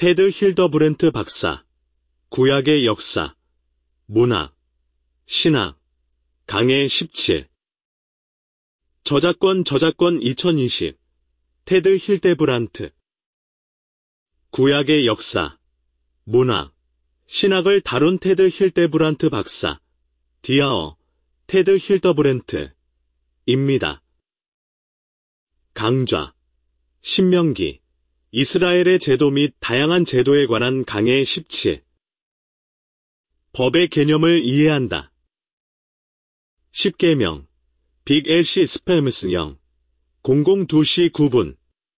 테드 힐더브랜트 박사, 구약의 역사, 문학, 신학, 강해 17. 저작권 2020, 테드 힐데브란트. 구약의 역사, 문학, 신학을 다룬 테드 힐데브란트 박사, 디아어, 테드 힐더브랜트, 입니다. 강좌, 신명기, 이스라엘의 제도 및 다양한 제도에 관한 강해 17. 법의 개념을 이해한다. 10계명, 빅 LC 스팸스 0, 00-2시 9분.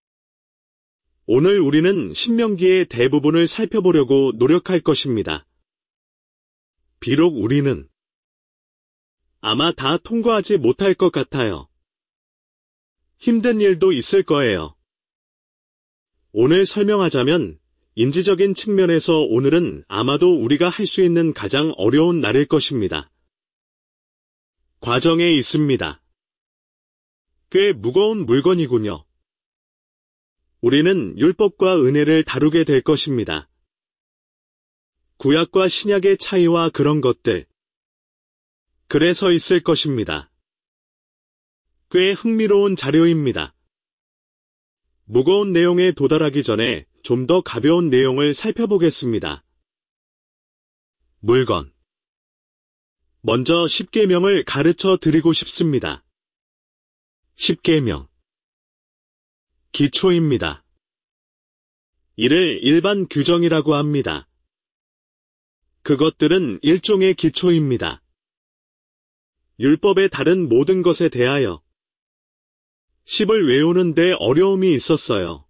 오늘 우리는 신명기의 대부분을 살펴보려고 노력할 것입니다. 비록 우리는 아마 다 통과하지 못할 것 같아요. 힘든 일도 있을 거예요. 오늘 설명하자면 인지적인 측면에서 오늘은 아마도 우리가 할 수 있는 가장 어려운 날일 것입니다. 과정에 있습니다. 꽤 무거운 물건이군요. 우리는 율법과 은혜를 다루게 될 것입니다. 구약과 신약의 차이와 그런 것들. 그래서 있을 것입니다. 꽤 흥미로운 자료입니다. 무거운 내용에 도달하기 전에 좀 더 가벼운 내용을 살펴보겠습니다. 물건. 먼저 10계명을 가르쳐 드리고 싶습니다. 10계명. 기초입니다. 이를 일반 규정이라고 합니다. 그것들은 일종의 기초입니다. 율법의 다른 모든 것에 대하여 10을 외우는데 어려움이 있었어요.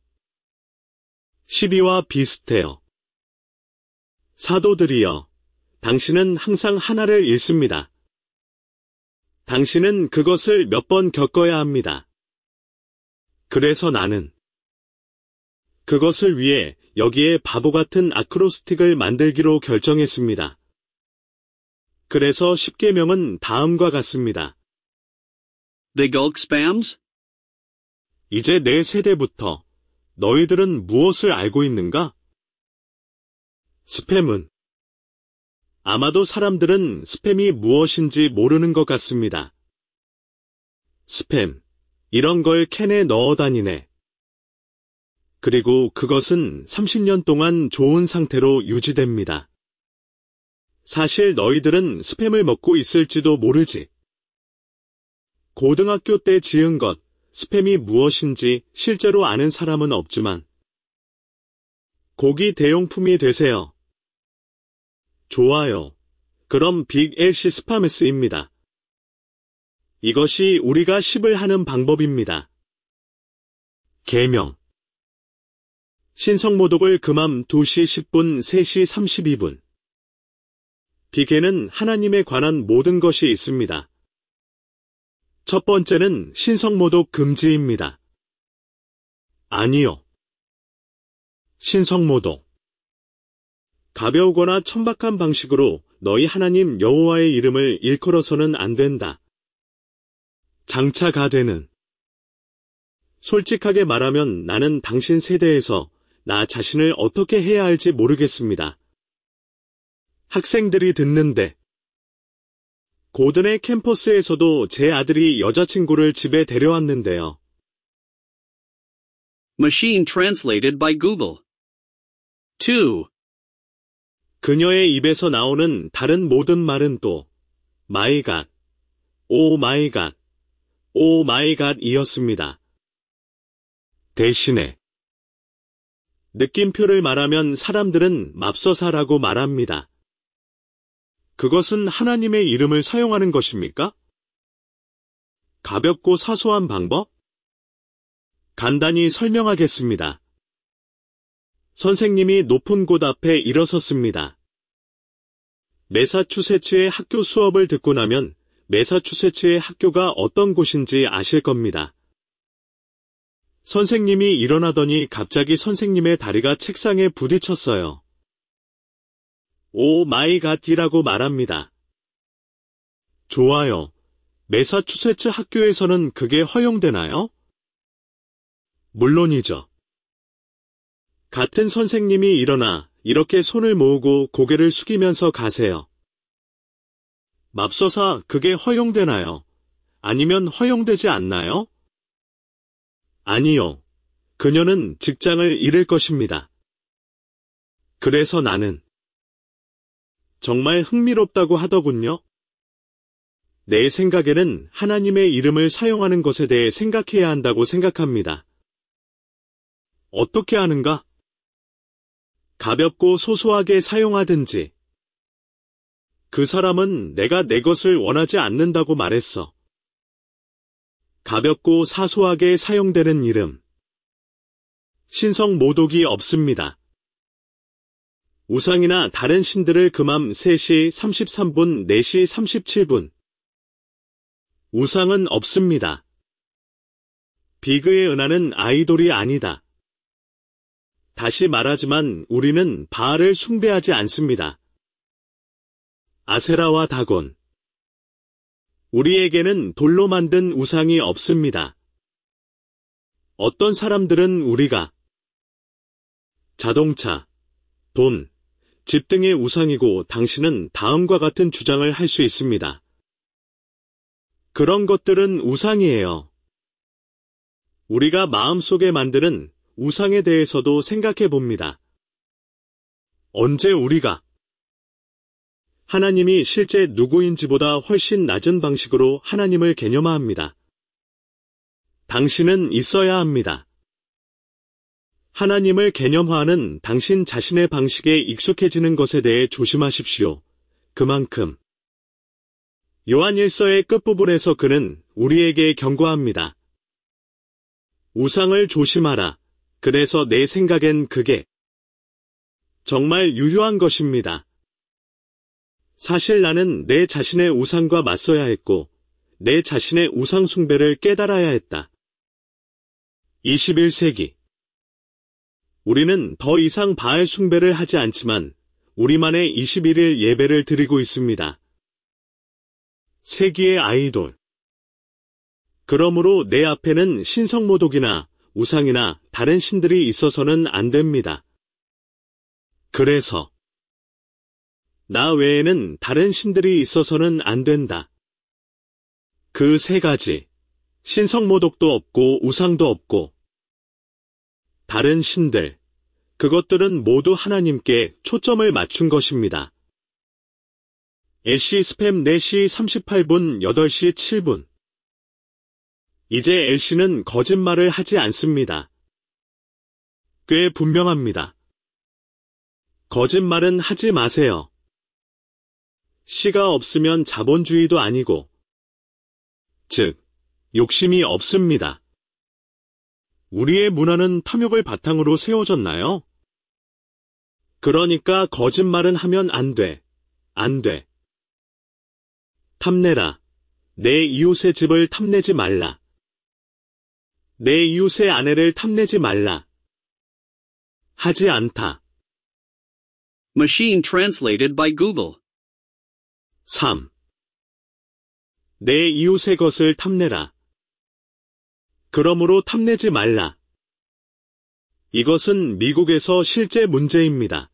12와 비슷해요. 사도들이여, 당신은 항상 하나를 읽습니다. 당신은 그것을 몇 번 겪어야 합니다. 그래서 나는 그것을 위해 여기에 바보 같은 아크로스틱을 만들기로 결정했습니다. 그래서 10계명은 다음과 같습니다. Big Gulk Spams? 이제 내 세대부터 너희들은 무엇을 알고 있는가? 스팸은 아마도 사람들은 스팸이 무엇인지 모르는 것 같습니다. 스팸, 이런 걸 캔에 넣어 다니네. 그리고 그것은 30년 동안 좋은 상태로 유지됩니다. 사실 너희들은 스팸을 먹고 있을지도 모르지. 고등학교 때 지은 것, 스팸이 무엇인지 실제로 아는 사람은 없지만 고기 대용품이 되세요. 좋아요. 그럼 빅 LC 스파메스입니다. 이것이 우리가 10을 하는 방법입니다. 계명. 신성모독을 금암 2시 10분 3시 32분. 빅에는 하나님에 관한 모든 것이 있습니다. 첫 번째는 신성모독 금지입니다. 아니요. 신성모독. 가벼우거나 천박한 방식으로 너희 하나님 여호와의 이름을 일컬어서는 안 된다. 장차 가되는. 솔직하게 말하면 나는 당신 세대에서 나 자신을 어떻게 해야 할지 모르겠습니다. 학생들이 듣는데 고든의 캠퍼스에서도 제 아들이 여자친구를 집에 데려왔는데요. Machine translated by Google. 2. 그녀의 입에서 나오는 다른 모든 말은 또 마이 갓, 오 마이 갓, 오 마이 갓이었습니다. 대신에 느낌표를 말하면 사람들은 맙서사라고 말합니다. 그것은 하나님의 이름을 사용하는 것입니까? 가볍고 사소한 방법? 간단히 설명하겠습니다. 선생님이 높은 곳 앞에 일어섰습니다. 매사추세츠의 학교 수업을 듣고 나면 매사추세츠의 학교가 어떤 곳인지 아실 겁니다. 선생님이 일어나더니 갑자기 선생님의 다리가 책상에 부딪혔어요. 오 마이 갓이라고 말합니다. 좋아요. 매사추세츠 학교에서는 그게 허용되나요? 물론이죠. 같은 선생님이 일어나 이렇게 손을 모으고 고개를 숙이면서 가세요. 맙소사, 그게 허용되나요? 아니면 허용되지 않나요? 아니요. 그녀는 직장을 잃을 것입니다. 그래서 나는 정말 흥미롭다고 하더군요. 내 생각에는 하나님의 이름을 사용하는 것에 대해 생각해야 한다고 생각합니다. 어떻게 하는가? 가볍고 소소하게 사용하든지. 그 사람은 내가 내 것을 원하지 않는다고 말했어. 가볍고 사소하게 사용되는 이름. 신성 모독이 없습니다. 우상이나 다른 신들을 금암 3시 33분, 4시 37분. 우상은 없습니다. 비그의 은하는 아이돌이 아니다. 다시 말하지만 우리는 바알을 숭배하지 않습니다. 아세라와 다곤. 우리에게는 돌로 만든 우상이 없습니다. 어떤 사람들은 우리가 자동차, 돈, 집 등의 우상이고 당신은 다음과 같은 주장을 할 수 있습니다. 그런 것들은 우상이에요. 우리가 마음속에 만드는 우상에 대해서도 생각해 봅니다. 언제 우리가 하나님이 실제 누구인지보다 훨씬 낮은 방식으로 하나님을 개념화합니다. 당신은 있어야 합니다. 하나님을 개념화하는 당신 자신의 방식에 익숙해지는 것에 대해 조심하십시오. 그만큼 요한 1서의 끝부분에서 그는 우리에게 경고합니다. 우상을 조심하라. 그래서 내 생각엔 그게 정말 유효한 것입니다. 사실 나는 내 자신의 우상과 맞서야 했고 내 자신의 우상 숭배를 깨달아야 했다. 21세기 우리는 더 이상 바알 숭배를 하지 않지만 우리만의 21일 예배를 드리고 있습니다. 세기의 아이돌. 그러므로 내 앞에는 신성모독이나 우상이나 다른 신들이 있어서는 안 됩니다. 그래서 나 외에는 다른 신들이 있어서는 안 된다. 그 세 가지. 신성모독도 없고 우상도 없고 다른 신들. 그것들은 모두 하나님께 초점을 맞춘 것입니다. LC 스팸 4시 38분 8시 7분. 이제 LC는 거짓말을 하지 않습니다. 꽤 분명합니다. 거짓말은 하지 마세요. 씨가 없으면 자본주의도 아니고, 즉, 욕심이 없습니다. 우리의 문화는 탐욕을 바탕으로 세워졌나요? 그러니까 거짓말은 하면 안 돼. 안 돼. 탐내라. 내 이웃의 집을 탐내지 말라. 내 이웃의 아내를 탐내지 말라. 하지 않다. Machine translated by Google. 3. 내 이웃의 것을 탐내라. 그러므로 탐내지 말라. 이것은 미국에서 실제 문제입니다.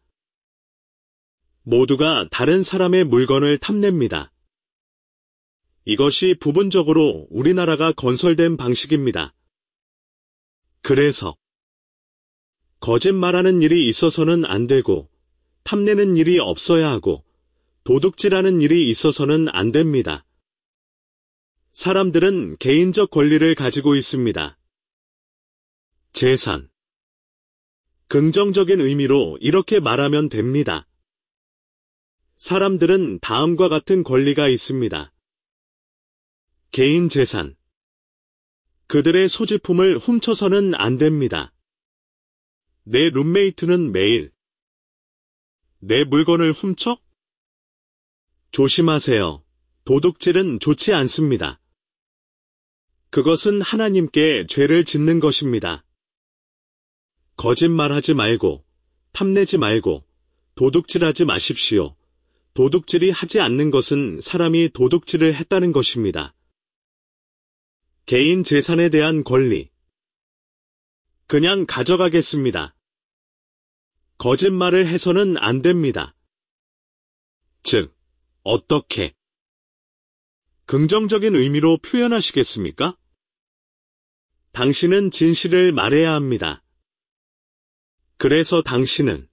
모두가 다른 사람의 물건을 탐냅니다. 이것이 부분적으로 우리나라가 건설된 방식입니다. 그래서 거짓말하는 일이 있어서는 안 되고 탐내는 일이 없어야 하고 도둑질하는 일이 있어서는 안 됩니다. 사람들은 개인적 권리를 가지고 있습니다. 재산. 긍정적인 의미로 이렇게 말하면 됩니다. 사람들은 다음과 같은 권리가 있습니다. 개인 재산. 그들의 소지품을 훔쳐서는 안 됩니다. 내 룸메이트는 매일 내 물건을 훔쳐? 조심하세요. 도둑질은 좋지 않습니다. 그것은 하나님께 죄를 짓는 것입니다. 거짓말하지 말고, 탐내지 말고, 도둑질하지 마십시오. 도둑질이 하지 않는 것은 사람이 도둑질을 했다는 것입니다. 개인 재산에 대한 권리. 그냥 가져가겠습니다. 거짓말을 해서는 안 됩니다. 즉, 어떻게? 긍정적인 의미로 표현하시겠습니까? 당신은 진실을 말해야 합니다. 그래서 당신은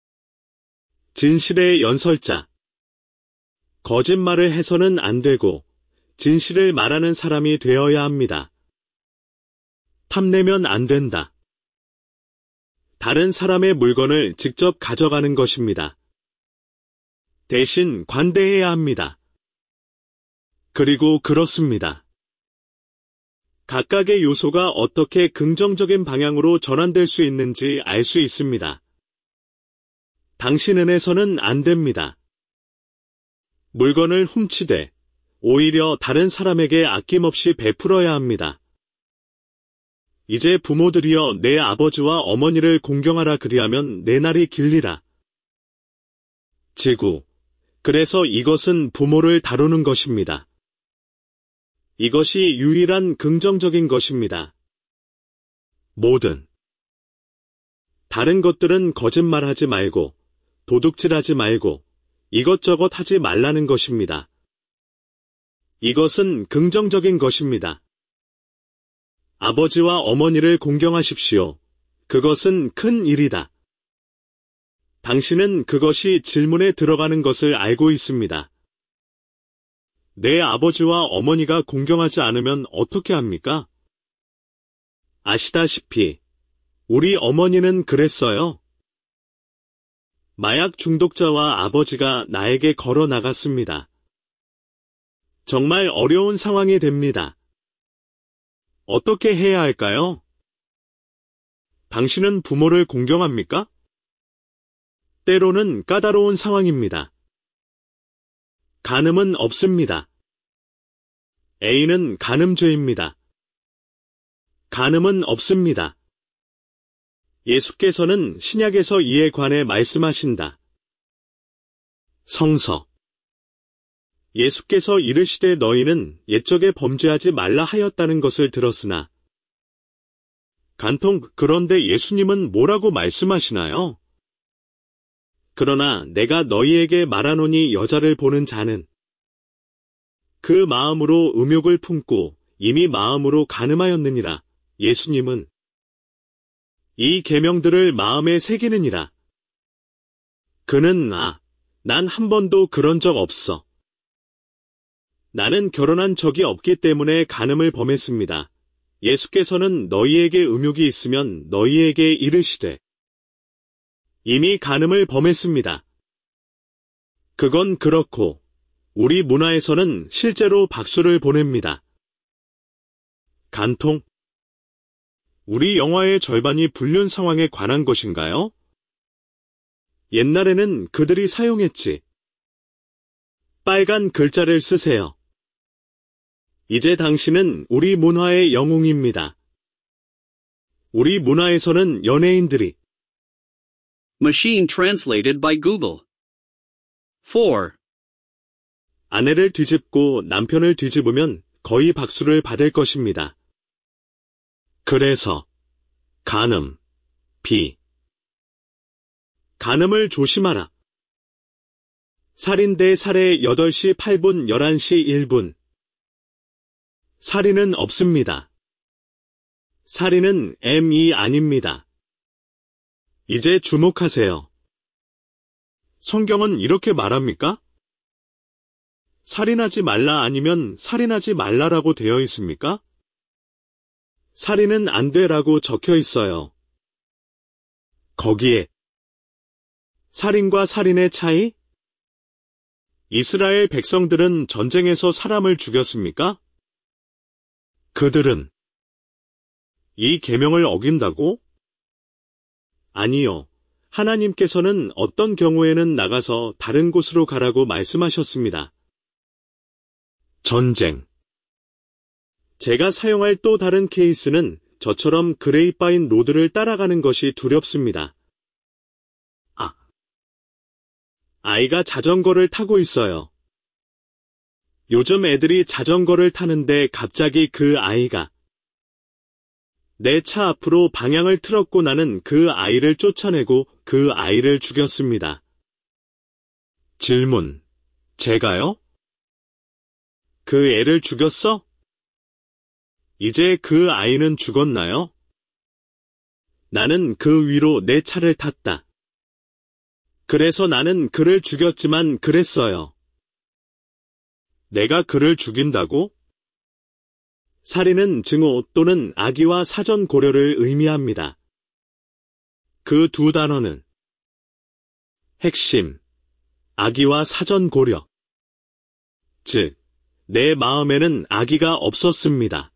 진실의 연설자, 거짓말을 해서는 안 되고 진실을 말하는 사람이 되어야 합니다. 탐내면 안 된다. 다른 사람의 물건을 직접 가져가는 것입니다. 대신 관대해야 합니다. 그리고 그렇습니다. 각각의 요소가 어떻게 긍정적인 방향으로 전환될 수 있는지 알 수 있습니다. 당신은 해서는 안 됩니다. 물건을 훔치되 오히려 다른 사람에게 아낌없이 베풀어야 합니다. 이제 부모들이여 내 아버지와 어머니를 공경하라 그리하면 내 날이 길리라. 지구. 그래서 이것은 부모를 다루는 것입니다. 이것이 유일한 긍정적인 것입니다. 뭐든. 다른 것들은 거짓말하지 말고, 도둑질하지 말고, 이것저것 하지 말라는 것입니다. 이것은 긍정적인 것입니다. 아버지와 어머니를 공경하십시오. 그것은 큰 일이다. 당신은 그것이 질문에 들어가는 것을 알고 있습니다. 내 아버지와 어머니가 공경하지 않으면 어떻게 합니까? 아시다시피 우리 어머니는 그랬어요. 마약 중독자와 아버지가 나에게 걸어 나갔습니다. 정말 어려운 상황이 됩니다. 어떻게 해야 할까요? 당신은 부모를 공경합니까? 때로는 까다로운 상황입니다. 간음은 없습니다. A는 간음죄입니다. 간음은 없습니다. 예수께서는 신약에서 이에 관해 말씀하신다. 성서. 예수께서 이르시되 너희는 옛적에 범죄하지 말라 하였다는 것을 들었으나 간통 그런데 예수님은 뭐라고 말씀하시나요? 그러나 내가 너희에게 말하노니 여자를 보는 자는 그 마음으로 음욕을 품고 이미 마음으로 간음하였느니라. 예수님은 이 계명들을 마음에 새기느니라. 그는 난 한 번도 그런 적 없어. 나는 결혼한 적이 없기 때문에 간음을 범했습니다. 예수께서는 너희에게 음욕이 있으면 너희에게 이르시되 이미 간음을 범했습니다. 그건 그렇고 우리 문화에서는 실제로 박수를 보냅니다. 간통? 우리 영화의 절반이 불륜 상황에 관한 것인가요? 옛날에는 그들이 사용했지. 빨간 글자를 쓰세요. 이제 당신은 우리 문화의 영웅입니다. 우리 문화에서는 연예인들이 Machine translated by Google. 4. 아내를 뒤집고 남편을 뒤집으면 거의 박수를 받을 것입니다. 그래서 간음, 간음을 조심하라. 살인 대 살해 8시 8분 11시 1분. 살인은 없습니다. 살인은 M이 아닙니다. 이제 주목하세요. 성경은 이렇게 말합니까? 살인하지 말라 아니면 살인하지 말라라고 되어 있습니까? 살인은 안 되라고 적혀 있어요. 거기에 살인과 살인의 차이? 이스라엘 백성들은 전쟁에서 사람을 죽였습니까? 그들은 이 계명을 어긴다고? 아니요. 하나님께서는 어떤 경우에는 나가서 다른 곳으로 가라고 말씀하셨습니다. 전쟁. 제가 사용할 또 다른 케이스는 저처럼 그레이파인 로드를 따라가는 것이 두렵습니다. 아이가 자전거를 타고 있어요. 요즘 애들이 자전거를 타는데 갑자기 그 아이가 내 차 앞으로 방향을 틀었고 나는 그 아이를 쫓아내고 그 아이를 죽였습니다. 질문. 제가요? 그 애를 죽였어? 이제 그 아이는 죽었나요? 나는 그 위로 내 차를 탔다. 그래서 나는 그를 죽였지만 그랬어요. 내가 그를 죽인다고? 살인은 증오 또는 악의와 사전 고려를 의미합니다. 그 두 단어는 핵심, 악의와 사전 고려. 즉, 내 마음에는 악의가 없었습니다.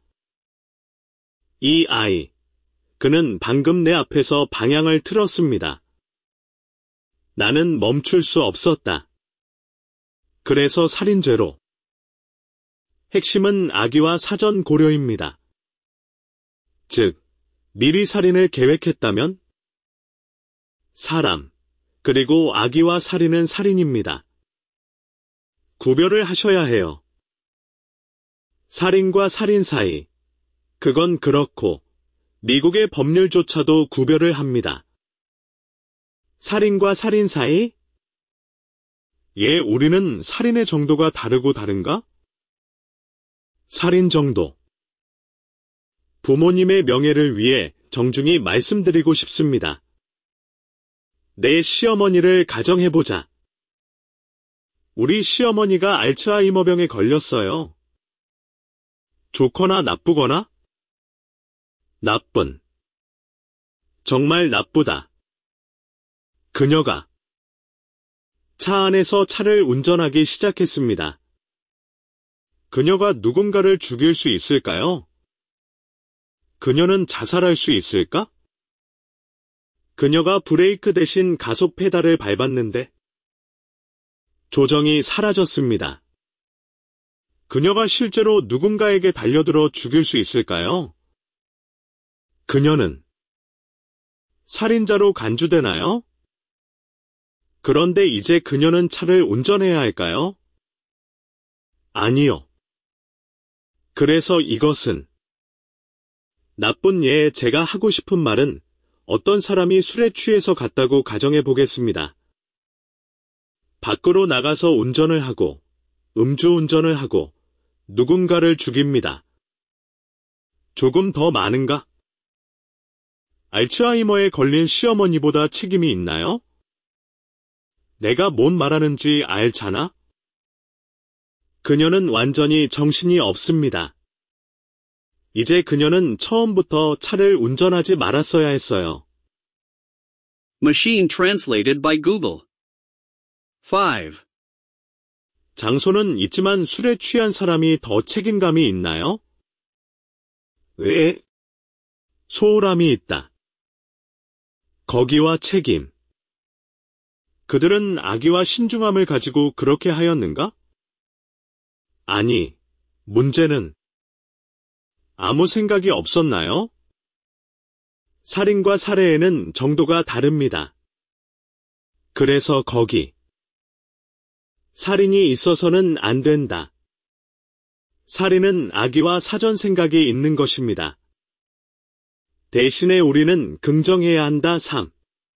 이 아이, 그는 방금 내 앞에서 방향을 틀었습니다. 나는 멈출 수 없었다. 그래서 살인죄로. 핵심은 악의와 사전 고려입니다. 즉, 미리 살인을 계획했다면 사람, 그리고 악의와 살인은 살인입니다. 구별을 하셔야 해요. 살인과 살인 사이, 그건 그렇고 미국의 법률조차도 구별을 합니다. 살인과 살인 사이? 예, 우리는 살인의 정도가 다르고 다른가? 살인 정도. 부모님의 명예를 위해 정중히 말씀드리고 싶습니다. 내 시어머니를 가정해보자. 우리 시어머니가 알츠하이머병에 걸렸어요. 좋거나 나쁘거나? 나쁜. 정말 나쁘다. 그녀가 차 안에서 차를 운전하기 시작했습니다. 그녀가 누군가를 죽일 수 있을까요? 그녀는 자살할 수 있을까? 그녀가 브레이크 대신 가속 페달을 밟았는데 조정이 사라졌습니다. 그녀가 실제로 누군가에게 달려들어 죽일 수 있을까요? 그녀는 살인자로 간주되나요? 그런데 이제 그녀는 차를 운전해야 할까요? 아니요. 그래서 이것은 나쁜 예에 제가 하고 싶은 말은 어떤 사람이 술에 취해서 갔다고 가정해 보겠습니다. 밖으로 나가서 운전을 하고 음주운전을 하고 누군가를 죽입니다. 조금 더 많은가? 알츠하이머에 걸린 시어머니보다 책임이 있나요? 내가 뭔 말하는지 알잖아? 그녀는 완전히 정신이 없습니다. 이제 그녀는 처음부터 차를 운전하지 말았어야 했어요. Machine translated by Google. 5. 장소는 있지만 술에 취한 사람이 더 책임감이 있나요? 왜? 소홀함이 있다. 거기와 책임. 그들은 악의와 신중함을 가지고 그렇게 하였는가? 아니, 문제는 아무 생각이 없었나요? 살인과 살해에는 정도가 다릅니다. 그래서 거기 살인이 있어서는 안 된다. 살인은 악의와 사전 생각이 있는 것입니다. 대신에 우리는 긍정해야 한다. 3.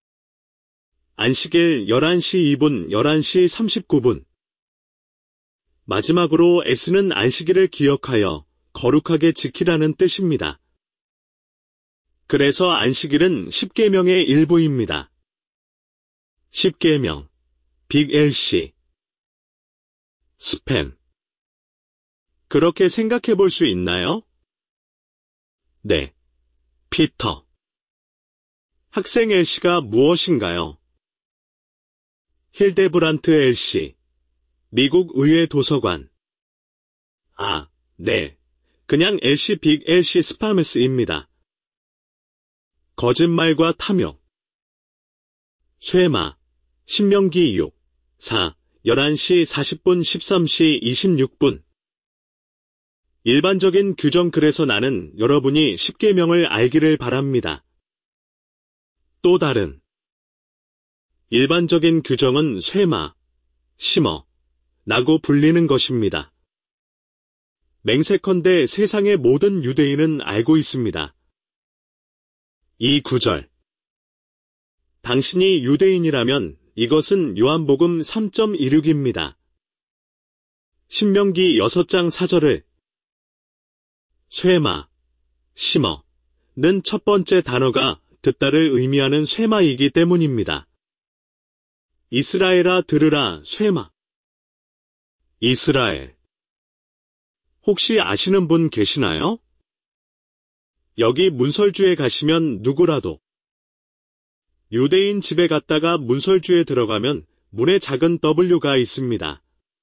안식일 11시 2분, 11시 39분. 마지막으로 S는 안식일을 기억하여 거룩하게 지키라는 뜻입니다. 그래서 안식일은 10계명의 일부입니다. 10계명, 빅 LC, 스팸. 그렇게 생각해 볼 수 있나요? 네, 피터. 학생 LC가 무엇인가요? 힐데브란트 LC, 미국 의회 도서관. 아, 네. 그냥 LC 빅 LC 스파메스입니다. 거짓말과 탐욕. 쇠마, 신명기 6, 4, 11시 40분 13시 26분. 일반적인 규정. 그래서 나는 여러분이 10계명을 알기를 바랍니다. 또 다른 일반적인 규정은 쇠마, 심어, 라고 불리는 것입니다. 맹세컨대 세상의 모든 유대인은 알고 있습니다. 이 구절. 당신이 유대인이라면 이것은 요한복음 3.26입니다. 신명기 6장 4절을 쇠마, 심어는 첫 번째 단어가 듣다를 의미하는 쇠마이기 때문입니다. 이스라엘아 들으라 쇠마. 이스라엘. 혹시 아시는 분 계시나요? 여기 문설주에 가시면 누구라도 유대인 집에 갔다가 문설주에 들어가면 문에 작은 W가 있습니다.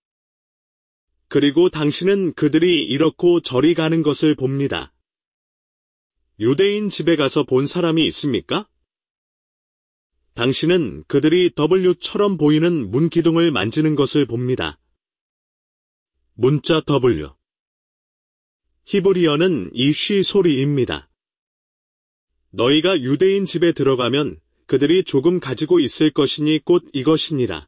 그리고 당신은 그들이 이렇고 저리 가는 것을 봅니다. 유대인 집에 가서 본 사람이 있습니까? 당신은 그들이 W처럼 보이는 문 기둥을 만지는 것을 봅니다. 문자 W. 히브리어는 이 쉬 소리입니다. 너희가 유대인 집에 들어가면 그들이 조금 가지고 있을 것이니 곧 이것이니라.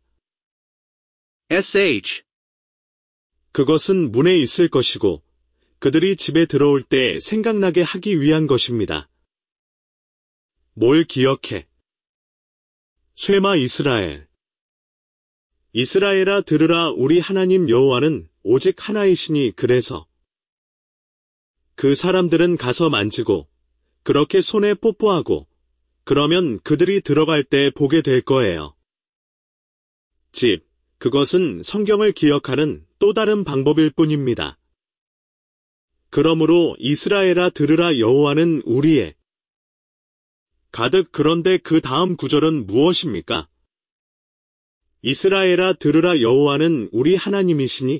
SH. 그것은 문에 있을 것이고 그들이 집에 들어올 때 생각나게 하기 위한 것입니다. 뭘 기억해? 쇠마 이스라엘. 이스라엘아 들으라 우리 하나님 여호와는 오직 하나이시니 그래서 그 사람들은 가서 만지고 그렇게 손에 뽀뽀하고 그러면 그들이 들어갈 때 보게 될 거예요. 집, 그것은 성경을 기억하는 또 다른 방법일 뿐입니다. 그러므로 이스라엘아 들으라 여호와는 우리의 가득 그런데 그 다음 구절은 무엇입니까? 이스라엘아 들으라 여호와는 우리 하나님이시니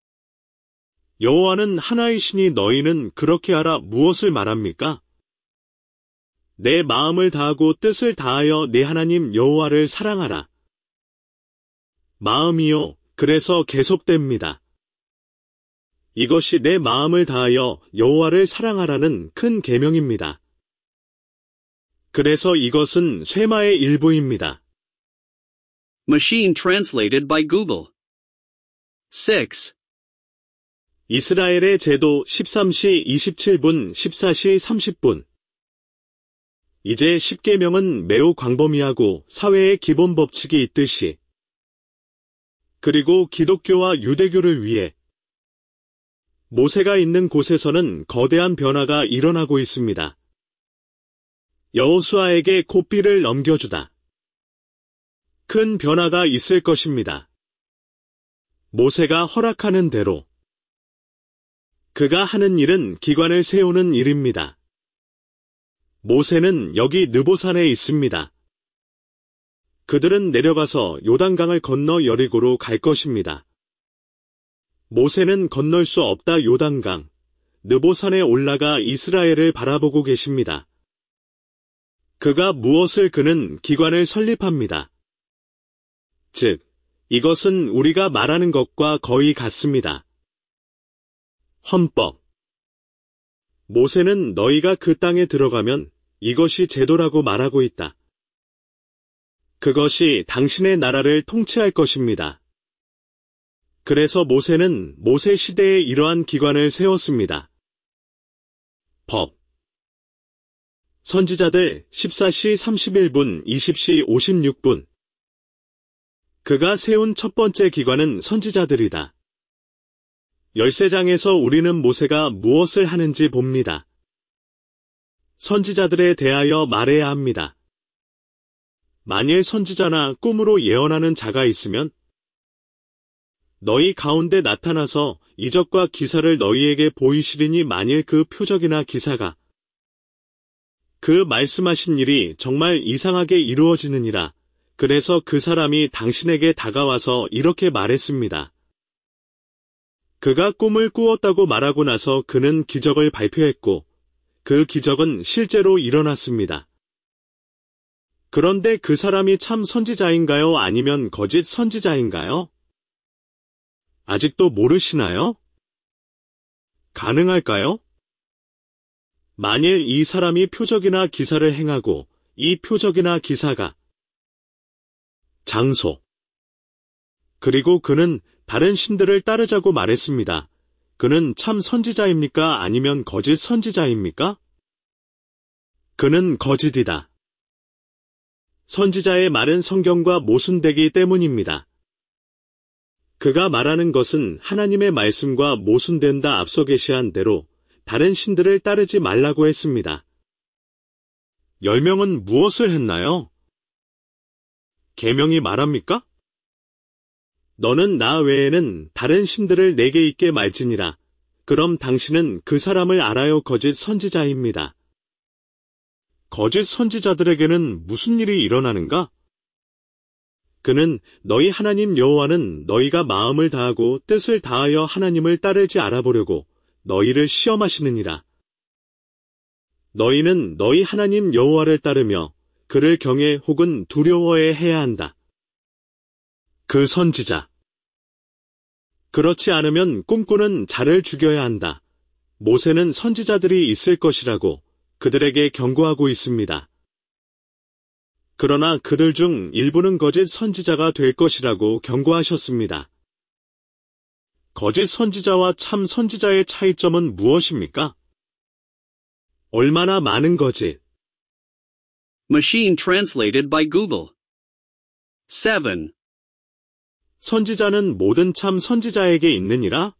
여호와는 하나이시니 너희는 그렇게 하라 무엇을 말합니까? 내 마음을 다하고 뜻을 다하여 내 하나님 여호와를 사랑하라. 마음이요, 그래서 계속됩니다. 이것이 내 마음을 다하여 여호와를 사랑하라는 큰 계명입니다. 그래서 이것은 쇠마의 일부입니다. Machine translated by Google. 6. 이스라엘의 제도 13시 27분 14시 30분. 이제 10계명은 매우 광범위하고 사회의 기본 법칙이 있듯이 그리고 기독교와 유대교를 위해 모세가 있는 곳에서는 거대한 변화가 일어나고 있습니다. 여호수아에게 콧비를 넘겨주다. 큰 변화가 있을 것입니다. 모세가 허락하는 대로 그가 하는 일은 기관을 세우는 일입니다. 모세는 여기 느보산에 있습니다. 그들은 내려가서 요단강을 건너 여리고로 갈 것입니다. 모세는 건널 수 없다 요단강, 느보산에 올라가 이스라엘을 바라보고 계십니다. 그가 무엇을 그는 기관을 설립합니다. 즉, 이것은 우리가 말하는 것과 거의 같습니다. 헌법. 모세는 너희가 그 땅에 들어가면 이것이 제도라고 말하고 있다. 그것이 당신의 나라를 통치할 것입니다. 그래서 모세는 모세 시대에 이러한 기관을 세웠습니다. 법. 선지자들 14시 31분 20시 56분. 그가 세운 첫 번째 기관은 선지자들이다. 13장에서 우리는 모세가 무엇을 하는지 봅니다. 선지자들에 대하여 말해야 합니다. 만일 선지자나 꿈으로 예언하는 자가 있으면 너희 가운데 나타나서 이적과 기사를 너희에게 보이시리니 만일 그 표적이나 기사가 그 말씀하신 일이 정말 이상하게 이루어지느니라. 그래서 그 사람이 당신에게 다가와서 이렇게 말했습니다. 그가 꿈을 꾸었다고 말하고 나서 그는 기적을 발표했고 그 기적은 실제로 일어났습니다. 그런데 그 사람이 참 선지자인가요? 아니면 거짓 선지자인가요? 아직도 모르시나요? 가능할까요? 만일 이 사람이 표적이나 기사를 행하고 이 표적이나 기사가 장소 그리고 그는 다른 신들을 따르자고 말했습니다. 그는 참 선지자입니까? 아니면 거짓 선지자입니까? 그는 거짓이다. 선지자의 말은 성경과 모순되기 때문입니다. 그가 말하는 것은 하나님의 말씀과 모순된다 앞서 계시한 대로 다른 신들을 따르지 말라고 했습니다. 10명은 무엇을 했나요? 계명이 말합니까? 너는 나 외에는 다른 신들을 내게 있게 말지니라. 그럼 당신은 그 사람을 알아요. 거짓 선지자입니다. 거짓 선지자들에게는 무슨 일이 일어나는가? 그는 너희 하나님 여호와는 너희가 마음을 다하고 뜻을 다하여 하나님을 따를지 알아보려고 너희를 시험하시느니라. 너희는 너희 하나님 여호와를 따르며 그를 경외 혹은 두려워해 해야 한다. 그 선지자. 그렇지 않으면 꿈꾸는 자를 죽여야 한다. 모세는 선지자들이 있을 것이라고 그들에게 경고하고 있습니다. 그러나 그들 중 일부는 거짓 선지자가 될 것이라고 경고하셨습니다. 거짓 선지자와 참 선지자의 차이점은 무엇입니까? 얼마나 많은 거짓. Machine translated by Google. 7. 선지자는 모든 참 선지자에게 있느니라?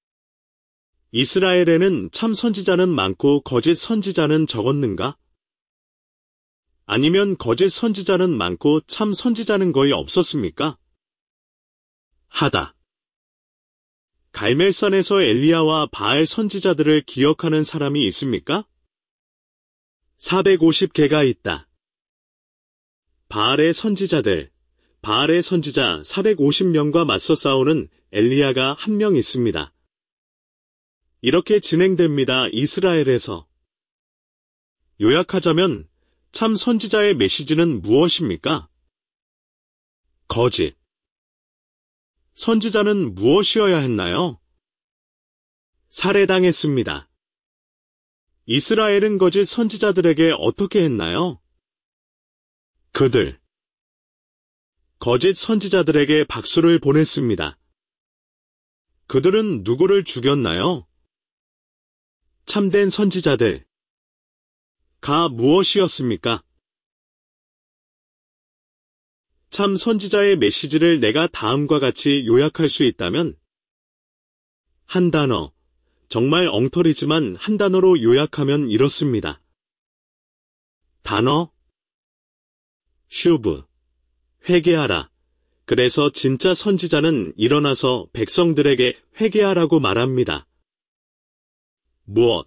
이스라엘에는 참 선지자는 많고 거짓 선지자는 적었는가? 아니면 거짓 선지자는 많고 참 선지자는 거의 없었습니까? 하다. 갈멜산에서 엘리야와 바알 선지자들을 기억하는 사람이 있습니까? 450개가 있다. 바알의 선지자 450명과 맞서 싸우는 엘리야가 한 명 있습니다. 이렇게 진행됩니다. 이스라엘에서. 요약하자면 참 선지자의 메시지는 무엇입니까? 거짓. 선지자는 무엇이어야 했나요? 살해당했습니다. 이스라엘은 거짓 선지자들에게 어떻게 했나요? 그들. 거짓 선지자들에게 박수를 보냈습니다. 그들은 누구를 죽였나요? 참된 선지자들. 가 무엇이었습니까? 참 선지자의 메시지를 내가 다음과 같이 요약할 수 있다면 한 단어, 정말 엉터리지만 한 단어로 요약하면 이렇습니다. 단어 슈브, 회개하라. 그래서 진짜 선지자는 일어나서 백성들에게 회개하라고 말합니다. 무엇?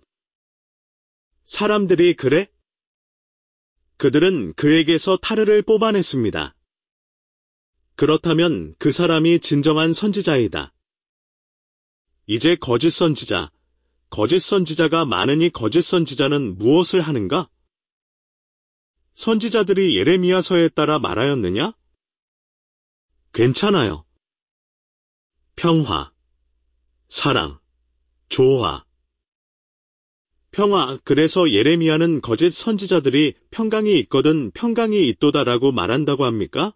사람들이 그래? 그들은 그에게서 타르를 뽑아냈습니다. 그렇다면 그 사람이 진정한 선지자이다. 이제 거짓 선지자가 많으니 거짓 선지자는 무엇을 하는가? 선지자들이 예레미야서에 따라 말하였느냐? 괜찮아요. 평화, 사랑, 조화. 평화, 그래서 예레미야는 거짓 선지자들이 평강이 있거든 평강이 있도다라고 말한다고 합니까?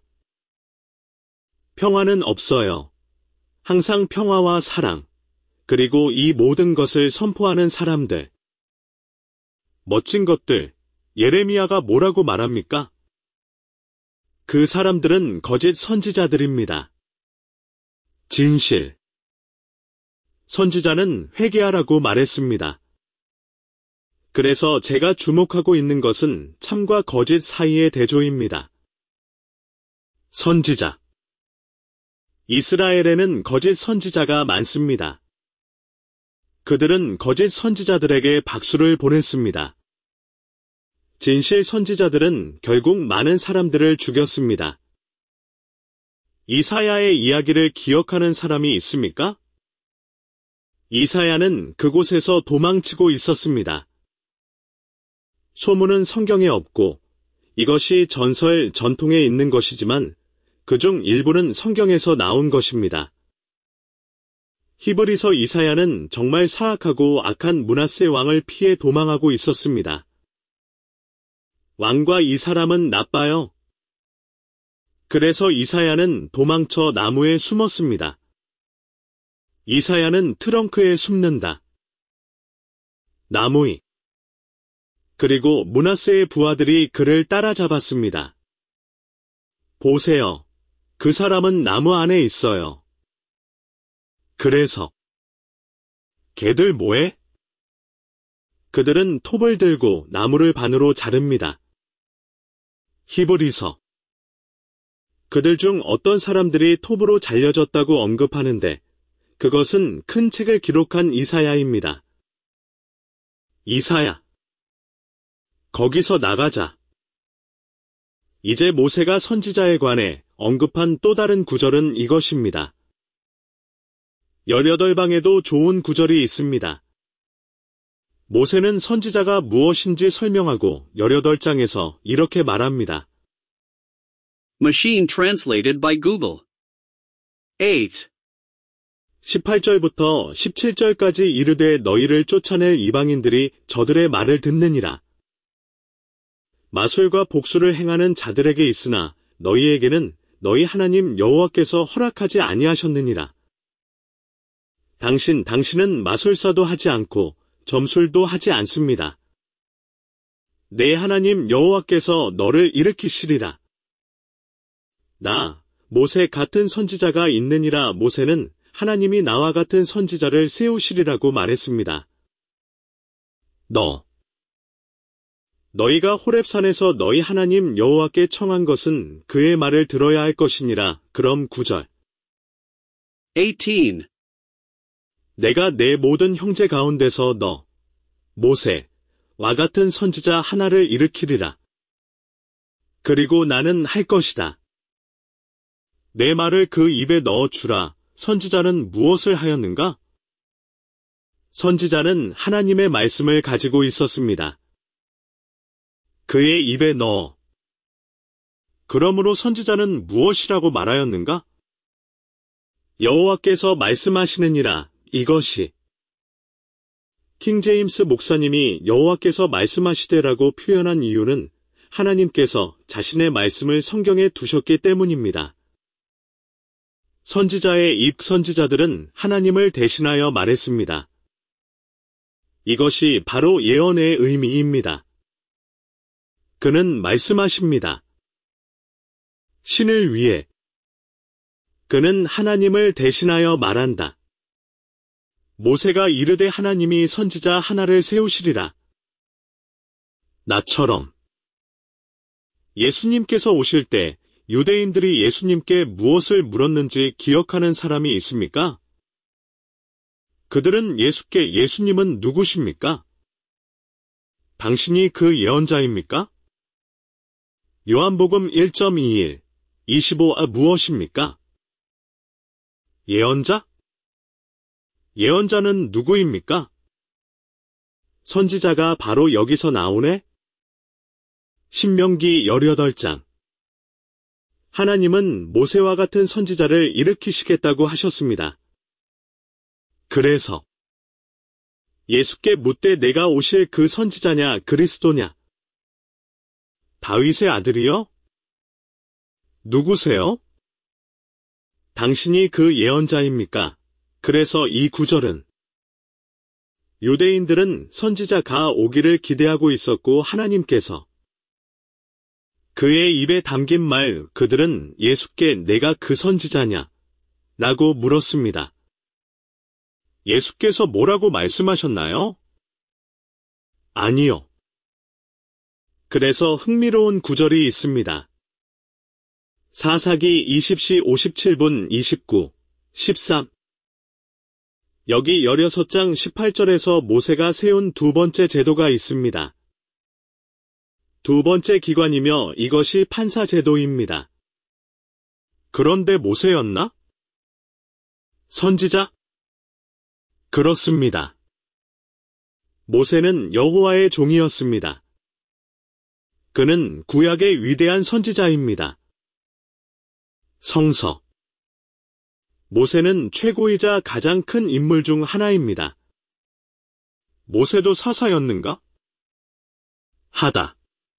평화는 없어요. 항상 평화와 사랑, 그리고 이 모든 것을 선포하는 사람들. 멋진 것들, 예레미야가 뭐라고 말합니까? 그 사람들은 거짓 선지자들입니다. 진실. 선지자는 회개하라고 말했습니다. 그래서 제가 주목하고 있는 것은 참과 거짓 사이의 대조입니다. 선지자. 이스라엘에는 거짓 선지자가 많습니다. 그들은 거짓 선지자들에게 박수를 보냈습니다. 진실 선지자들은 결국 많은 사람들을 죽였습니다. 이사야의 이야기를 기억하는 사람이 있습니까? 이사야는 그곳에서 도망치고 있었습니다. 소문은 성경에 없고 이것이 전통에 있는 것이지만 그중 일부는 성경에서 나온 것입니다. 히브리서 이사야는 정말 사악하고 악한 므낫세 왕을 피해 도망하고 있었습니다. 왕과 이 사람은 나빠요. 그래서 이사야는 도망쳐 나무에 숨었습니다. 이사야는 트렁크에 숨는다. 나무이. 그리고 므낫세의 부하들이 그를 따라잡았습니다. 보세요. 그 사람은 나무 안에 있어요. 그래서 걔들 뭐해? 그들은 톱을 들고 나무를 반으로 자릅니다. 히브리서. 그들 중 어떤 사람들이 톱으로 잘려졌다고 언급하는데 그것은 큰 책을 기록한 이사야입니다. 이사야. 거기서 나가자. 이제 모세가 선지자에 관해 언급한 또 다른 구절은 이것입니다. 18방에도 좋은 구절이 있습니다. 모세는 선지자가 무엇인지 설명하고 18장에서 이렇게 말합니다. Machine translated by Google. 8. 18절부터 17절까지 이르되 너희를 쫓아낼 이방인들이 저들의 말을 듣느니라. 마술과 복수를 행하는 자들에게 있으나 너희에게는 너희 하나님 여호와께서 허락하지 아니하셨느니라. 당신은 마술사도 하지 않고 점술도 하지 않습니다. 내 하나님 여호와께서 너를 일으키시리라. 나, 모세 같은 선지자가 있느니라. 모세는 하나님이 나와 같은 선지자를 세우시리라고 말했습니다. 너희가 호렙산에서 너희 하나님 여호와께 청한 것은 그의 말을 들어야 할 것이니라. 그럼 9절. 18. 내가 내 모든 형제 가운데서 모세와 같은 선지자 하나를 일으키리라. 그리고 나는 할 것이다. 내 말을 그 입에 넣어주라. 선지자는 무엇을 하였는가? 선지자는 하나님의 말씀을 가지고 있었습니다. 그의 입에 넣어. 그러므로 선지자는 무엇이라고 말하였는가? 여호와께서 말씀하시느니라. 이것이. 킹제임스 목사님이 여호와께서 말씀하시되라고 표현한 이유는 하나님께서 자신의 말씀을 성경에 두셨기 때문입니다. 선지자의 입 선지자들은 하나님을 대신하여 말했습니다. 이것이 바로 예언의 의미입니다. 그는 말씀하십니다. 신을 위해. 그는 하나님을 대신하여 말한다. 모세가 이르되 하나님이 선지자 하나를 세우시리라. 나처럼. 예수님께서 오실 때 유대인들이 예수님께 무엇을 물었는지 기억하는 사람이 있습니까? 그들은 예수께 예수님은 누구십니까? 당신이 그 예언자입니까? 요한복음 1.21, 25아 무엇입니까? 예언자? 예언자는 누구입니까? 선지자가 바로 여기서 나오네? 신명기 18장. 하나님은 모세와 같은 선지자를 일으키시겠다고 하셨습니다. 그래서 예수께 묻되 내가 오실 그 선지자냐 그리스도냐? 다윗의 아들이요? 누구세요? 당신이 그 예언자입니까? 그래서 이 구절은 유대인들은 선지자가 오기를 기대하고 있었고 하나님께서 그의 입에 담긴 말 그들은 예수께 내가 그 선지자냐? 라고 물었습니다. 예수께서 뭐라고 말씀하셨나요? 아니요. 그래서 흥미로운 구절이 있습니다. 사사기 20시 57분 29, 13. 여기 16장 18절에서 모세가 세운 두 번째 제도가 있습니다. 두 번째 기관이며 이것이 판사 제도입니다. 그런데 모세였나? 선지자? 그렇습니다. 모세는 여호와의 종이었습니다. 그는 구약의 위대한 선지자입니다. 성서. 모세는 최고이자 가장 큰 인물 중 하나입니다. 모세도 사사였는가? 하다.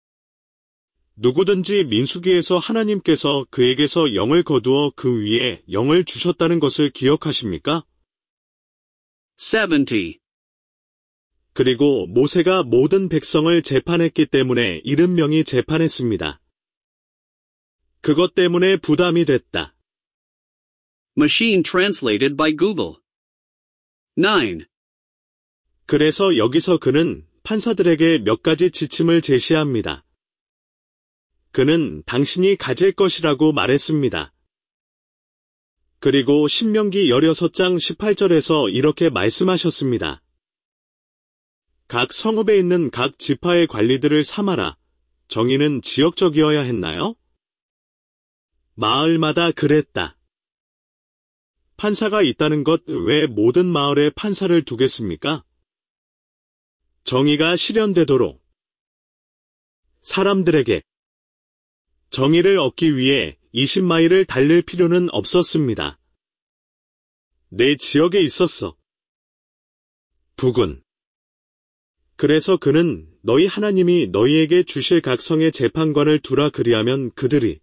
누구든지 민수기에서 하나님께서 그에게서 영을 거두어 그 위에 영을 주셨다는 것을 기억하십니까? 70. 그리고 모세가 모든 백성을 재판했기 때문에 70명이 재판했습니다. 그것 때문에 부담이 됐다. Machine translated by Google. 9. 그래서 여기서 그는 판사들에게 몇 가지 지침을 제시합니다. 그는 당신이 가질 것이라고 말했습니다. 그리고 신명기 16장 18절에서 이렇게 말씀하셨습니다. 각 성읍에 있는 각 지파의 관리들을 삼아라. 정의는 지역적이어야 했나요? 마을마다 그랬다. 판사가 있다는 것 왜 모든 마을에 판사를 두겠습니까? 정의가 실현되도록 사람들에게 정의를 얻기 위해 20마일을 달릴 필요는 없었습니다. 내 지역에 있었어. 북은. 그래서 그는 너희 하나님이 너희에게 주실 각 성의 재판관을 두라 그리하면 그들이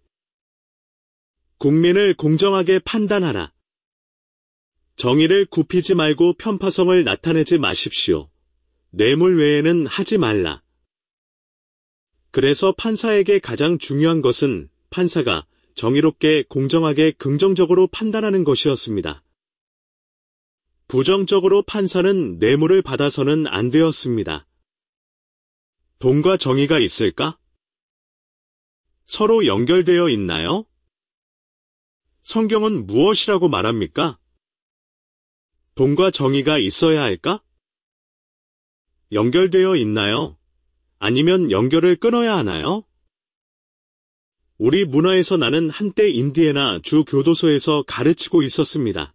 국민을 공정하게 판단하라. 정의를 굽히지 말고 편파성을 나타내지 마십시오. 뇌물 외에는 하지 말라. 그래서 판사에게 가장 중요한 것은 판사가 정의롭게 공정하게 긍정적으로 판단하는 것이었습니다. 부정적으로 판사는 뇌물을 받아서는 안 되었습니다. 돈과 정의가 있을까? 서로 연결되어 있나요? 성경은 무엇이라고 말합니까? 돈과 정의가 있어야 할까? 연결되어 있나요? 아니면 연결을 끊어야 하나요? 우리 문화에서 나는 한때 인디애나 주 교도소에서 가르치고 있었습니다.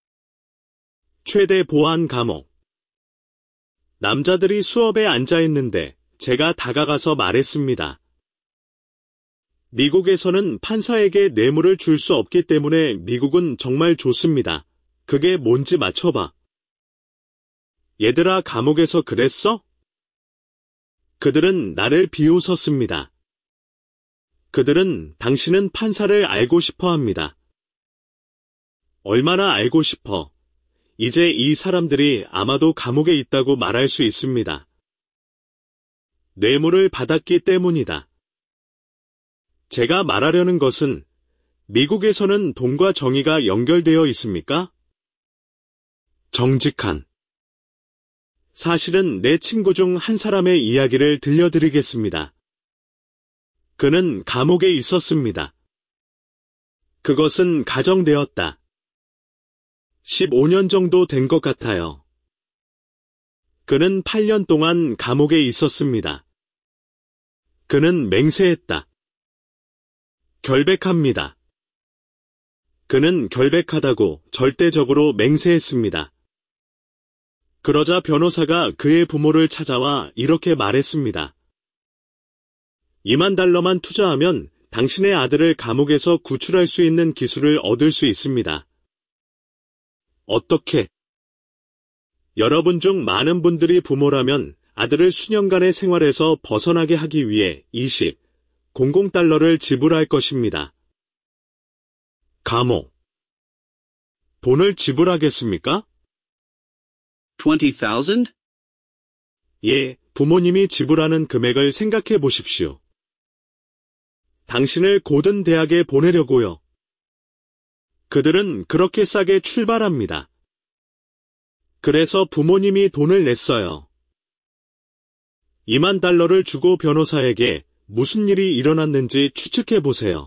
최대 보안 감옥. 남자들이 수업에 앉아 있는데 제가 다가가서 말했습니다. 미국에서는 판사에게 뇌물을 줄 수 없기 때문에 미국은 정말 좋습니다. 그게 뭔지 맞춰봐. 얘들아, 감옥에서 그랬어? 그들은 나를 비웃었습니다. 그들은 당신은 판사를 알고 싶어 합니다. 얼마나 알고 싶어? 이제 이 사람들이 아마도 감옥에 있다고 말할 수 있습니다. 뇌물을 받았기 때문이다. 제가 말하려는 것은 미국에서는 돈과 정의가 연결되어 있습니까? 정직한. 사실은 내 친구 중 한 사람의 이야기를 들려드리겠습니다. 그는 감옥에 있었습니다. 그것은 가정되었다. 15년 정도 된 것 같아요. 그는 8년 동안 감옥에 있었습니다. 그는 맹세했다. 결백합니다. 그는 결백하다고 절대적으로 맹세했습니다. 그러자 변호사가 그의 부모를 찾아와 이렇게 말했습니다. $20,000만 투자하면 당신의 아들을 감옥에서 구출할 수 있는 기술을 얻을 수 있습니다. 어떻게? 여러분 중 많은 분들이 부모라면 아들을 수년간의 생활에서 벗어나게 하기 위해 $20,000를 지불할 것입니다. 감옥. 돈을 지불하겠습니까? 20,000? 예, 부모님이 지불하는 금액을 생각해 보십시오. 당신을 고든 대학에 보내려고요. 그들은 그렇게 싸게 출발합니다. 그래서 부모님이 돈을 냈어요. $20,000를 주고 변호사에게 무슨 일이 일어났는지 추측해 보세요.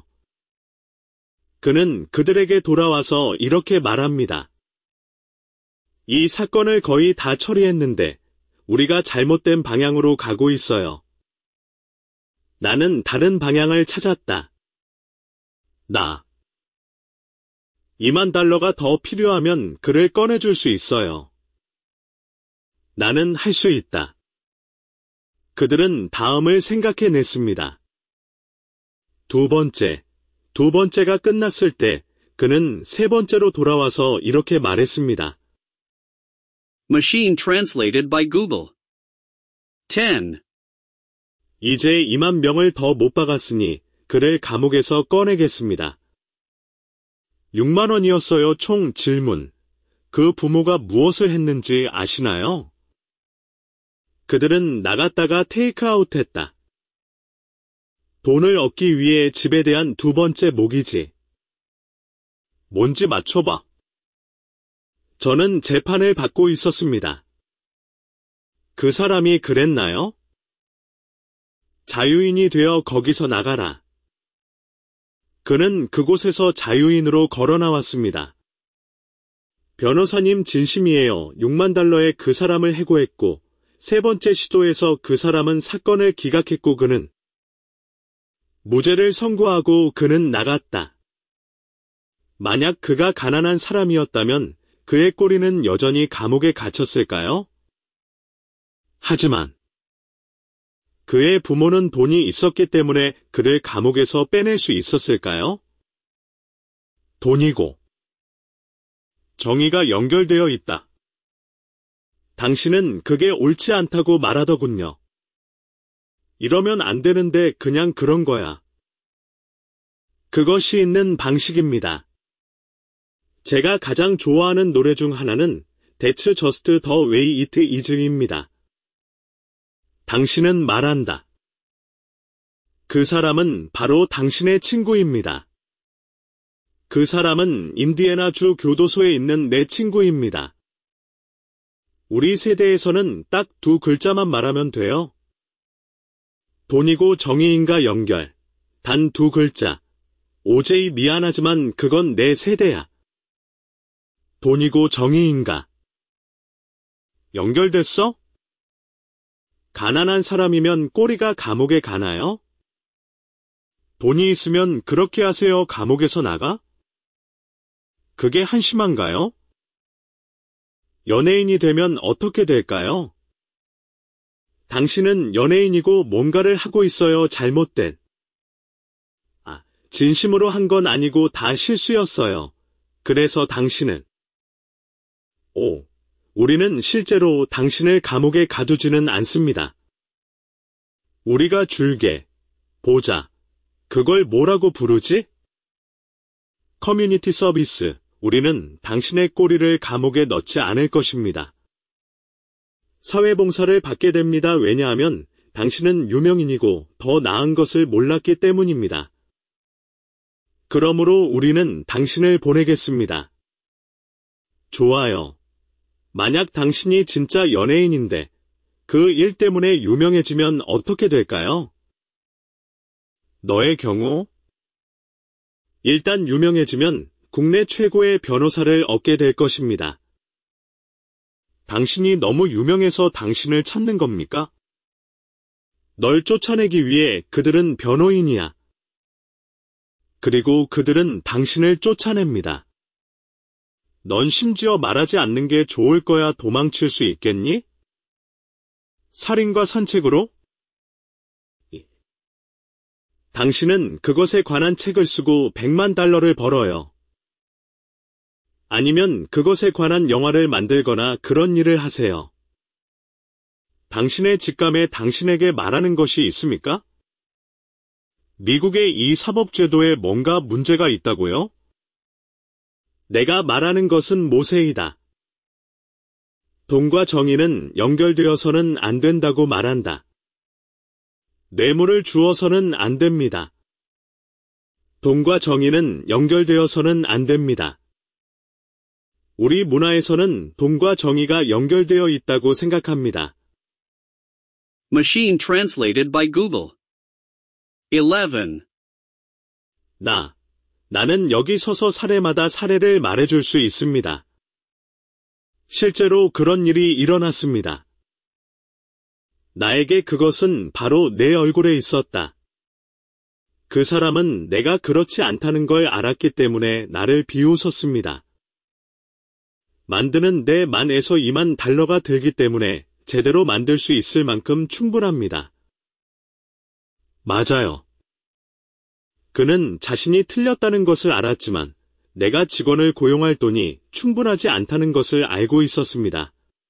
그는 그들에게 돌아와서 이렇게 말합니다. 이 사건을 거의 다 처리했는데 우리가 잘못된 방향으로 가고 있어요. 나는 다른 방향을 찾았다. $20,000가 더 필요하면 그를 꺼내줄 수 있어요. 나는 할 수 있다. 그들은 다음을 생각해냈습니다. 두 번째가 끝났을 때 그는 세 번째로 돌아와서 이렇게 말했습니다. Machine translated by Google. 10. 이제 20,000명을 더 못 박았으니 그를 감옥에서 꺼내겠습니다. 6만 원이었어요. 총 질문. 그 부모가 무엇을 했는지 아시나요? 그들은 나갔다가 테이크아웃 했다. 돈을 얻기 위해 집에 대한 두 번째 모기지. 뭔지 맞춰봐. 저는 재판을 받고 있었습니다. 그 사람이 그랬나요? 자유인이 되어 거기서 나가라. 그는 그곳에서 자유인으로 걸어 나왔습니다. 변호사님 진심이에요. 6만 달러에 그 사람을 해고했고, 세 번째 시도에서 그 사람은 사건을 기각했고 그는 무죄를 선고하고 그는 나갔다. 만약 그가 가난한 사람이었다면 그의 꼬리는 여전히 감옥에 갇혔을까요? 하지만 그의 부모는 돈이 있었기 때문에 그를 감옥에서 빼낼 수 있었을까요? 돈이고 정의가 연결되어 있다. 당신은 그게 옳지 않다고 말하더군요. 이러면 안 되는데 그냥 그런 거야. 그것이 있는 방식입니다. 제가 가장 좋아하는 노래 중 하나는 That's Just the Way It Is입니다. 당신은 말한다. 그 사람은 바로 당신의 친구입니다. 그 사람은 인디애나주 교도소에 있는 내 친구입니다. 우리 세대에서는 딱 두 글자만 말하면 돼요. 돈이고 정의인과 연결. 단 두 글자. OJ 미안하지만 그건 내 세대야. 돈이고 정의인가. 연결됐어? 가난한 사람이면 꼬리가 감옥에 가나요? 돈이 있으면 그렇게 하세요. 감옥에서 나가? 그게 한심한가요? 연예인이 되면 어떻게 될까요? 당신은 연예인이고 뭔가를 하고 있어요. 잘못된. 진심으로 한 건 아니고 다 실수였어요. 그래서 당신은 우리는 실제로 당신을 감옥에 가두지는 않습니다. 우리가 줄게, 보자. 그걸 뭐라고 부르지? 커뮤니티 서비스. 우리는 당신의 꼬리를 감옥에 넣지 않을 것입니다. 사회봉사를 받게 됩니다. 왜냐하면 당신은 유명인이고 더 나은 것을 몰랐기 때문입니다. 그러므로 우리는 당신을 보내겠습니다. 좋아요. 만약 당신이 진짜 연예인인데 그 일 때문에 유명해지면 어떻게 될까요? 너의 경우? 일단 유명해지면 국내 최고의 변호사를 얻게 될 것입니다. 당신이 너무 유명해서 당신을 찾는 겁니까? 널 쫓아내기 위해 그들은 변호인이야. 그리고 그들은 당신을 쫓아냅니다. 넌 심지어 말하지 않는 게 좋을 거야. 도망칠 수 있겠니? 살인과 산책으로? 당신은 그것에 관한 책을 쓰고 100만 달러를 벌어요. 아니면 그것에 관한 영화를 만들거나 그런 일을 하세요. 당신의 직감에 당신에게 말하는 것이 있습니까? 미국의 이 사법제도에 뭔가 문제가 있다고요? 내가 말하는 것은 모세이다. 돈과 정의는 연결되어서는 안 된다고 말한다. 뇌물을 주어서는 안 됩니다. 돈과 정의는 연결되어서는 안 됩니다. 우리 문화에서는 돈과 정의가 연결되어 있다고 생각합니다. Machine translated by Google. 11. 나는 여기 서서 사례마다 사례를 말해줄 수 있습니다. 실제로 그런 일이 일어났습니다. 나에게 그것은 바로 내 얼굴에 있었다. 그 사람은 내가 그렇지 않다는 걸 알았기 때문에 나를 비웃었습니다. 만드는 데 10,000에서 20,000 달러가 들기 때문에 제대로 만들 수 있을 만큼 충분합니다. 맞아요. 그는 자신이 틀렸다는 것을 알았지만 내가 직원을 고용할 돈이 충분하지 않다는 것을 알고 있었습니다.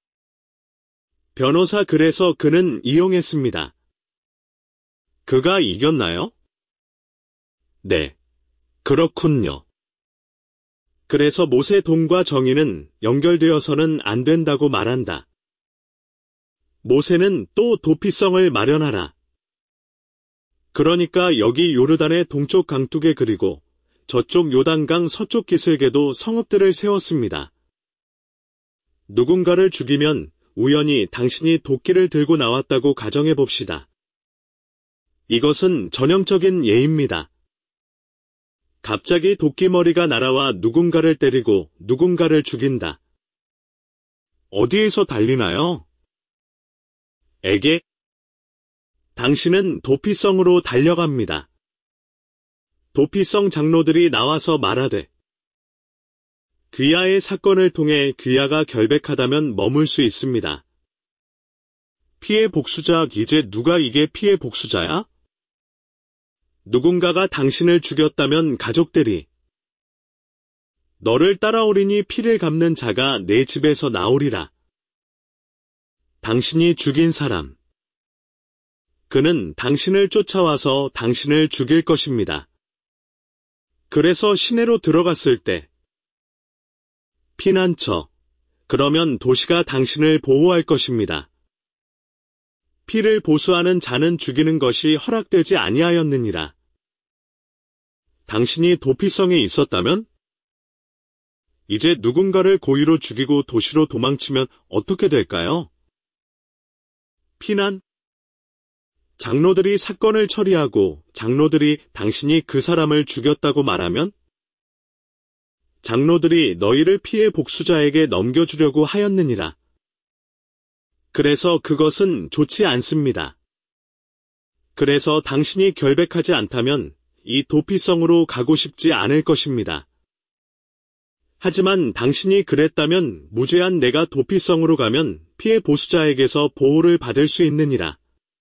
변호사 그래서 그는 이용했습니다. 그가 이겼나요? 네, 그렇군요. 그래서 모세 돈과 정의는 연결되어서는 안 된다고 말한다. 모세는 또 도피성을 마련하라. 그러니까 여기 요르단의 동쪽 강둑에 그리고 저쪽 요단강 서쪽 기슭에도 성읍들을 세웠습니다. 누군가를 죽이면 우연히 당신이 도끼를 들고 나왔다고 가정해 봅시다. 이것은 전형적인 예입니다. 갑자기 도끼머리가 날아와 누군가를 때리고 누군가를 죽인다. 어디에서 달리나요? 에게? 당신은 도피성으로 달려갑니다. 도피성 장로들이 나와서 말하되 귀야의 사건을 통해 귀야가 결백하다면 머물 수 있습니다. 피해 복수자, 이제 누가 이게 피해 복수자야? 누군가가 당신을 죽였다면 가족들이 너를 따라오리니 피를 갚는 자가 내 집에서 나오리라. 당신이 죽인 사람. 그는 당신을 쫓아와서 당신을 죽일 것입니다. 그래서 시내로 들어갔을 때 피난처, 그러면 도시가 당신을 보호할 것입니다. 피를 보수하는 자는 죽이는 것이 허락되지 아니하였느니라. 당신이 도피성에 있었다면? 이제 누군가를 고의로 죽이고 도시로 도망치면 어떻게 될까요? 피난? 장로들이 사건을 처리하고 장로들이 당신이 그 사람을 죽였다고 말하면? 장로들이 너희를 피해 복수자에게 넘겨주려고 하였느니라. 그래서 그것은 좋지 않습니다. 그래서 당신이 결백하지 않다면 이 도피성으로 가고 싶지 않을 것입니다. 하지만 당신이 그랬다면 무죄한 내가 도피성으로 가면 피해 보수자에게서 보호를 받을 수 있느니라.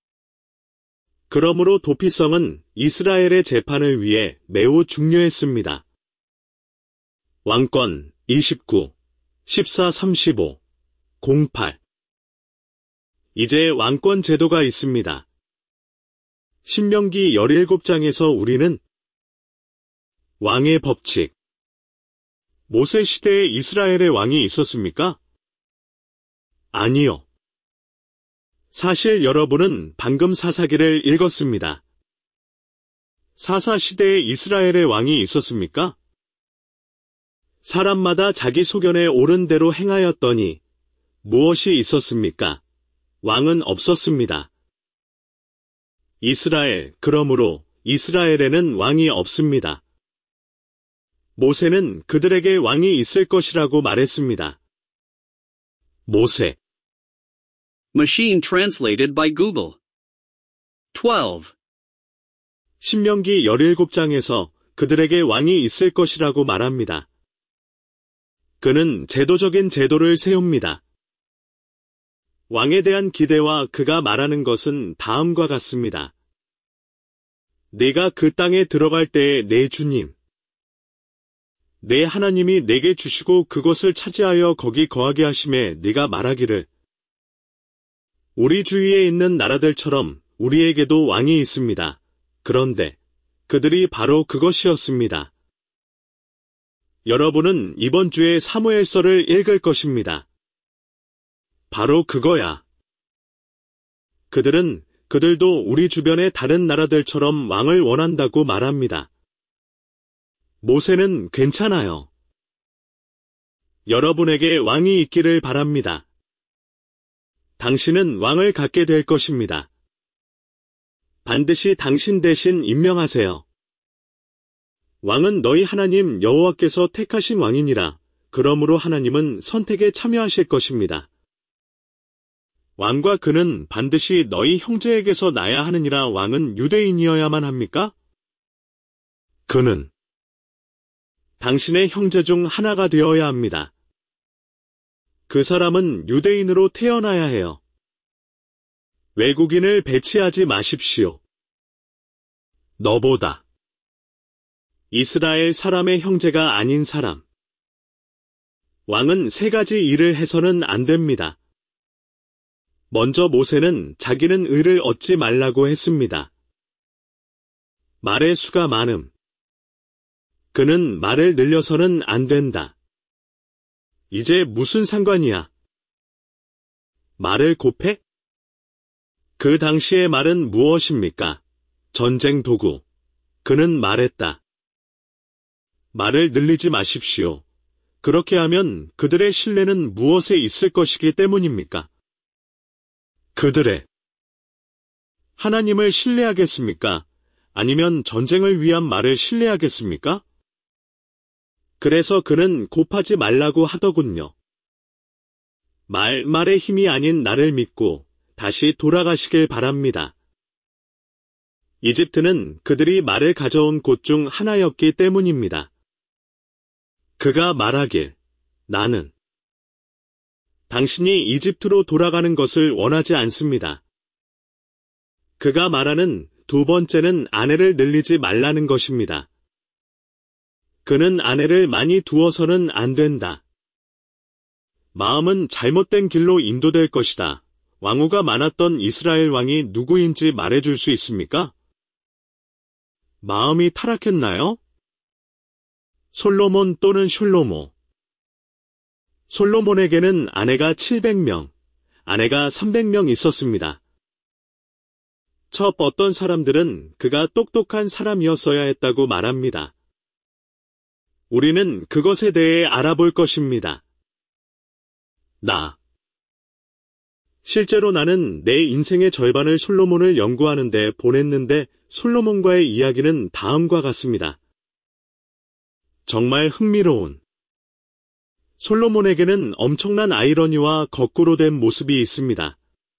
그러므로 도피성은 이스라엘의 재판을 위해 매우 중요했습니다. 왕권 29, 14-35, 08 이제 왕권 제도가 있습니다. 신명기 17장에서 우리는 왕의 법칙. 모세 시대에 이스라엘의 왕이 있었습니까? 아니요. 사실 여러분은 방금 사사기를 읽었습니다. 사사 시대에 이스라엘의 왕이 있었습니까? 사람마다 자기 소견에 옳은 대로 행하였더니 무엇이 있었습니까? 왕은 없었습니다. 이스라엘, 그러므로 이스라엘에는 왕이 없습니다. 모세는 그들에게 왕이 있을 것이라고 말했습니다. 모세. Machine translated by Google. 12. 신명기 17장에서 그들에게 왕이 있을 것이라고 말합니다. 그는 제도적인 제도를 세웁니다. 왕에 대한 기대와 그가 말하는 것은 다음과 같습니다. 내가 그 땅에 들어갈 때에 내 주님, 내 하나님이 내게 주시고 그것을 차지하여 거기 거하게 하심에 네가 말하기를 우리 주위에 있는 나라들처럼 우리에게도 왕이 있습니다. 그런데 그들이 바로 그것이었습니다. 여러분은 이번 주에 사무엘서를 읽을 것입니다. 바로 그거야. 그들도 우리 주변의 다른 나라들처럼 왕을 원한다고 말합니다. 모세는 괜찮아요. 여러분에게 왕이 있기를 바랍니다. 당신은 왕을 갖게 될 것입니다. 반드시 당신 대신 임명하세요. 왕은 너희 하나님 여호와께서 택하신 왕이니라. 그러므로 하나님은 선택에 참여하실 것입니다. 왕과 그는 반드시 너희 형제에게서 나야 하느니라. 왕은 유대인이어야만 합니까? 그는 당신의 형제 중 하나가 되어야 합니다. 그 사람은 유대인으로 태어나야 해요. 외국인을 배치하지 마십시오. 너보다 이스라엘 사람의 형제가 아닌 사람. 왕은 세 가지 일을 해서는 안 됩니다. 먼저 모세는 자기는 의를 얻지 말라고 했습니다. 말의 수가 많음. 그는 말을 늘려서는 안 된다. 이제 무슨 상관이야? 말을 곱해? 그 당시의 말은 무엇입니까? 전쟁 도구. 그는 말했다. 말을 늘리지 마십시오. 그렇게 하면 그들의 신뢰는 무엇에 있을 것이기 때문입니까? 그들의 하나님을 신뢰하겠습니까? 아니면 전쟁을 위한 말을 신뢰하겠습니까? 그래서 그는 곱하지 말라고 하더군요. 말의 힘이 아닌 나를 믿고 다시 돌아가시길 바랍니다. 이집트는 그들이 말을 가져온 곳 중 하나였기 때문입니다. 그가 말하길, 나는 당신이 이집트로 돌아가는 것을 원하지 않습니다. 그가 말하는 두 번째는 아내를 늘리지 말라는 것입니다. 그는 아내를 많이 두어서는 안 된다. 마음은 잘못된 길로 인도될 것이다. 왕후가 많았던 이스라엘 왕이 누구인지 말해줄 수 있습니까? 마음이 타락했나요? 솔로몬 또는 숄로모. 솔로몬에게는 아내가 700명, 아내가 300명 있었습니다. 어떤 사람들은 그가 똑똑한 사람이었어야 했다고 말합니다. 우리는 그것에 대해 알아볼 것입니다. 실제로 나는 내 인생의 절반을 솔로몬을 연구하는 데 보냈는데 솔로몬과의 이야기는 다음과 같습니다. 정말 흥미로운. 솔로몬에게는 엄청난 아이러니와 거꾸로 된 모습이 있습니다.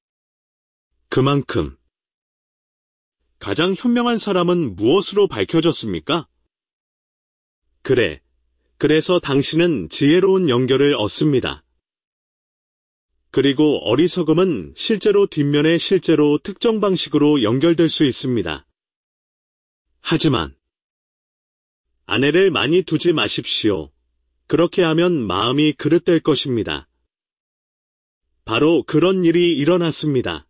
그만큼 가장 현명한 사람은 무엇으로 밝혀졌습니까? 그래서 당신은 지혜로운 연결을 얻습니다. 그리고 어리석음은 실제로 뒷면에 실제로 특정 방식으로 연결될 수 있습니다. 하지만 아내를 많이 두지 마십시오. 그렇게 하면 마음이 그릇될 것입니다. 바로 그런 일이 일어났습니다.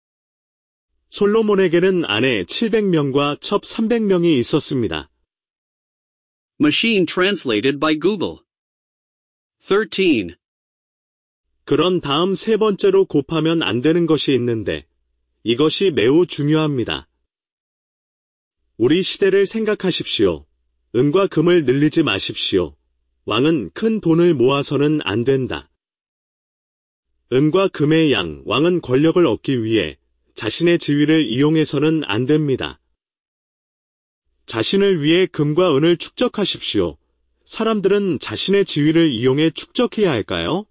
솔로몬에게는 아내 700명과 첩 300명이 있었습니다. Machine translated by Google. 13. 그런 다음 세 번째로 곱하면 안 되는 것이 있는데 이것이 매우 중요합니다. 우리 시대를 생각하십시오. 은과 금을 늘리지 마십시오. 왕은 큰 돈을 모아서는 안 된다. 은과 금의 양, 왕은 권력을 얻기 위해 자신의 지위를 이용해서는 안 됩니다. 자신을 위해 금과 은을 축적하십시오. 사람들은 자신의 지위를 이용해 축적해야 할까요?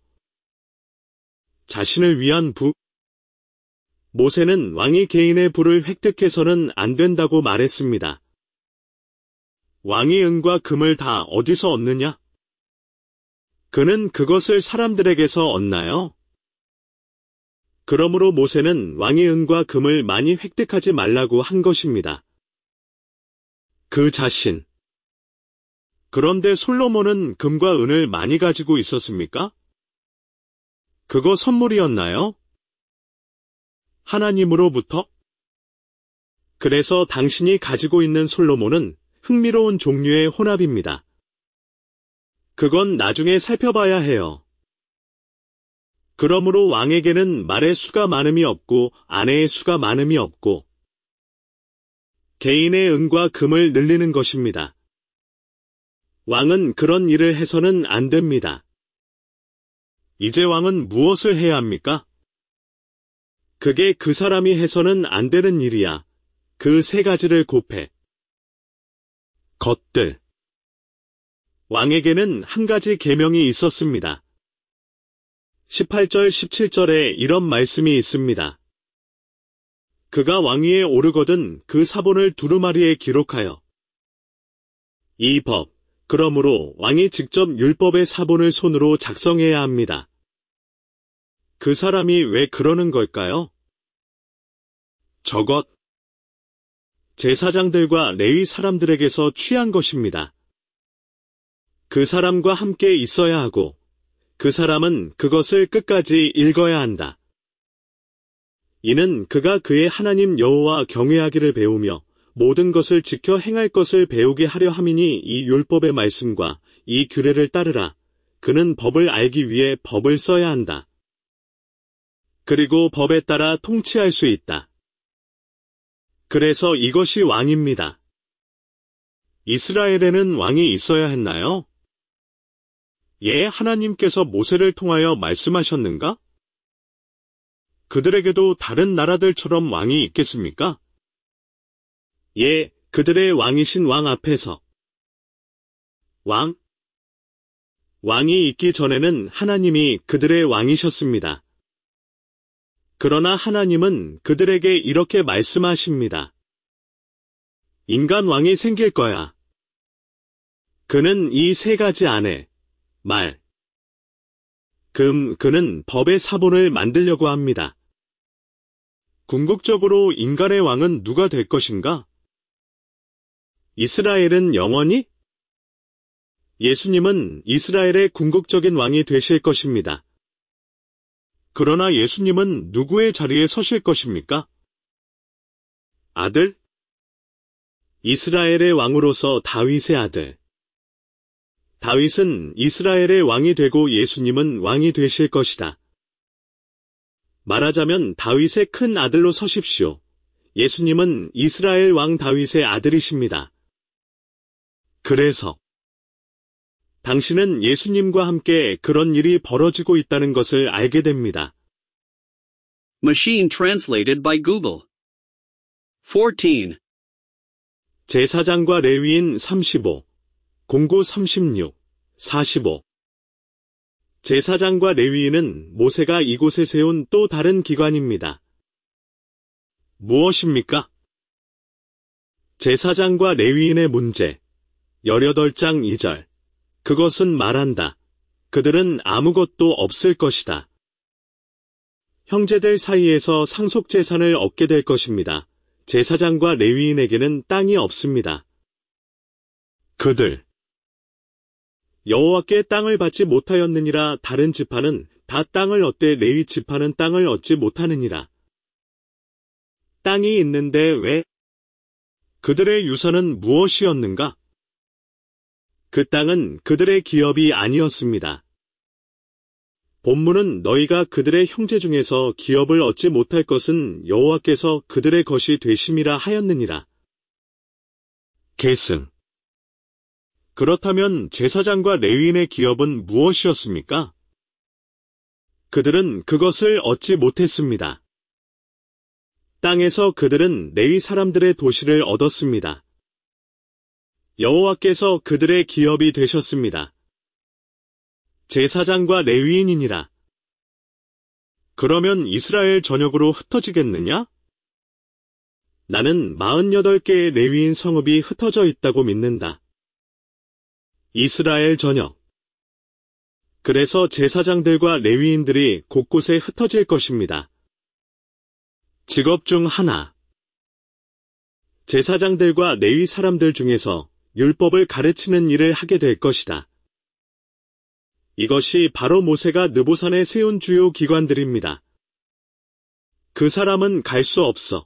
자신을 위한 부. 모세는 왕이 개인의 부를 획득해서는 안 된다고 말했습니다. 왕이 은과 금을 다 어디서 얻느냐? 그는 그것을 사람들에게서 얻나요? 그러므로 모세는 왕이 은과 금을 많이 획득하지 말라고 한 것입니다. 그 자신. 그런데 솔로몬은 금과 은을 많이 가지고 있었습니까? 그거 선물이었나요? 하나님으로부터? 그래서 당신이 가지고 있는 솔로몬은 흥미로운 종류의 혼합입니다. 그건 나중에 살펴봐야 해요. 그러므로 왕에게는 말의 수가 많음이 없고 아내의 수가 많음이 없고 개인의 은과 금을 늘리는 것입니다. 왕은 그런 일을 해서는 안 됩니다. 이제 왕은 무엇을 해야 합니까? 그게 그 사람이 해서는 안 되는 일이야. 그 세 가지를 곱해. 것들. 왕에게는 한 가지 계명이 있었습니다. 18절 17절에 이런 말씀이 있습니다. 그가 왕위에 오르거든 그 사본을 두루마리에 기록하여. 이 법, 그러므로 왕이 직접 율법의 사본을 손으로 작성해야 합니다. 그 사람이 왜 그러는 걸까요? 저것. 제사장들과 레위 사람들에게서 취한 것입니다. 그 사람과 함께 있어야 하고 그 사람은 그것을 끝까지 읽어야 한다. 이는 그가 그의 하나님 여호와 경외하기를 배우며 모든 것을 지켜 행할 것을 배우게 하려 함이니 이 율법의 말씀과 이 규례를 따르라. 그는 법을 알기 위해 법을 써야 한다. 그리고 법에 따라 통치할 수 있다. 그래서 이것이 왕입니다. 이스라엘에는 왕이 있어야 했나요? 예, 하나님께서 모세를 통하여 말씀하셨는가? 그들에게도 다른 나라들처럼 왕이 있겠습니까? 예, 그들의 왕이신 왕 앞에서. 왕이 있기 전에는 하나님이 그들의 왕이셨습니다. 그러나 하나님은 그들에게 이렇게 말씀하십니다. 인간 왕이 생길 거야. 그는 이 세 가지 안에 그는 법의 사본을 만들려고 합니다. 궁극적으로 인간의 왕은 누가 될 것인가? 이스라엘은 영원히? 예수님은 이스라엘의 궁극적인 왕이 되실 것입니다. 그러나 예수님은 누구의 자리에 서실 것입니까? 아들? 이스라엘의 왕으로서 다윗의 아들. 다윗은 이스라엘의 왕이 되고 예수님은 왕이 되실 것이다. 말하자면 다윗의 큰 아들로 서십시오. 예수님은 이스라엘 왕 다윗의 아들이십니다. 그래서 당신은 예수님과 함께 그런 일이 벌어지고 있다는 것을 알게 됩니다. Machine translated by Google. 14. 제사장과 레위인 35, 공구 36, 45. 제사장과 레위인은 모세가 이곳에 세운 또 다른 기관입니다. 무엇입니까? 제사장과 레위인의 문제. 18장 2절. 그것은 말한다. 그들은 아무것도 없을 것이다. 형제들 사이에서 상속재산을 얻게 될 것입니다. 제사장과 레위인에게는 땅이 없습니다. 그들. 여호와께 땅을 받지 못하였느니라. 다른 지파는 다 땅을 얻되 레위 지파는 땅을 얻지 못하느니라. 땅이 있는데 왜? 그들의 유산은 무엇이었는가? 그 땅은 그들의 기업이 아니었습니다. 본문은 너희가 그들의 형제 중에서 기업을 얻지 못할 것은 여호와께서 그들의 것이 되심이라 하였느니라. 계승. 그렇다면 제사장과 레위인의 기업은 무엇이었습니까? 그들은 그것을 얻지 못했습니다. 땅에서 그들은 레위 사람들의 도시를 얻었습니다. 여호와께서 그들의 기업이 되셨습니다. 제사장과 레위인이니라. 그러면 이스라엘 전역으로 흩어지겠느냐? 나는 48개의 레위인 성읍이 흩어져 있다고 믿는다. 이스라엘 전역. 그래서 제사장들과 레위인들이 곳곳에 흩어질 것입니다. 직업 중 하나. 제사장들과 레위 사람들 중에서 율법을 가르치는 일을 하게 될 것이다. 이것이 바로 모세가 느보산에 세운 주요 기관들입니다. 그 사람은 갈 수 없어.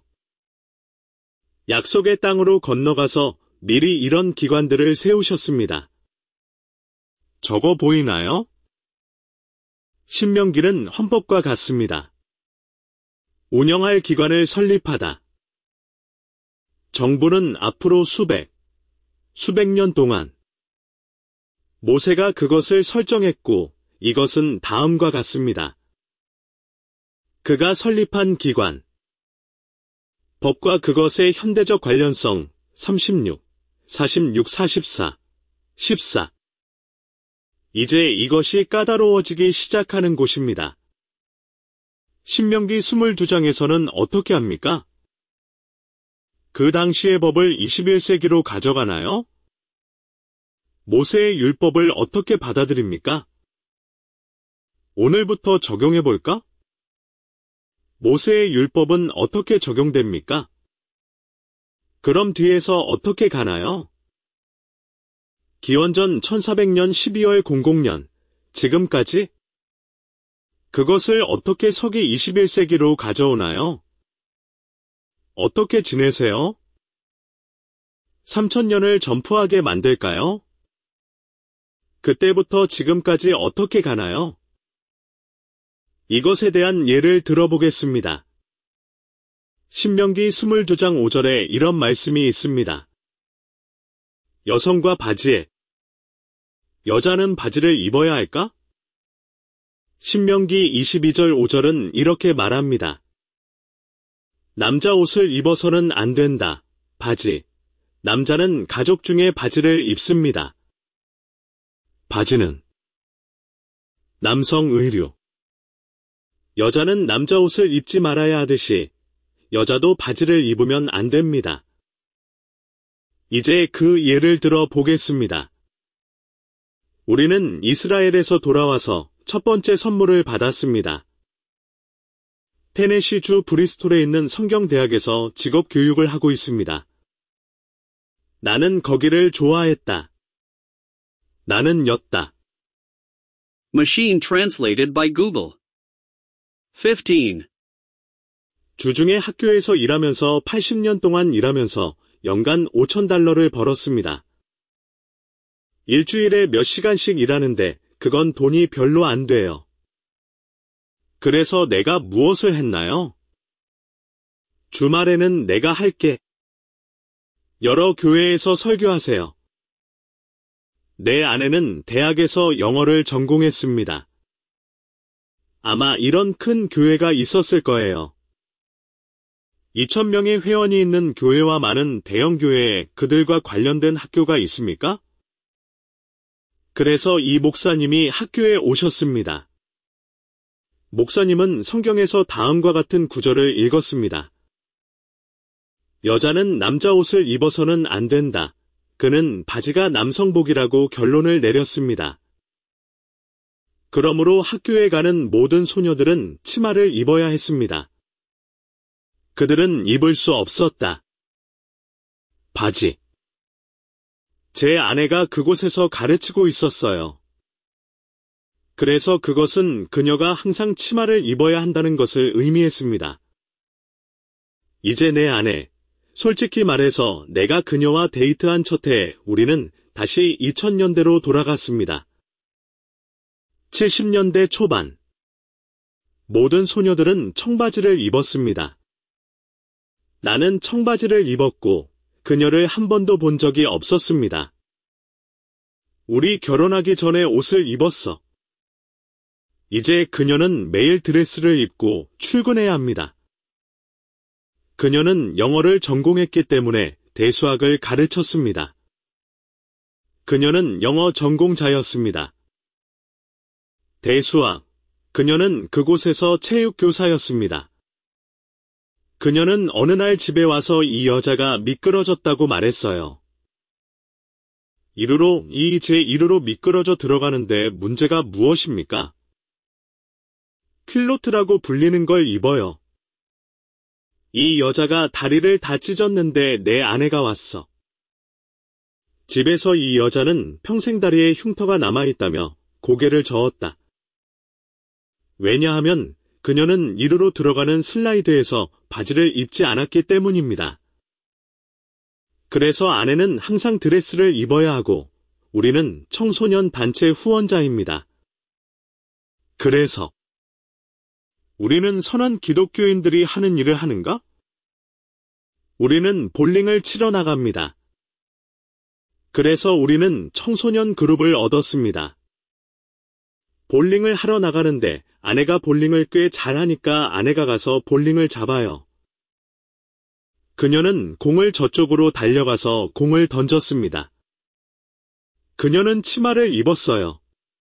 약속의 땅으로 건너가서 미리 이런 기관들을 세우셨습니다. 적어 보이나요? 신명기는 헌법과 같습니다. 운영할 기관을 설립하다. 정부는 앞으로 수백 년 동안 모세가 그것을 설정했고 이것은 다음과 같습니다. 그가 설립한 기관. 법과 그것의 현대적 관련성 36, 46, 44, 14. 이제 이것이 까다로워지기 시작하는 곳입니다. 신명기 22장에서는 어떻게 합니까? 그 당시의 법을 21세기로 가져가나요? 모세의 율법을 어떻게 받아들입니까? 오늘부터 적용해볼까? 모세의 율법은 어떻게 적용됩니까? 그럼 뒤에서 어떻게 가나요? 기원전 1400년 12월 00년, 지금까지? 그것을 어떻게 서기 21세기로 가져오나요? 어떻게 지내세요? 3000년을 점프하게 만들까요? 그때부터 지금까지 어떻게 가나요? 이것에 대한 예를 들어보겠습니다. 신명기 22장 5절에 이런 말씀이 있습니다. 여성과 바지에 여자는 바지를 입어야 할까? 신명기 22절 5절은 이렇게 말합니다. 남자 옷을 입어서는 안 된다. 바지. 남자는 가족 중에 바지를 입습니다. 바지는 남성 의류. 여자는 남자 옷을 입지 말아야 하듯이 여자도 바지를 입으면 안 됩니다. 이제 그 예를 들어 보겠습니다. 우리는 이스라엘에서 돌아와서 첫 번째 선물을 받았습니다. 테네시주 브리스톨에 있는 성경대학에서 직업 교육을 하고 있습니다. 나는 거기를 좋아했다. 나는 였다. Machine translated by Google. 15. 주중에 학교에서 일하면서 80년 동안 일하면서 연간 $5,000를 벌었습니다. 일주일에 몇 시간씩 일하는데 그건 돈이 별로 안 돼요. 그래서 내가 무엇을 했나요? 주말에는 내가 할게. 여러 교회에서 설교하세요. 내 아내는 대학에서 영어를 전공했습니다. 아마 이런 큰 교회가 있었을 거예요. 2,000명의 회원이 있는 교회와 많은 대형 교회에 그들과 관련된 학교가 있습니까? 그래서 이 목사님이 학교에 오셨습니다. 목사님은 성경에서 다음과 같은 구절을 읽었습니다. 여자는 남자 옷을 입어서는 안 된다. 그는 바지가 남성복이라고 결론을 내렸습니다. 그러므로 학교에 가는 모든 소녀들은 치마를 입어야 했습니다. 그들은 입을 수 없었다. 바지. 제 아내가 그곳에서 가르치고 있었어요. 그래서 그것은 그녀가 항상 치마를 입어야 한다는 것을 의미했습니다. 이제 내 아내, 솔직히 말해서 내가 그녀와 데이트한 첫 해에 우리는 다시 2000년대로 돌아갔습니다. 70년대 초반. 모든 소녀들은 청바지를 입었습니다. 나는 청바지를 입었고 그녀를 한 번도 본 적이 없었습니다. 우리 결혼하기 전에 옷을 입었어. 이제 그녀는 매일 드레스를 입고 출근해야 합니다. 그녀는 영어를 전공했기 때문에 대수학을 가르쳤습니다. 그녀는 영어 전공자였습니다. 대수학. 그녀는 그곳에서 체육교사였습니다. 그녀는 어느 날 집에 와서 이 여자가 미끄러졌다고 말했어요. 제 이르로 미끄러져 들어가는데 문제가 무엇입니까? 퀼로트라고 불리는 걸 입어요. 이 여자가 다리를 다 찢었는데 내 아내가 왔어. 집에서 이 여자는 평생 다리에 흉터가 남아있다며 고개를 저었다. 왜냐하면 그녀는 이르로 들어가는 슬라이드에서 바지를 입지 않았기 때문입니다. 그래서 아내는 항상 드레스를 입어야 하고 우리는 청소년 단체 후원자입니다. 그래서 우리는 선한 기독교인들이 하는 일을 하는가? 우리는 볼링을 치러 나갑니다. 그래서 우리는 청소년 그룹을 얻었습니다. 볼링을 하러 나가는데 아내가 볼링을 꽤 잘하니까 아내가 가서 볼링을 잡아요. 그녀는 공을 저쪽으로 달려가서 공을 던졌습니다. 그녀는 치마를 입었어요.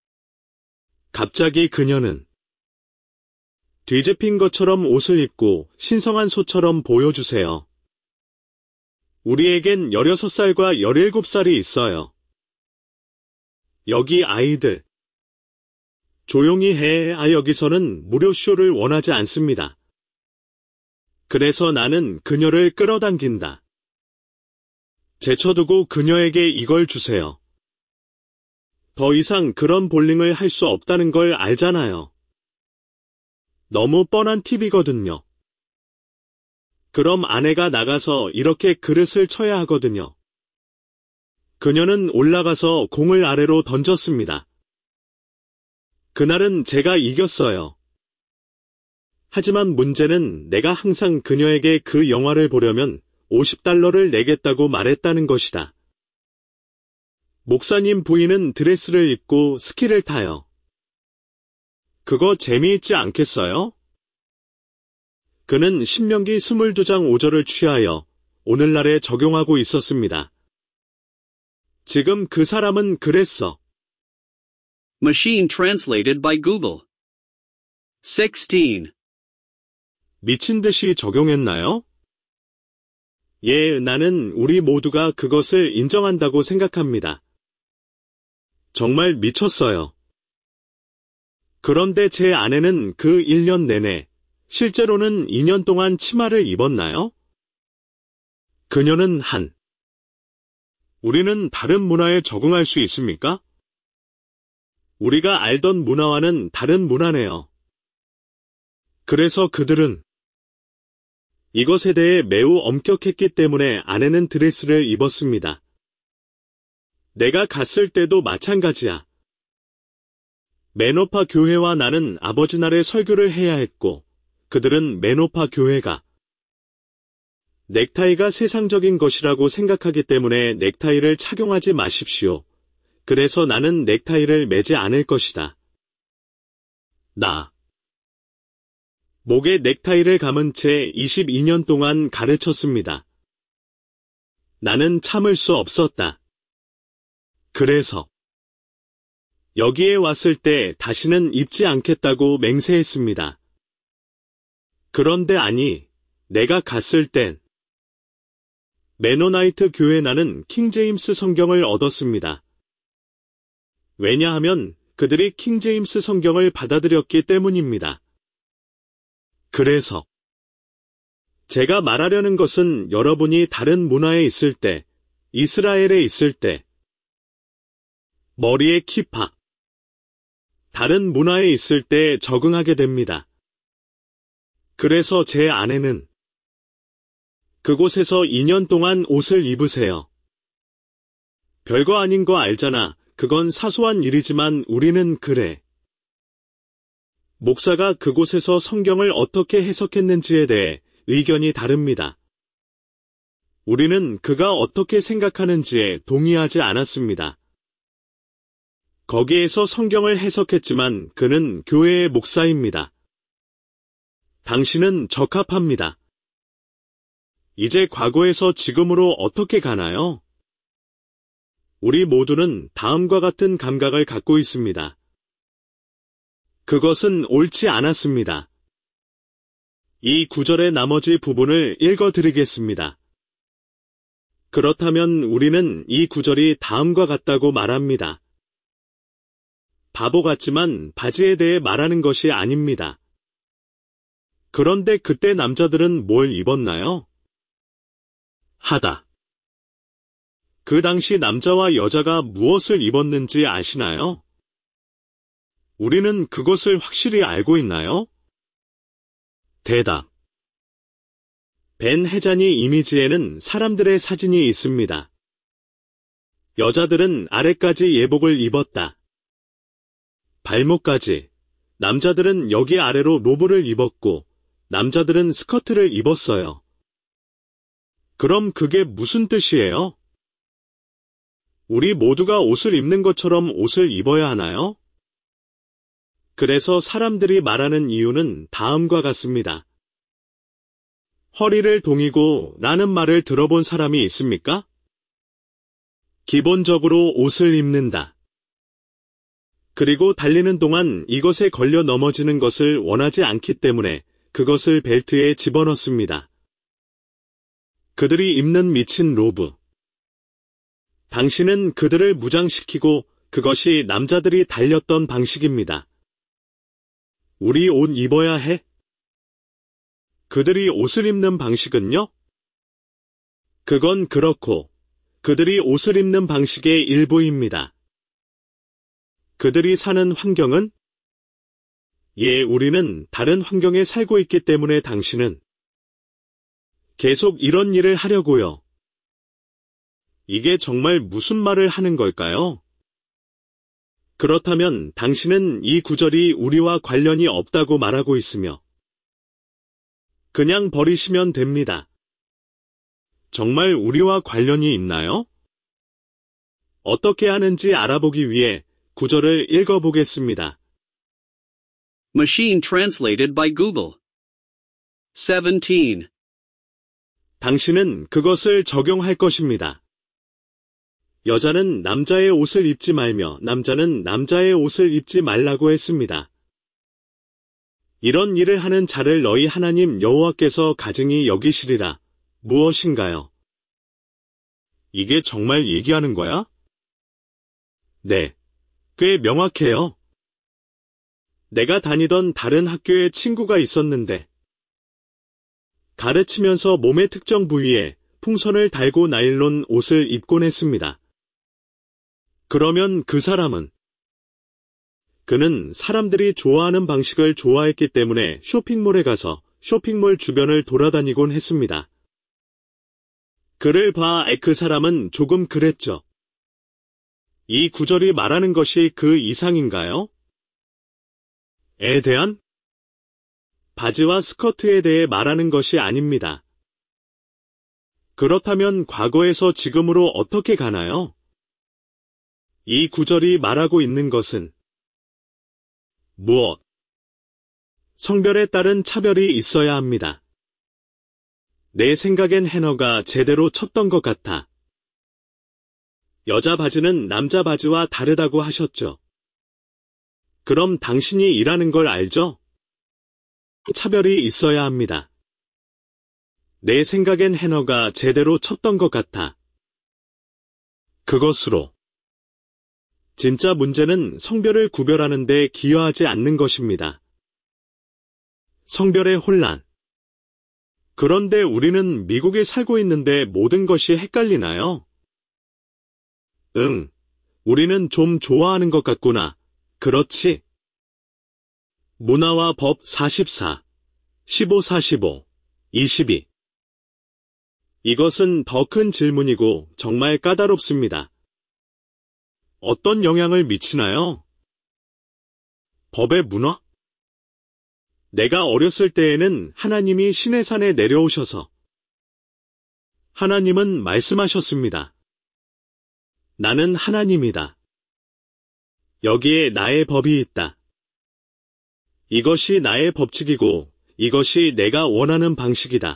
갑자기 그녀는 뒤집힌 것처럼 옷을 입고 신성한 소처럼 보여주세요. 우리에겐 16살과 17살이 있어요. 여기 아이들. 조용히 해. 여기서는 무료 쇼를 원하지 않습니다. 그래서 나는 그녀를 끌어당긴다. 제쳐두고 그녀에게 이걸 주세요. 더 이상 그런 볼링을 할 수 없다는 걸 알잖아요. 너무 뻔한 팁이거든요. 그럼 아내가 나가서 이렇게 그릇을 쳐야 하거든요. 그녀는 올라가서 공을 아래로 던졌습니다. 그날은 제가 이겼어요. 하지만 문제는 내가 항상 그녀에게 그 영화를 보려면 $50를 내겠다고 말했다는 것이다. 목사님 부인은 드레스를 입고 스키를 타요. 그거 재미있지 않겠어요? 그는 신명기 22장 5절을 취하여 오늘날에 적용하고 있었습니다. 지금 그 사람은 그랬어. Machine translated by Google. 16. 미친 듯이 적용했나요? 예, 나는 우리 모두가 그것을 인정한다고 생각합니다. 정말 미쳤어요. 그런데 제 아내는 그 1년 내내, 실제로는 2년 동안 치마를 입었나요? 그녀는 우리는 다른 문화에 적응할 수 있습니까? 우리가 알던 문화와는 다른 문화네요. 그래서 그들은 이것에 대해 매우 엄격했기 때문에 아내는 드레스를 입었습니다. 내가 갔을 때도 마찬가지야. 메노파 교회와 나는 아버지 날에 설교를 해야 했고, 그들은 메노파 교회가 넥타이가 세상적인 것이라고 생각하기 때문에 넥타이를 착용하지 마십시오. 그래서 나는 넥타이를 매지 않을 것이다. 목에 넥타이를 감은 채 22년 동안 가르쳤습니다. 나는 참을 수 없었다. 그래서 여기에 왔을 때 다시는 입지 않겠다고 맹세했습니다. 그런데 내가 갔을 땐 메노나이트 교회 나는 킹제임스 성경을 얻었습니다. 왜냐하면 그들이 킹제임스 성경을 받아들였기 때문입니다. 그래서 제가 말하려는 것은 여러분이 다른 문화에 있을 때, 이스라엘에 있을 때, 머리에 키파, 다른 문화에 있을 때 적응하게 됩니다. 그래서 제 아내는 그곳에서 2년 동안 옷을 입으세요. 별거 아닌 거 알잖아. 그건 사소한 일이지만 우리는 그래. 목사가 그곳에서 성경을 어떻게 해석했는지에 대해 의견이 다릅니다. 우리는 그가 어떻게 생각하는지에 동의하지 않았습니다. 거기에서 성경을 해석했지만 그는 교회의 목사입니다. 당신은 적합합니다. 이제 과거에서 지금으로 어떻게 가나요? 우리 모두는 다음과 같은 감각을 갖고 있습니다. 그것은 옳지 않았습니다. 이 구절의 나머지 부분을 읽어드리겠습니다. 그렇다면 우리는 이 구절이 다음과 같다고 말합니다. 바보 같지만 바지에 대해 말하는 것이 아닙니다. 그런데 그때 남자들은 뭘 입었나요? 그 당시 남자와 여자가 무엇을 입었는지 아시나요? 우리는 그것을 확실히 알고 있나요? 대답. 벤 해자니 이미지에는 사람들의 사진이 있습니다. 여자들은 아래까지 예복을 입었다. 발목까지. 남자들은 여기 아래로 로브를 입었고, 남자들은 스커트를 입었어요. 그럼 그게 무슨 뜻이에요? 우리 모두가 옷을 입는 것처럼 옷을 입어야 하나요? 그래서 사람들이 말하는 이유는 다음과 같습니다. 허리를 동이고 라는 말을 들어본 사람이 있습니까? 기본적으로 옷을 입는다. 그리고 달리는 동안 이것에 걸려 넘어지는 것을 원하지 않기 때문에 그것을 벨트에 집어넣습니다. 그들이 입는 미친 로브. 당신은 그들을 무장시키고 그것이 남자들이 달렸던 방식입니다. 우리 옷 입어야 해? 그들이 옷을 입는 방식은요? 그건 그렇고, 그들이 옷을 입는 방식의 일부입니다. 그들이 사는 환경은? 우리는 다른 환경에 살고 있기 때문에 당신은 계속 이런 일을 하려고요. 이게 정말 무슨 말을 하는 걸까요? 그렇다면 당신은 이 구절이 우리와 관련이 없다고 말하고 있으며 그냥 버리시면 됩니다. 정말 우리와 관련이 있나요? 어떻게 하는지 알아보기 위해 구절을 읽어보겠습니다. Machine translated by Google. 17. 당신은 그것을 적용할 것입니다. 여자는 남자의 옷을 입지 말며 남자는 남자의 옷을 입지 말라고 했습니다. 이런 일을 하는 자를 너희 하나님 여호와께서 가증히 여기시리라. 무엇인가요? 이게 정말 얘기하는 거야? 네, 꽤 명확해요. 내가 다니던 다른 학교에 친구가 있었는데 가르치면서 몸의 특정 부위에 풍선을 달고 나일론 옷을 입곤 했습니다. 그러면 그 사람은 그는 사람들이 좋아하는 방식을 좋아했기 때문에 쇼핑몰에 가서 쇼핑몰 주변을 돌아다니곤 했습니다. 그를 봐 그 사람은 조금 그랬죠. 이 구절이 말하는 것이 그 이상인가요? 에 대한? 바지와 스커트에 대해 말하는 것이 아닙니다. 그렇다면 과거에서 지금으로 어떻게 가나요? 이 구절이 말하고 있는 것은 무엇? 성별에 따른 차별이 있어야 합니다. 내 생각엔 해너가 제대로 쳤던 것 같아. 여자 바지는 남자 바지와 다르다고 하셨죠. 그럼 당신이 일하는 걸 알죠? 차별이 있어야 합니다. 내 생각엔 해너가 제대로 쳤던 것 같아. 그것으로. 진짜 문제는 성별을 구별하는 데 기여하지 않는 것입니다. 성별의 혼란. 그런데 우리는 미국에 살고 있는데 모든 것이 헷갈리나요? 응, 우리는 좀 좋아하는 것 같구나. 그렇지? 문화와 법 44, 15-45, 22. 이것은 더 큰 질문이고 정말 까다롭습니다. 어떤 영향을 미치나요? 법의 문화? 내가 어렸을 때에는 하나님이 시내산에 내려오셔서 하나님은 말씀하셨습니다. 나는 하나님이다. 여기에 나의 법이 있다. 이것이 나의 법칙이고 이것이 내가 원하는 방식이다.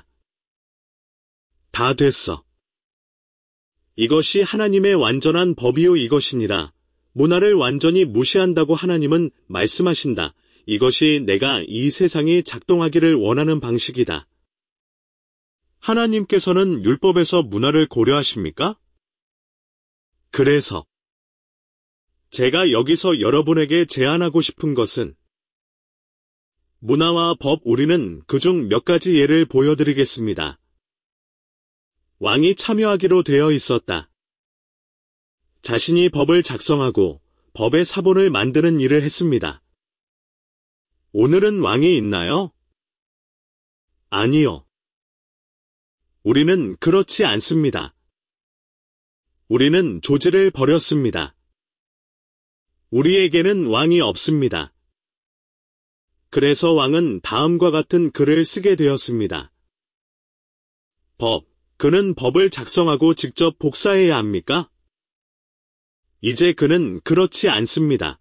다 됐어. 이것이 하나님의 완전한 법이요 이것이니라. 문화를 완전히 무시한다고 하나님은 말씀하신다. 이것이 내가 이 세상이 작동하기를 원하는 방식이다. 하나님께서는 율법에서 문화를 고려하십니까? 그래서 제가 여기서 여러분에게 제안하고 싶은 것은 문화와 법 우리는 그중 몇 가지 예를 보여드리겠습니다. 왕이 참여하기로 되어 있었다. 자신이 법을 작성하고 법의 사본을 만드는 일을 했습니다. 오늘은 왕이 있나요? 아니요. 우리는 그렇지 않습니다. 우리는 조지를 버렸습니다. 우리에게는 왕이 없습니다. 그래서 왕은 다음과 같은 글을 쓰게 되었습니다. 법, 그는 법을 작성하고 직접 복사해야 합니까? 이제 그는 그렇지 않습니다.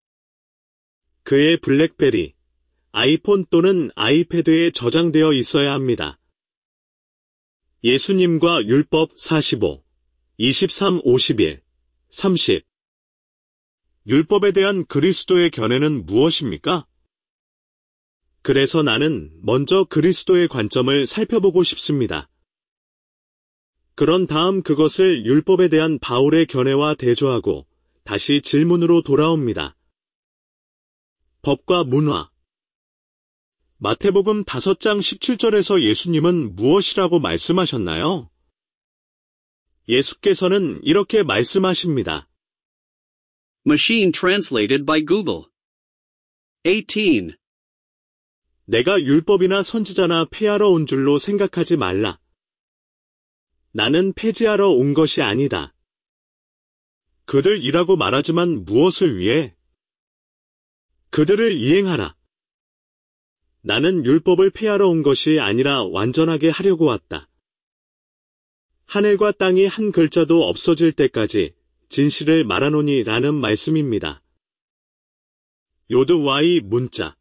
그의 블랙베리, 아이폰 또는 아이패드에 저장되어 있어야 합니다. 예수님과 율법 45, 23, 51, 30. 율법에 대한 그리스도의 견해는 무엇입니까? 그래서 나는 먼저 그리스도의 관점을 살펴보고 싶습니다. 그런 다음 그것을 율법에 대한 바울의 견해와 대조하고 다시 질문으로 돌아옵니다. 법과 문화. 마태복음 5장 17절에서 예수님은 무엇이라고 말씀하셨나요? 예수께서는 이렇게 말씀하십니다. Machine translated by Google. 18. 내가 율법이나 선지자나 폐하러 온 줄로 생각하지 말라. 나는 폐지하러 온 것이 아니다. 그들이라고 말하지만 무엇을 위해? 그들을 이행하라. 나는 율법을 폐하러 온 것이 아니라 완전하게 하려고 왔다. 하늘과 땅이 한 글자도 없어질 때까지 진실을 말하노니 라는 말씀입니다. 요드 Y 문자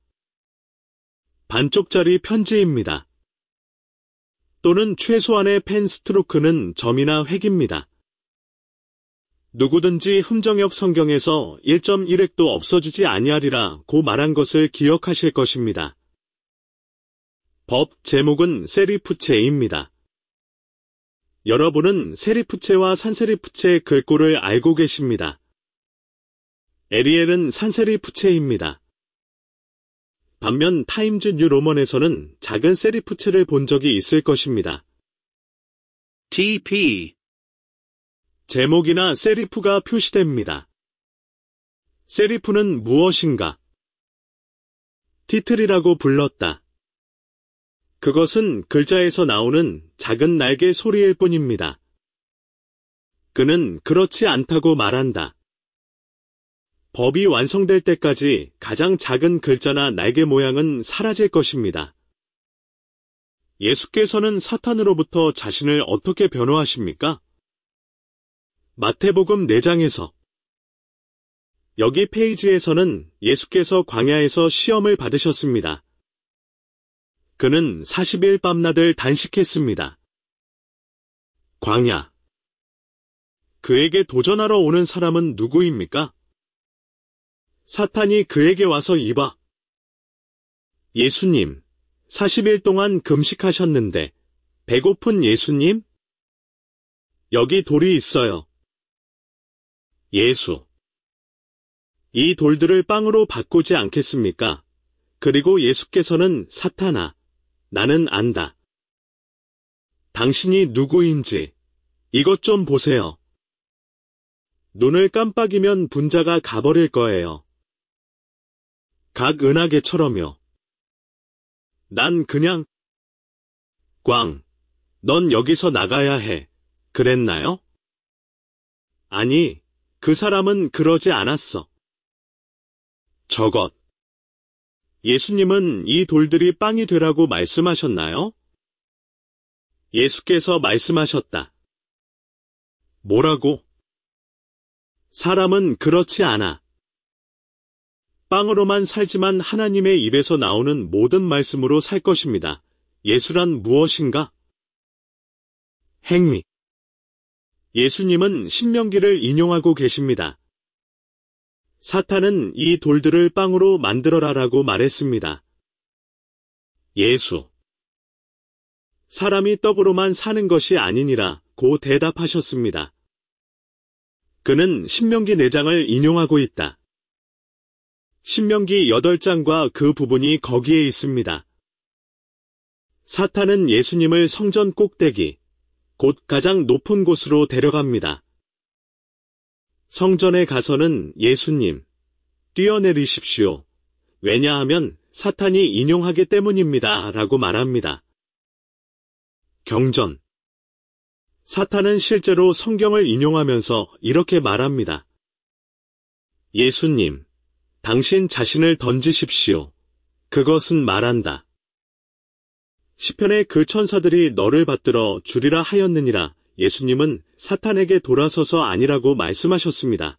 반쪽짜리 편지입니다. 또는 최소한의 펜 스트로크는 점이나 획입니다. 누구든지 흠정역 성경에서 1.1획도 없어지지 아니하리라 고 말한 것을 기억하실 것입니다. 법 제목은 세리프체입니다. 여러분은 세리프체와 산세리프체의 글꼴을 알고 계십니다. 에리엘은 산세리프체입니다. 반면 타임즈 뉴 로먼에서는 작은 세리프체를 본 적이 있을 것입니다. TP 제목이나 세리프가 표시됩니다. 세리프는 무엇인가? 티틀이라고 불렀다. 그것은 글자에서 나오는 작은 날개 소리일 뿐입니다. 그는 그렇지 않다고 말한다. 법이 완성될 때까지 가장 작은 글자나 날개 모양은 사라질 것입니다. 예수께서는 사탄으로부터 자신을 어떻게 변호하십니까? 마태복음 4장에서 여기 페이지에서는 예수께서 광야에서 시험을 받으셨습니다. 그는 40일 밤낮을 단식했습니다. 광야. 그에게 도전하러 오는 사람은 누구입니까? 사탄이 그에게 와서 이봐. 예수님, 40일 동안 금식하셨는데 배고픈 예수님? 여기 돌이 있어요. 예수. 이 돌들을 빵으로 바꾸지 않겠습니까? 그리고 예수께서는 사탄아, 나는 안다. 당신이 누구인지 이것 좀 보세요. 눈을 깜빡이면 분자가 가버릴 거예요. 각 은하계처럼요. 난 그냥 넌 여기서 나가야 해. 그랬나요? 아니, 그 사람은 그러지 않았어. 저것. 예수님은 이 돌들이 빵이 되라고 말씀하셨나요? 예수께서 말씀하셨다. 뭐라고? 사람은 그렇지 않아. 빵으로만 살지만 하나님의 입에서 나오는 모든 말씀으로 살 것입니다. 예수란 무엇인가? 행위. 예수님은 신명기를 인용하고 계십니다. 사탄은 이 돌들을 빵으로 만들어라라고 말했습니다. 예수. 사람이 떡으로만 사는 것이 아니니라 고 대답하셨습니다. 그는 신명기 4장을 인용하고 있다. 신명기 8장과 그 부분이 거기에 있습니다. 사탄은 예수님을 성전 꼭대기, 곧 가장 높은 곳으로 데려갑니다. 성전에 가서는 예수님, 뛰어내리십시오. 왜냐하면 사탄이 인용하기 때문입니다. 라고 말합니다. 경전. 사탄은 실제로 성경을 인용하면서 이렇게 말합니다. 예수님, 당신 자신을 던지십시오. 그것은 말한다. 시편에 그 천사들이 너를 받들어 주리라 하였느니라. 예수님은 사탄에게 돌아서서 아니라고 말씀하셨습니다.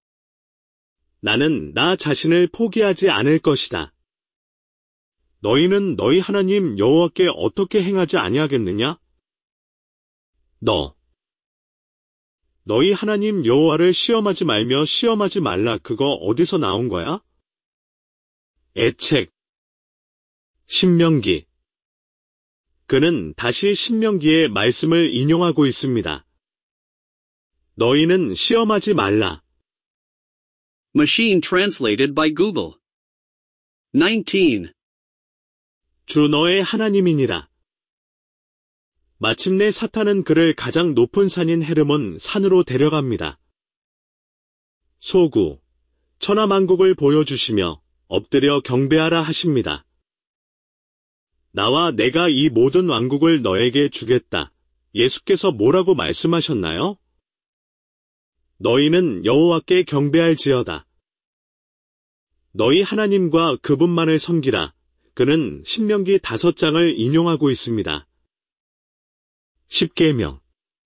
나는 나 자신을 포기하지 않을 것이다. 너희는 너희 하나님 여호와께 어떻게 행하지 아니하겠느냐? 너희 하나님 여호와를 시험하지 말며 시험하지 말라. 그거 어디서 나온 거야? 애책. 신명기. 그는 다시 신명기의 말씀을 인용하고 있습니다. 너희는 시험하지 말라. Machine translated by Google. 19. 주 너의 하나님이니라. 마침내 사탄은 그를 가장 높은 산인 헤르몬 산으로 데려갑니다. 소구, 천하만국을 보여주시며 엎드려 경배하라 하십니다. 나와 내가 이 모든 왕국을 너에게 주겠다. 예수께서 뭐라고 말씀하셨나요? 너희는 여호와께 경배할지어다. 너희 하나님과 그분만을 섬기라. 그는 신명기 5장을 인용하고 있습니다. 10계명.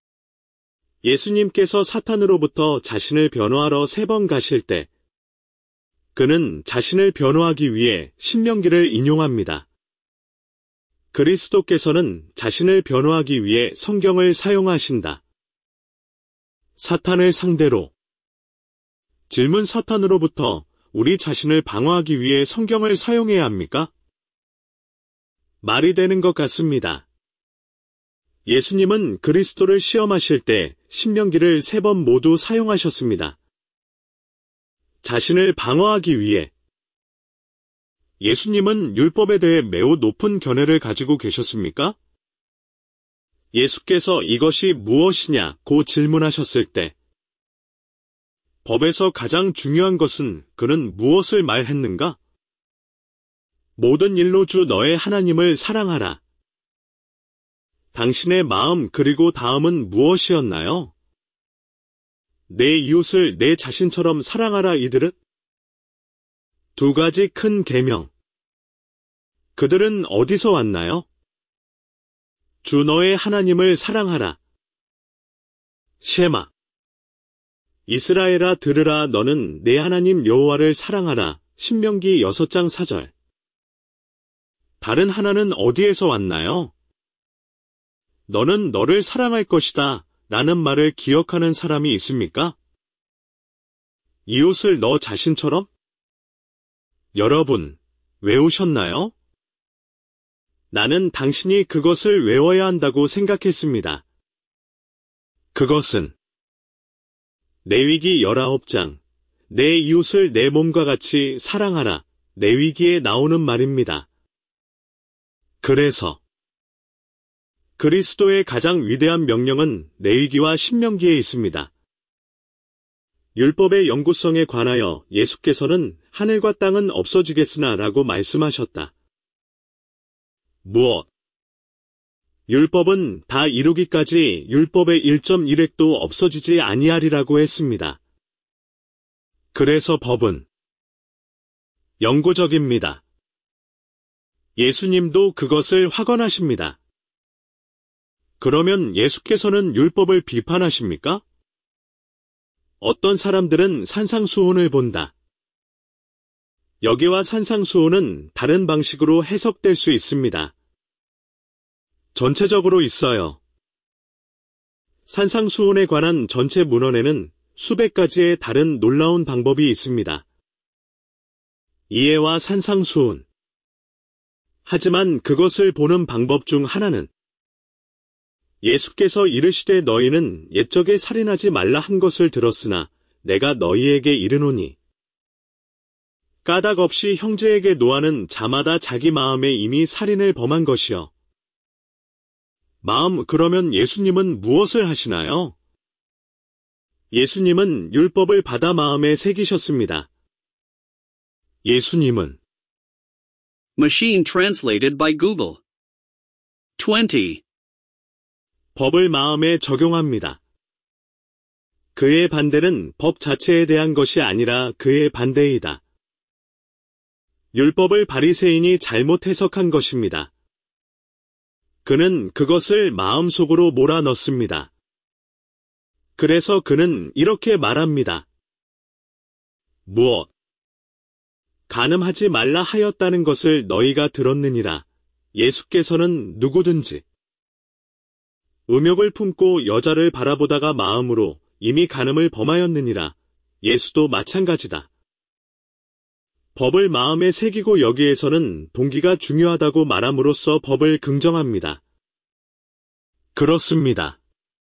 예수님께서 사탄으로부터 자신을 변호하러 3번 가실 때 그는 자신을 변호하기 위해 신명기를 인용합니다. 그리스도께서는 자신을 변호하기 위해 성경을 사용하신다. 사탄을 상대로. 질문: 사탄으로부터 우리 자신을 방어하기 위해 성경을 사용해야 합니까? 말이 되는 것 같습니다. 예수님은 그리스도를 시험하실 때 신명기를 3번 모두 사용하셨습니다. 자신을 방어하기 위해. 예수님은 율법에 대해 매우 높은 견해를 가지고 계셨습니까? 예수께서 이것이 무엇이냐고 질문하셨을 때 법에서 가장 중요한 것은 그는 무엇을 말했는가? 모든 일로 주 너의 하나님을 사랑하라. 당신의 마음 그리고 다음은 무엇이었나요? 내 이웃을 내 자신처럼 사랑하라. 이들은 2가지 큰 계명. 그들은 어디서 왔나요? 주 너의 하나님을 사랑하라. 셰마. 이스라엘아 들으라. 너는 내 하나님 여호와를 사랑하라. 신명기 6장 4절. 다른 하나는 어디에서 왔나요? 너는 너를 사랑할 것이다 라는 말을 기억하는 사람이 있습니까? 이웃을 너 자신처럼? 여러분, 외우셨나요? 나는 당신이 그것을 외워야 한다고 생각했습니다. 그것은 레위기 19장, 내 이웃을 내 몸과 같이 사랑하라. 레위기에 나오는 말입니다. 그래서 그리스도의 가장 위대한 명령은 레위기와 신명기에 있습니다. 율법의 영구성에 관하여 예수께서는 하늘과 땅은 없어지겠으나 라고 말씀하셨다. 무엇? 율법은 다 이루기까지 율법의 1.1획도 없어지지 아니하리라고 했습니다. 그래서 법은 영구적입니다. 예수님도 그것을 확언하십니다. 그러면 예수께서는 율법을 비판하십니까? 어떤 사람들은 산상수훈을 본다. 여기와 산상수훈은 다른 방식으로 해석될 수 있습니다. 전체적으로 있어요. 산상수훈에 관한 전체 문헌에는 수백 가지의 다른 놀라운 방법이 있습니다. 이해와 산상수훈. 하지만 그것을 보는 방법 중 하나는 예수께서 이르시되 너희는 옛적에 살인하지 말라 한 것을 들었으나 내가 너희에게 이르노니 까닭 없이 형제에게 노하는 자마다 자기 마음에 이미 살인을 범한 것이요. 마음. 그러면 예수님은 무엇을 하시나요? 예수님은 율법을 받아 마음에 새기셨습니다. 예수님은 Machine translated by Google. 20. 법을 마음에 적용합니다. 그의 반대는 법 자체에 대한 것이 아니라 그의 반대이다. 율법을 바리새인이 잘못 해석한 것입니다. 그는 그것을 마음속으로 몰아넣습니다. 그래서 그는 이렇게 말합니다. 무엇? 간음하지 말라 하였다는 것을 너희가 들었느니라. 예수께서는 누구든지 음욕을 품고 여자를 바라보다가 마음으로 이미 간음을 범하였느니라. 예수도 마찬가지다. 법을 마음에 새기고 여기에서는 동기가 중요하다고 말함으로써 법을 긍정합니다. 그렇습니다.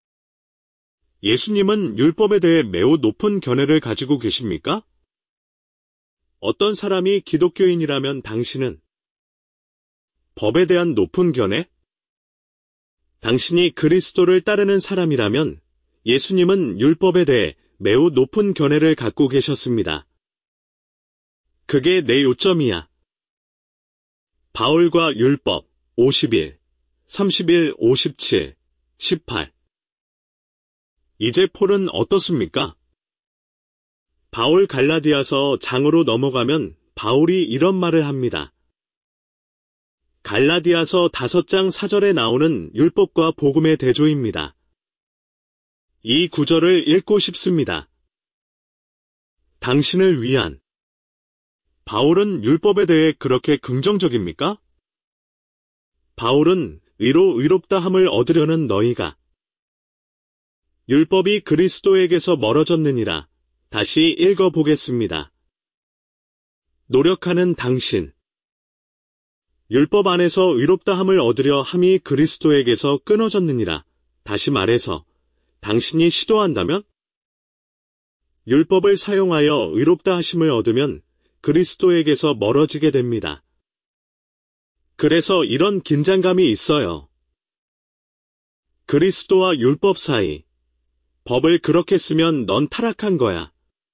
예수님은 율법에 대해 매우 높은 견해를 가지고 계십니까? 어떤 사람이 기독교인이라면 당신은 법에 대한 높은 견해? 당신이 그리스도를 따르는 사람이라면 예수님은 율법에 대해 매우 높은 견해를 갖고 계셨습니다. 그게 내 요점이야. 바울과 율법 51, 31, 57, 18. 이제 폴은 어떻습니까? 바울 갈라디아서 장으로 넘어가면 바울이 이런 말을 합니다. 갈라디아서 5장 4절에 나오는 율법과 복음의 대조입니다. 이 구절을 읽고 싶습니다. 당신을 위한. 바울은 율법에 대해 그렇게 긍정적입니까? 바울은 의롭다함을 얻으려는 너희가 율법이 그리스도에게서 멀어졌느니라. 다시 읽어보겠습니다. 노력하는 당신. 율법 안에서 의롭다함을 얻으려 함이 그리스도에게서 끊어졌느니라. 다시 말해서 당신이 시도한다면 율법을 사용하여 의롭다 하심을 얻으면 그리스도에게서 멀어지게 됩니다. 그래서 이런 긴장감이 있어요. 그리스도와 율법 사이. 법을 그렇게 쓰면 넌 타락한 거야.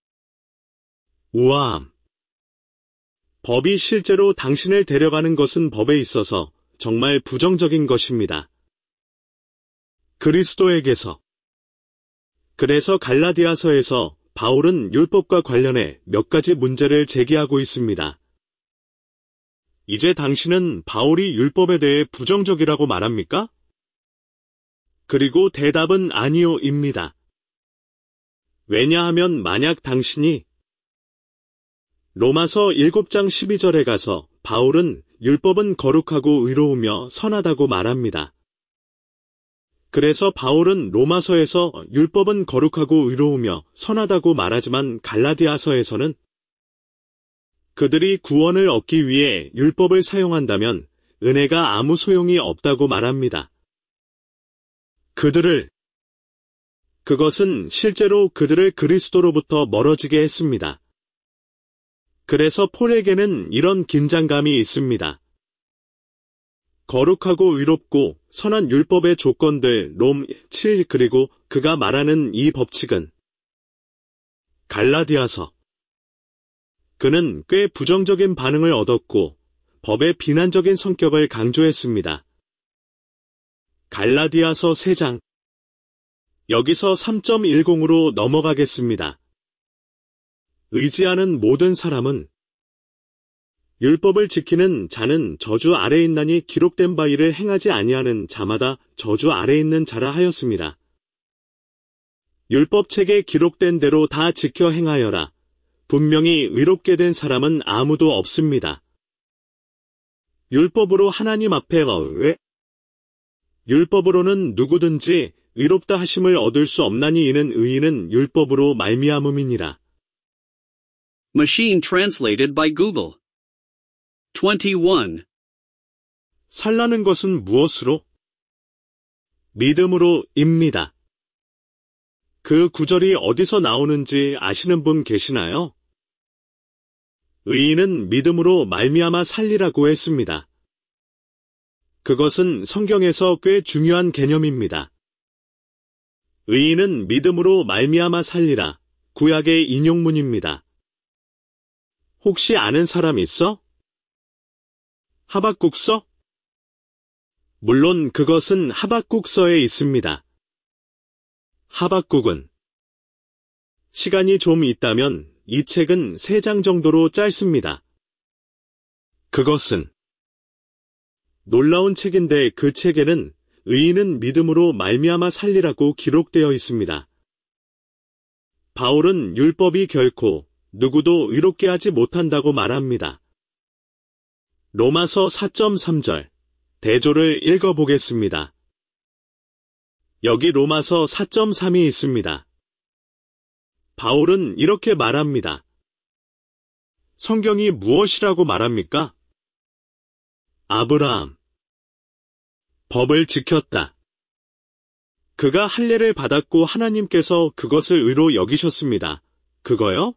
우아함. 법이 실제로 당신을 데려가는 것은 법에 있어서 정말 부정적인 것입니다. 그리스도에게서. 그래서 갈라디아서에서 바울은 율법과 관련해 몇 가지 문제를 제기하고 있습니다. 이제 당신은 바울이 율법에 대해 부정적이라고 말합니까? 그리고 대답은 아니요입니다. 왜냐하면 만약 당신이 로마서 7장 12절에 가서 바울은 율법은 거룩하고 의로우며 선하다고 말합니다. 그래서 바울은 로마서에서 율법은 거룩하고 의로우며 선하다고 말하지만 갈라디아서에서는 그들이 구원을 얻기 위해 율법을 사용한다면 은혜가 아무 소용이 없다고 말합니다. 그것은 실제로 그들을 그리스도로부터 멀어지게 했습니다. 그래서 폴에게는 이런 긴장감이 있습니다. 거룩하고 의롭고 선한 율법의 조건들 롬 7 그리고 그가 말하는 이 법칙은 갈라디아서. 그는 꽤 부정적인 반응을 얻었고 법의 비난적인 성격을 강조했습니다. 갈라디아서 3장. 여기서 3.10으로 넘어가겠습니다. 의지하는 모든 사람은 율법을 지키는 자는 저주 아래 있나니 기록된 바 이를 행하지 아니하는 자마다 저주 아래 있는 자라 하였습니다. 율법책에 기록된 대로 다 지켜 행하여라. 분명히 의롭게 된 사람은 아무도 없습니다. 율법으로 하나님 앞에 율법으로는 누구든지 의롭다 하심을 얻을 수 없나니 이는 의인은 율법으로 말미암음이니라. Machine translated by Google. 21. 살라는 것은 무엇으로? 믿음으로입니다. 그 구절이 어디서 나오는지 아시는 분 계시나요? 의인은 믿음으로 말미암아 살리라고 했습니다. 그것은 성경에서 꽤 중요한 개념입니다. 의인은 믿음으로 말미암아 살리라. 구약의 인용문입니다. 혹시 아는 사람 있어? 하박국서? 물론 그것은 하박국서에 있습니다. 하박국은 시간이 좀 있다면 이 책은 3장 정도로 짧습니다. 그것은 놀라운 책인데 그 책에는 의인은 믿음으로 말미암아 살리라고 기록되어 있습니다. 바울은 율법이 결코 누구도 의롭게 하지 못한다고 말합니다. 로마서 4.3절 대조를 읽어보겠습니다. 여기 로마서 4.3이 있습니다. 바울은 이렇게 말합니다. 성경이 무엇이라고 말합니까? 아브라함. 법을 지켰다. 그가 할례를 받았고 하나님께서 그것을 의로 여기셨습니다. 그거요?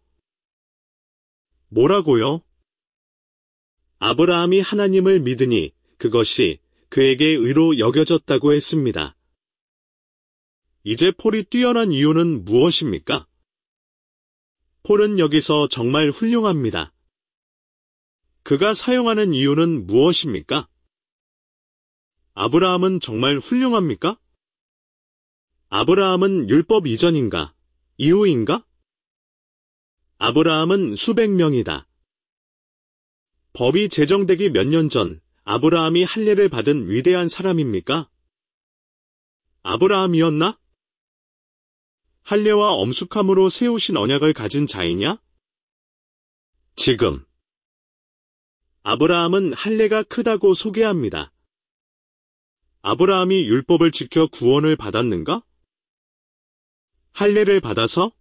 뭐라고요? 아브라함이 하나님을 믿으니 그것이 그에게 의로 여겨졌다고 했습니다. 이제 폴이 뛰어난 이유는 무엇입니까? 폴은 여기서 정말 훌륭합니다. 그가 사용하는 이유는 무엇입니까? 아브라함은 정말 훌륭합니까? 아브라함은 율법 이전인가? 이후인가? 아브라함은 수백 명이다. 법이 제정되기 몇 년 전 아브라함이 할례를 받은 위대한 사람입니까? 아브라함이었나? 할례와 엄숙함으로 세우신 언약을 가진 자이냐? 지금 아브라함은 할례가 크다고 소개합니다. 아브라함이 율법을 지켜 구원을 받았는가? 할례를 받아서?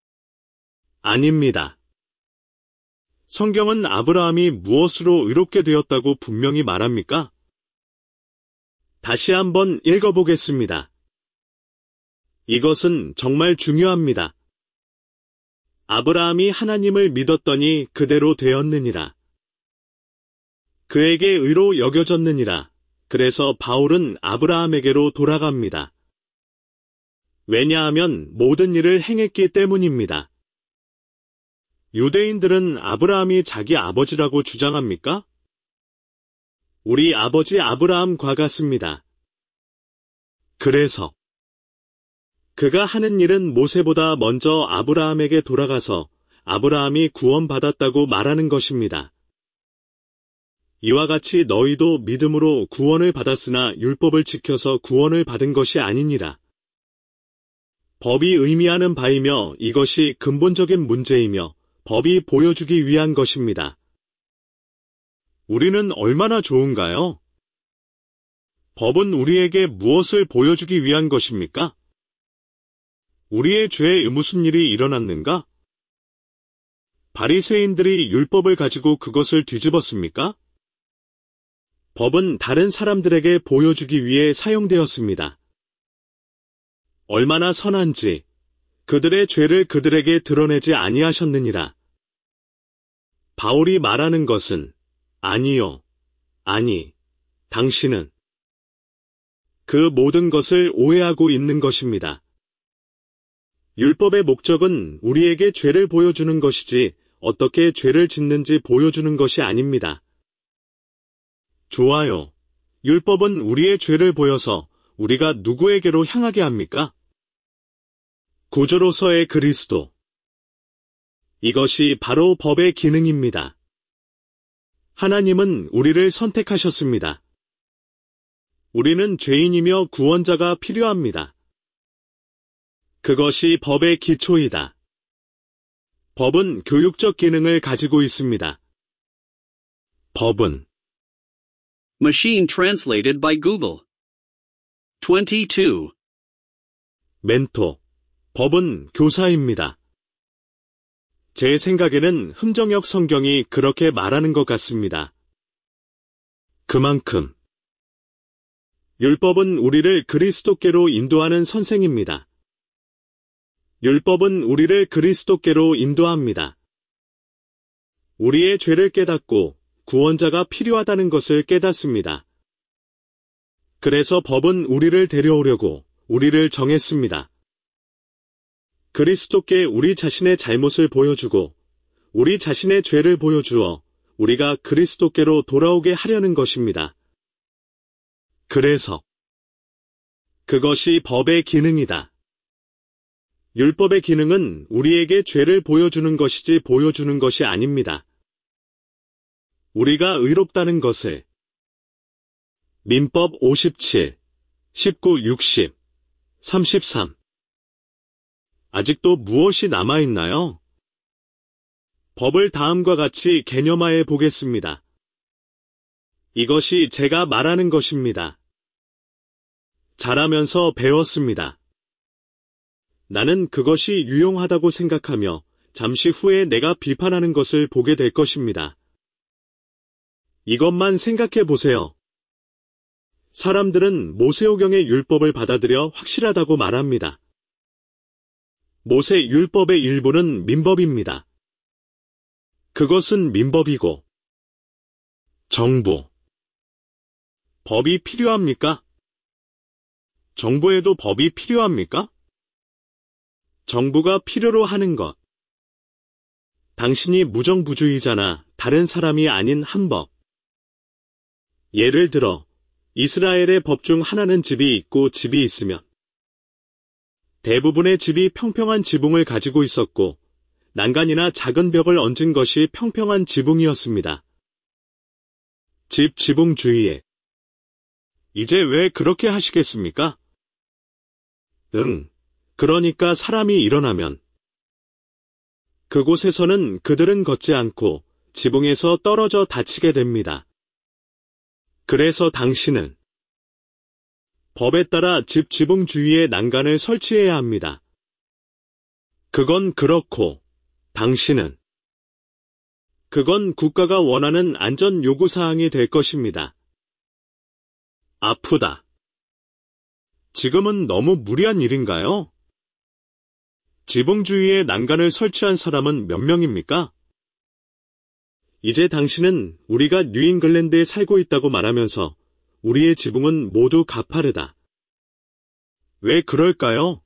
아닙니다. 성경은 아브라함이 무엇으로 의롭게 되었다고 분명히 말합니까? 다시 한번 읽어보겠습니다. 이것은 정말 중요합니다. 아브라함이 하나님을 믿었더니 그대로 되었느니라. 그에게 의로 여겨졌느니라. 그래서 바울은 아브라함에게로 돌아갑니다. 왜냐하면 모든 일을 행했기 때문입니다. 유대인들은 아브라함이 자기 아버지라고 주장합니까? 우리 아버지 아브라함과 같습니다. 그래서 그가 하는 일은 모세보다 먼저 아브라함에게 돌아가서 아브라함이 구원받았다고 말하는 것입니다. 이와 같이 너희도 믿음으로 구원을 받았으나 율법을 지켜서 구원을 받은 것이 아니니라. 법이 의미하는 바이며 이것이 근본적인 문제이며 법이 보여주기 위한 것입니다. 우리는 얼마나 좋은가요? 법은 우리에게 무엇을 보여주기 위한 것입니까? 우리의 죄에 무슨 일이 일어났는가? 바리새인들이 율법을 가지고 그것을 뒤집었습니까? 법은 다른 사람들에게 보여주기 위해 사용되었습니다. 얼마나 선한지 그들의 죄를 그들에게 드러내지 아니하셨느니라. 바울이 말하는 것은 아니요, 아니, 당신은 그 모든 것을 오해하고 있는 것입니다. 율법의 목적은 우리에게 죄를 보여주는 것이지 어떻게 죄를 짓는지 보여주는 것이 아닙니다. 좋아요. 율법은 우리의 죄를 보여서 우리가 누구에게로 향하게 합니까? 구주로서의 그리스도. 이것이 바로 법의 기능입니다. 하나님은 우리를 선택하셨습니다. 우리는 죄인이며 구원자가 필요합니다. 그것이 법의 기초이다. 법은 교육적 기능을 가지고 있습니다. 법은 Machine translated by Google. 22. 멘토. 법은 교사입니다. 제 생각에는 흥정역 성경이 그렇게 말하는 것 같습니다. 그만큼 율법은 우리를 그리스도께로 인도하는 선생입니다. 율법은 우리를 그리스도께로 인도합니다. 우리의 죄를 깨닫고 구원자가 필요하다는 것을 깨닫습니다. 그래서 법은 우리를 데려오려고 우리를 정했습니다. 그리스도께 우리 자신의 잘못을 보여주고 우리 자신의 죄를 보여주어 우리가 그리스도께로 돌아오게 하려는 것입니다. 그래서 그것이 법의 기능이다. 율법의 기능은 우리에게 죄를 보여주는 것이지 보여주는 것이 아닙니다. 우리가 의롭다는 것을 민법 57, 19, 60, 33 아직도 무엇이 남아있나요? 법을 다음과 같이 개념화해 보겠습니다. 이것이 제가 말하는 것입니다. 자라면서 배웠습니다. 나는 그것이 유용하다고 생각하며 잠시 후에 내가 비판하는 것을 보게 될 것입니다. 이것만 생각해 보세요. 사람들은 모세오경의 율법을 받아들여 확실하다고 말합니다. 모세 율법의 일부는 민법입니다. 그것은 민법이고 정부. 법이 필요합니까? 정부에도 법이 필요합니까? 정부가 필요로 하는 것. 당신이 무정부주의자나 다른 사람이 아닌 한 법. 예를 들어 이스라엘의 법 중 하나는 집이 있고 집이 있으면 대부분의 집이 평평한 지붕을 가지고 있었고 난간이나 작은 벽을 얹은 것이 평평한 지붕이었습니다. 집 지붕 주위에. 이제 왜 그렇게 하시겠습니까? 그러니까 사람이 일어나면 그곳에서는 그들은 걷지 않고 지붕에서 떨어져 다치게 됩니다. 그래서 당신은 법에 따라 집 지붕 주위에 난간을 설치해야 합니다. 그건 그렇고, 당신은 그건 국가가 원하는 안전 요구사항이 될 것입니다. 아프다. 지금은 너무 무리한 일인가요? 지붕 주위에 난간을 설치한 사람은 몇 명입니까? 이제 당신은 우리가 뉴잉글랜드에 살고 있다고 말하면서 우리의 지붕은 모두 가파르다. 왜 그럴까요?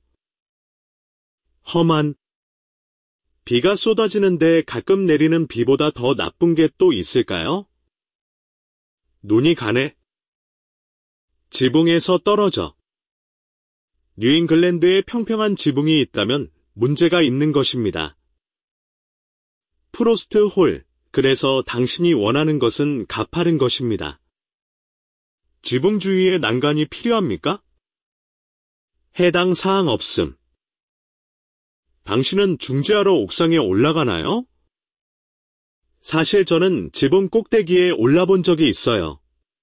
험한 비가 쏟아지는데 가끔 내리는 비보다 더 나쁜 게 또 있을까요? 눈이 가네. 지붕에서 떨어져. 뉴잉글랜드에 평평한 지붕이 있다면 문제가 있는 것입니다. 프로스트 홀, 그래서 당신이 원하는 것은 가파른 것입니다. 지붕 주위에 난간이 필요합니까? 해당 사항 없음. 당신은 중재하러 옥상에 올라가나요? 사실 저는 지붕 꼭대기에 올라본 적이 있어요.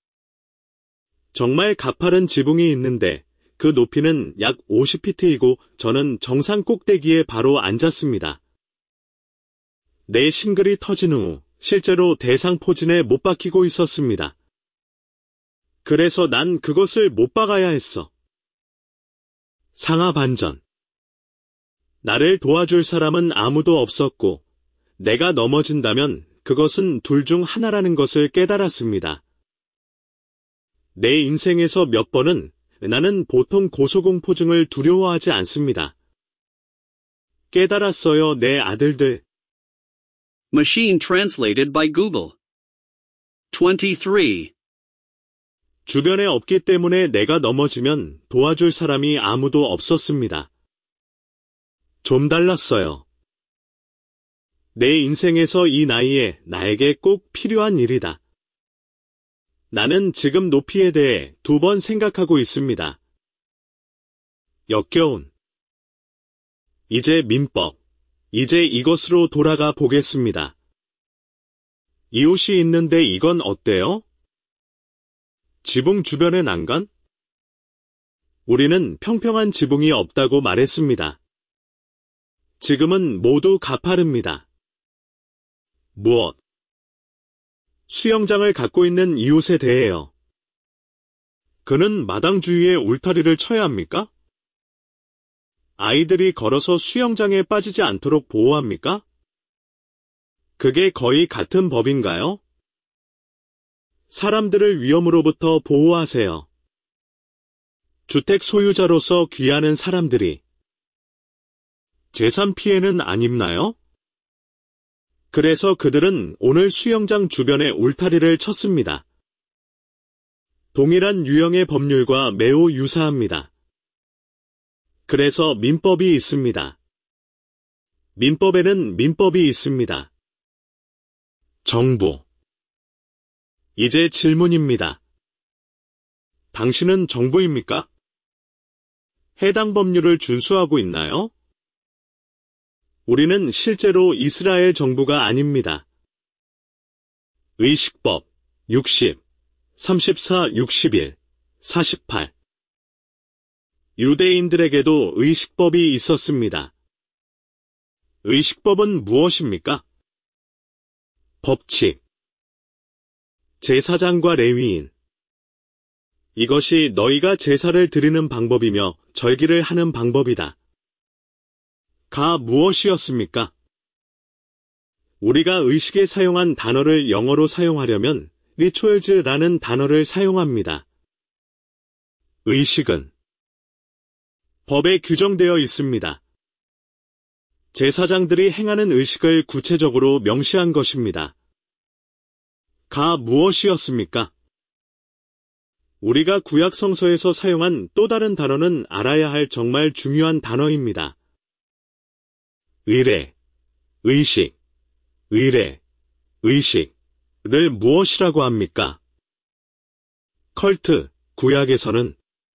정말 가파른 지붕이 있는데 그 높이는 약 50피트이고 저는 정상 꼭대기에 바로 앉았습니다. 내 싱글이 터진 후 실제로 대상 포진에 못 박히고 있었습니다. 그래서 난 그것을 못 박아야 했어. 상하 반전. 나를 도와줄 사람은 아무도 없었고 내가 넘어진다면 그것은 둘 중 하나라는 것을 깨달았습니다. 내 인생에서 몇 번은 나는 보통 고소공포증을 두려워하지 않습니다. 깨달았어요, 내 아들들. Machine translated by Google. 23. 주변에 없기 때문에 내가 넘어지면 도와줄 사람이 아무도 없었습니다. 좀 달랐어요. 내 인생에서 이 나이에 나에게 꼭 필요한 일이다. 나는 지금 높이에 대해 2번 생각하고 있습니다. 역겨운. 이제 민법. 이제 이것으로 돌아가 보겠습니다. 이 옷이 있는데 이건 어때요? 지붕 주변의 난간? 우리는 평평한 지붕이 없다고 말했습니다. 지금은 모두 가파릅니다. 무엇? 수영장을 갖고 있는 이웃에 대해요. 그는 마당 주위에 울타리를 쳐야 합니까? 아이들이 걸어서 수영장에 빠지지 않도록 보호합니까? 그게 거의 같은 법인가요? 사람들을 위험으로부터 보호하세요. 주택 소유자로서 귀하는 사람들이 재산 피해는 안 입나요? 그래서 그들은 오늘 수영장 주변에 울타리를 쳤습니다. 동일한 유형의 법률과 매우 유사합니다. 그래서 민법이 있습니다. 민법에는 민법이 있습니다. 정부. 이제 질문입니다. 당신은 정부입니까? 해당 법률을 준수하고 있나요? 우리는 실제로 이스라엘 정부가 아닙니다. 의식법 60, 34, 61, 48. 유대인들에게도 의식법이 있었습니다. 의식법은 무엇입니까? 법칙. 제사장과 레위인. 이것이 너희가 제사를 드리는 방법이며 절기를 하는 방법이다. 가 무엇이었습니까? 우리가 의식에 사용한 단어를 영어로 사용하려면 리추얼즈라는 단어를 사용합니다. 의식은 법에 규정되어 있습니다. 제사장들이 행하는 의식을 구체적으로 명시한 것입니다. 가 무엇이었습니까? 우리가 구약 성서에서 사용한 또 다른 단어는 알아야 할 정말 중요한 단어입니다. 의례, 의식, 의례, 의식을 무엇이라고 합니까? 컬트, 구약에서는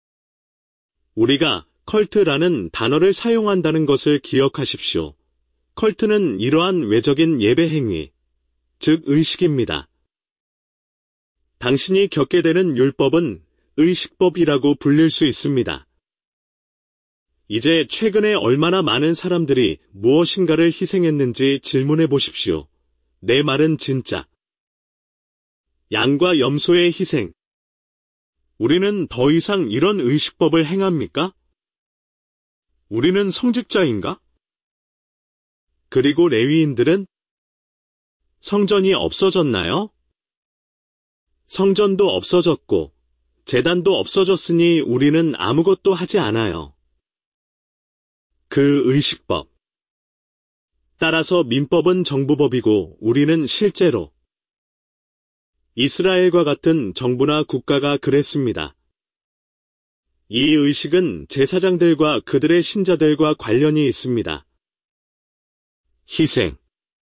우리가 컬트라는 단어를 사용한다는 것을 기억하십시오. 컬트는 이러한 외적인 예배 행위, 즉 의식입니다. 당신이 겪게 되는 율법은 의식법이라고 불릴 수 있습니다. 이제 최근에 얼마나 많은 사람들이 무엇인가를 희생했는지 질문해 보십시오. 내 말은 진짜. 양과 염소의 희생. 우리는 더 이상 이런 의식법을 행합니까? 우리는 성직자인가? 그리고 레위인들은? 성전이 없어졌나요? 성전도 없어졌고, 제단도 없어졌으니 우리는 아무것도 하지 않아요. 그 의식법. 따라서 민법은 정부법이고 우리는 실제로 이스라엘과 같은 정부나 국가가 그랬습니다. 이 의식은 제사장들과 그들의 신자들과 관련이 있습니다. 희생.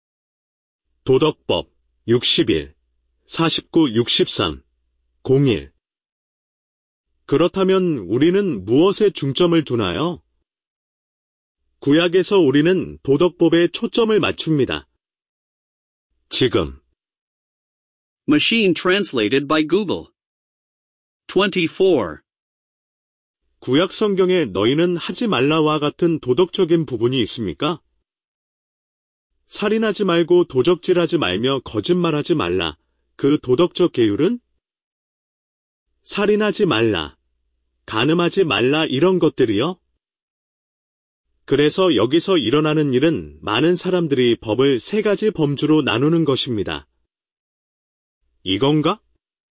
도덕법 61, 49, 63, 01. 그렇다면 우리는 무엇에 중점을 두나요? 구약에서 우리는 도덕법에 초점을 맞춥니다. 지금. Machine translated by Google. 24. 구약 성경에 너희는 하지 말라와 같은 도덕적인 부분이 있습니까? 살인하지 말고 도적질하지 말며 거짓말하지 말라. 그 도덕적 계율은? 살인하지 말라, 간음하지 말라 이런 것들이요? 그래서 여기서 일어나는 일은 많은 사람들이 법을 세 가지 범주로 나누는 것입니다. 이건가?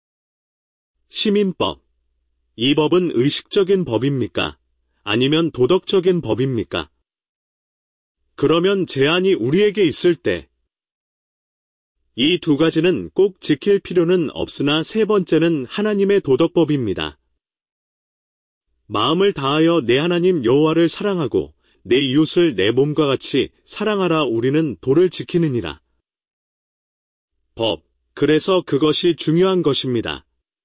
시민법. 이 법은 의식적인 법입니까? 아니면 도덕적인 법입니까? 그러면 제한이 우리에게 있을 때, 이 두 가지는 꼭 지킬 필요는 없으나 세 번째는 하나님의 도덕법입니다. 마음을 다하여 내 하나님 여호와를 사랑하고 내 이웃을 내 몸과 같이 사랑하라. 우리는 도를 지키느니라. 법. 그래서 그것이 중요한 것입니다.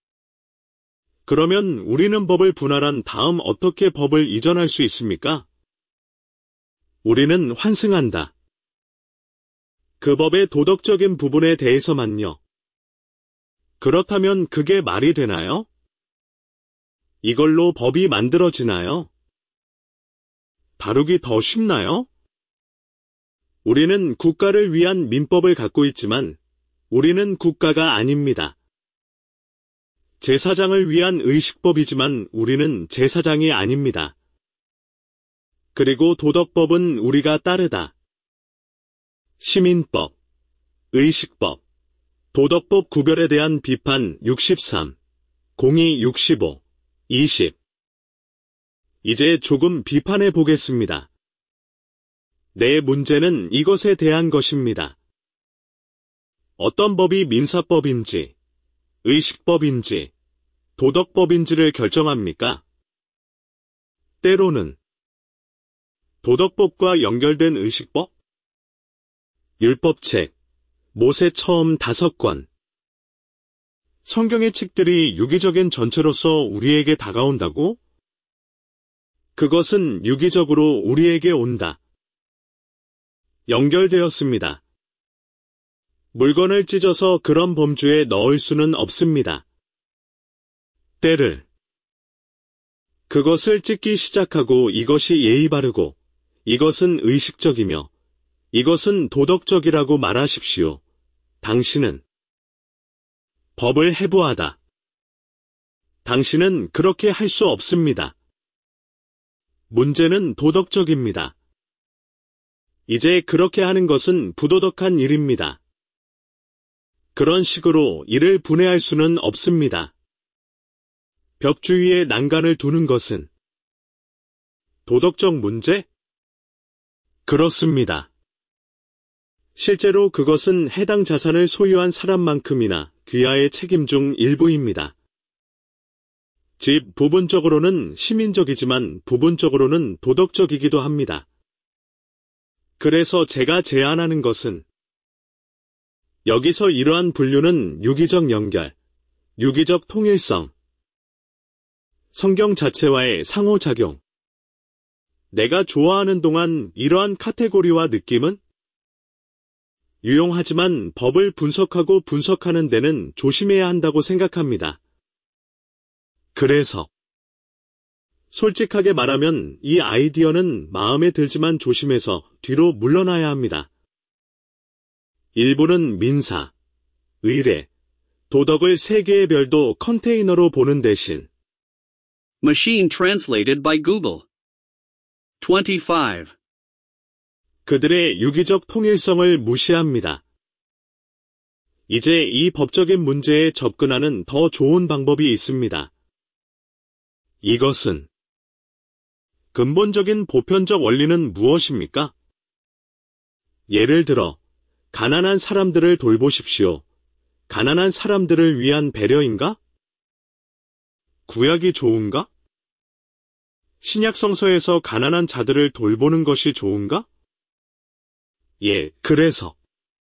그러면 우리는 법을 분할한 다음 어떻게 법을 이전할 수 있습니까? 우리는 환승한다. 그 법의 도덕적인 부분에 대해서만요. 그렇다면 그게 말이 되나요? 이걸로 법이 만들어지나요? 다루기 더 쉽나요? 우리는 국가를 위한 민법을 갖고 있지만 우리는 국가가 아닙니다. 제사장을 위한 의식법이지만 우리는 제사장이 아닙니다. 그리고 도덕법은 우리가 따르다. 시민법, 의식법, 도덕법 구별에 대한 비판 63, 02, 65, 20. 이제 조금 비판해 보겠습니다. 내 문제는 이것에 대한 것입니다. 어떤 법이 민사법인지, 의식법인지, 도덕법인지를 결정합니까? 때로는 도덕법과 연결된 의식법? 율법책, 모세 처음 5권. 성경의 책들이 유기적인 전체로서 우리에게 다가온다고? 그것은 유기적으로 우리에게 온다. 연결되었습니다. 물건을 찢어서 그런 범주에 넣을 수는 없습니다. 때를. 그것을 찢기 시작하고 이것이 예의 바르고, 이것은 의식적이며, 이것은 도덕적이라고 말하십시오. 당신은 법을 해부하다. 당신은 그렇게 할 수 없습니다. 문제는 도덕적입니다. 이제 그렇게 하는 것은 부도덕한 일입니다. 그런 식으로 일을 분해할 수는 없습니다. 벽 주위에 난간을 두는 것은 도덕적 문제? 그렇습니다. 실제로 그것은 해당 자산을 소유한 사람만큼이나 귀하의 책임 중 일부입니다. 집 부분적으로는 시민적이지만 부분적으로는 도덕적이기도 합니다. 그래서 제가 제안하는 것은 여기서 이러한 분류는 유기적 연결, 유기적 통일성, 성경 자체와의 상호작용. 내가 좋아하는 동안 이러한 카테고리와 느낌은 유용하지만 법을 분석하고 분석하는 데는 조심해야 한다고 생각합니다. 그래서 솔직하게 말하면 이 아이디어는 마음에 들지만 조심해서 뒤로 물러나야 합니다. 일부는 민사, 의례, 도덕을 세 개의 별도 컨테이너로 보는 대신 Machine translated by Google. 25. 그들의 유기적 통일성을 무시합니다. 이제 이 법적인 문제에 접근하는 더 좋은 방법이 있습니다. 이것은 근본적인 보편적 원리는 무엇입니까? 예를 들어, 가난한 사람들을 돌보십시오. 가난한 사람들을 위한 배려인가? 구약이 좋은가? 신약 성서에서 가난한 자들을 돌보는 것이 좋은가? 예, 그래서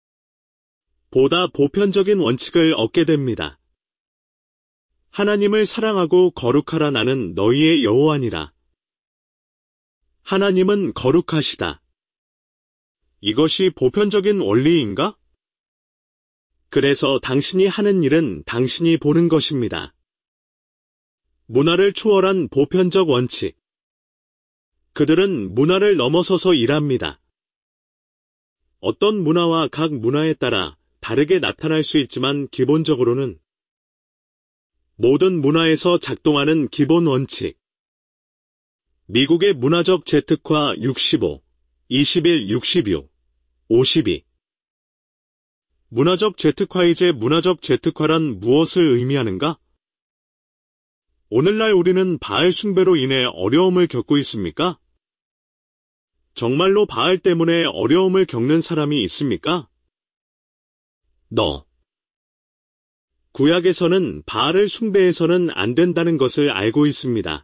보다 보편적인 원칙을 얻게 됩니다. 하나님을 사랑하고 거룩하라. 나는 너희의 여호와니라. 하나님은 거룩하시다. 이것이 보편적인 원리인가? 그래서 당신이 하는 일은 당신이 보는 것입니다. 문화를 초월한 보편적 원칙. 그들은 문화를 넘어서서 일합니다. 어떤 문화와 각 문화에 따라 다르게 나타날 수 있지만 기본적으로는 모든 문화에서 작동하는 기본 원칙. 미국의 문화적 재특화 65, 21, 62, 52. 문화적 재특화. 이제 문화적 재특화란 무엇을 의미하는가? 오늘날 우리는 바알 숭배로 인해 어려움을 겪고 있습니까? 정말로 바알 때문에 어려움을 겪는 사람이 있습니까? 구약에서는 바알을 숭배해서는 안 된다는 것을 알고 있습니다.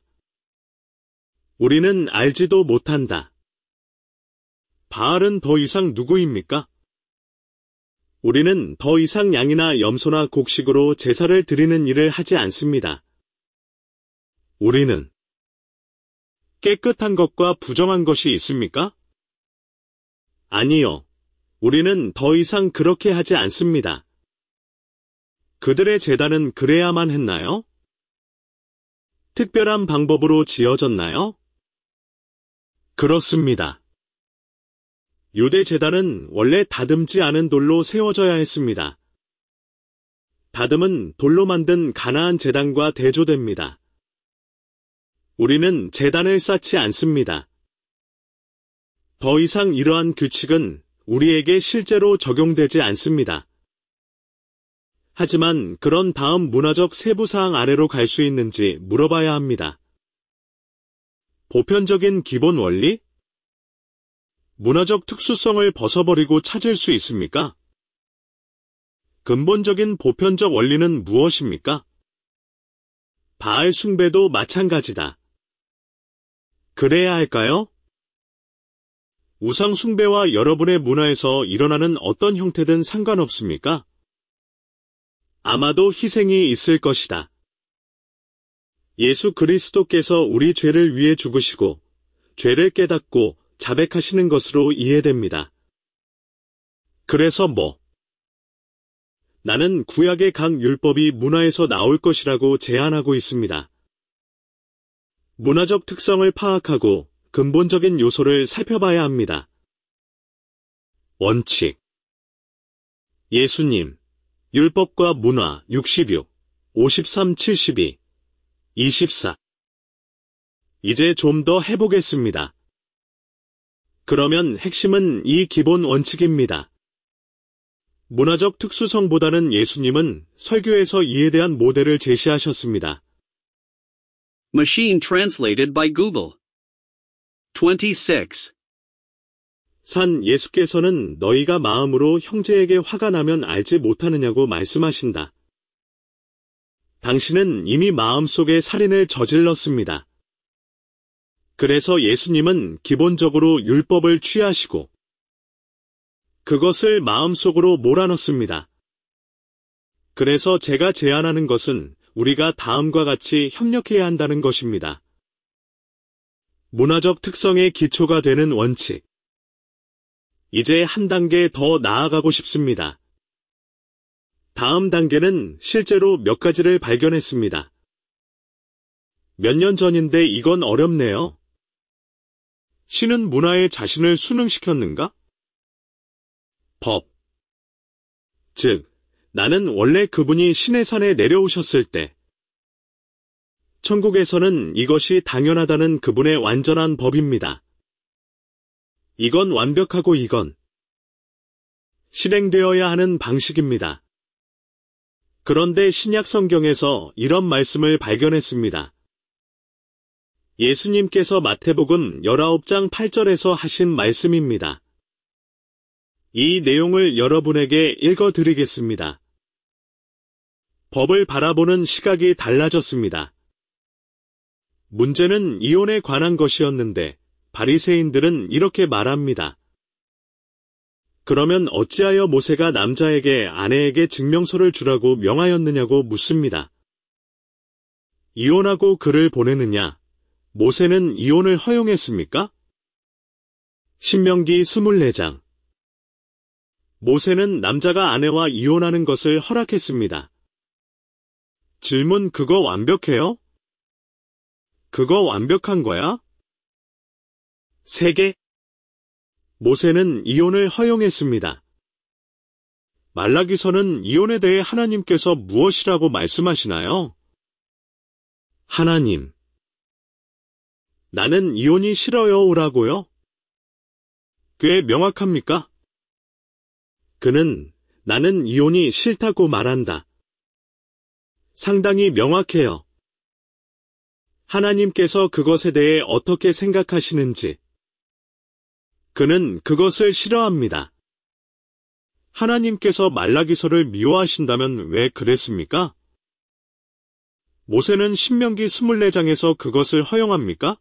우리는 알지도 못한다. 바알은 더 이상 누구입니까? 우리는 더 이상 양이나 염소나 곡식으로 제사를 드리는 일을 하지 않습니다. 우리는 깨끗한 것과 부정한 것이 있습니까? 아니요. 우리는 더 이상 그렇게 하지 않습니다. 그들의 제단은 그래야만 했나요? 특별한 방법으로 지어졌나요? 그렇습니다. 유대 제단은 원래 다듬지 않은 돌로 세워져야 했습니다. 다듬은 돌로 만든 가나안 제단과 대조됩니다. 우리는 제단을 쌓지 않습니다. 더 이상 이러한 규칙은 우리에게 실제로 적용되지 않습니다. 하지만 그런 다음 문화적 세부사항 아래로 갈 수 있는지 물어봐야 합니다. 보편적인 기본 원리? 문화적 특수성을 벗어버리고 찾을 수 있습니까? 근본적인 보편적 원리는 무엇입니까? 바알 숭배도 마찬가지다. 그래야 할까요? 우상 숭배와 여러분의 문화에서 일어나는 어떤 형태든 상관없습니까? 아마도 희생이 있을 것이다. 예수 그리스도께서 우리 죄를 위해 죽으시고 죄를 깨닫고 자백하시는 것으로 이해됩니다. 그래서 나는 구약의 각 율법이 문화에서 나올 것이라고 제안하고 있습니다. 문화적 특성을 파악하고 근본적인 요소를 살펴봐야 합니다. 원칙. 예수님, 율법과 문화 66, 53, 72, 24. 이제 좀 더 해보겠습니다. 그러면 핵심은 이 기본 원칙입니다. 문화적 특수성보다는 예수님은 설교에서 이에 대한 모델을 제시하셨습니다. Machine translated by Google. 26. 산 예수께서는 너희가 마음으로 형제에게 화가 나면 알지 못하느냐고 말씀하신다. 당신은 이미 마음속에 살인을 저질렀습니다. 그래서 예수님은 기본적으로 율법을 취하시고 그것을 마음속으로 몰아넣습니다. 그래서 제가 제안하는 것은 우리가 다음과 같이 협력해야 한다는 것입니다. 문화적 특성의 기초가 되는 원칙. 이제 한 단계 더 나아가고 싶습니다. 다음 단계는 실제로 몇 가지를 발견했습니다. 몇 년 전인데 이건 어렵네요. 신은 문화에 자신을 순응시켰는가? 법. 즉, 나는 원래 그분이 신의 산에 내려오셨을 때, 천국에서는 이것이 당연하다는 그분의 완전한 법입니다. 이건 완벽하고 이건 실행되어야 하는 방식입니다. 그런데 신약 성경에서 이런 말씀을 발견했습니다. 예수님께서 마태복음 19장 8절에서 하신 말씀입니다. 이 내용을 여러분에게 읽어드리겠습니다. 법을 바라보는 시각이 달라졌습니다. 문제는 이혼에 관한 것이었는데 바리새인들은 이렇게 말합니다. 그러면 어찌하여 모세가 남자에게 아내에게 증명서를 주라고 명하였느냐고 묻습니다. 이혼하고 그를 보내느냐? 모세는 이혼을 허용했습니까? 신명기 24장. 모세는 남자가 아내와 이혼하는 것을 허락했습니다. 질문 그거 완벽해요? 그거 완벽한 거야? 3개. 모세는 이혼을 허용했습니다. 말라기서는 이혼에 대해 하나님께서 무엇이라고 말씀하시나요? 하나님. 나는 이혼이 싫어요라고요? 꽤 명확합니까? 그는 나는 이혼이 싫다고 말한다. 상당히 명확해요. 하나님께서 그것에 대해 어떻게 생각하시는지. 그는 그것을 싫어합니다. 하나님께서 말라기서를 미워하신다면 왜 그랬습니까? 모세는 신명기 24장에서 그것을 허용합니까?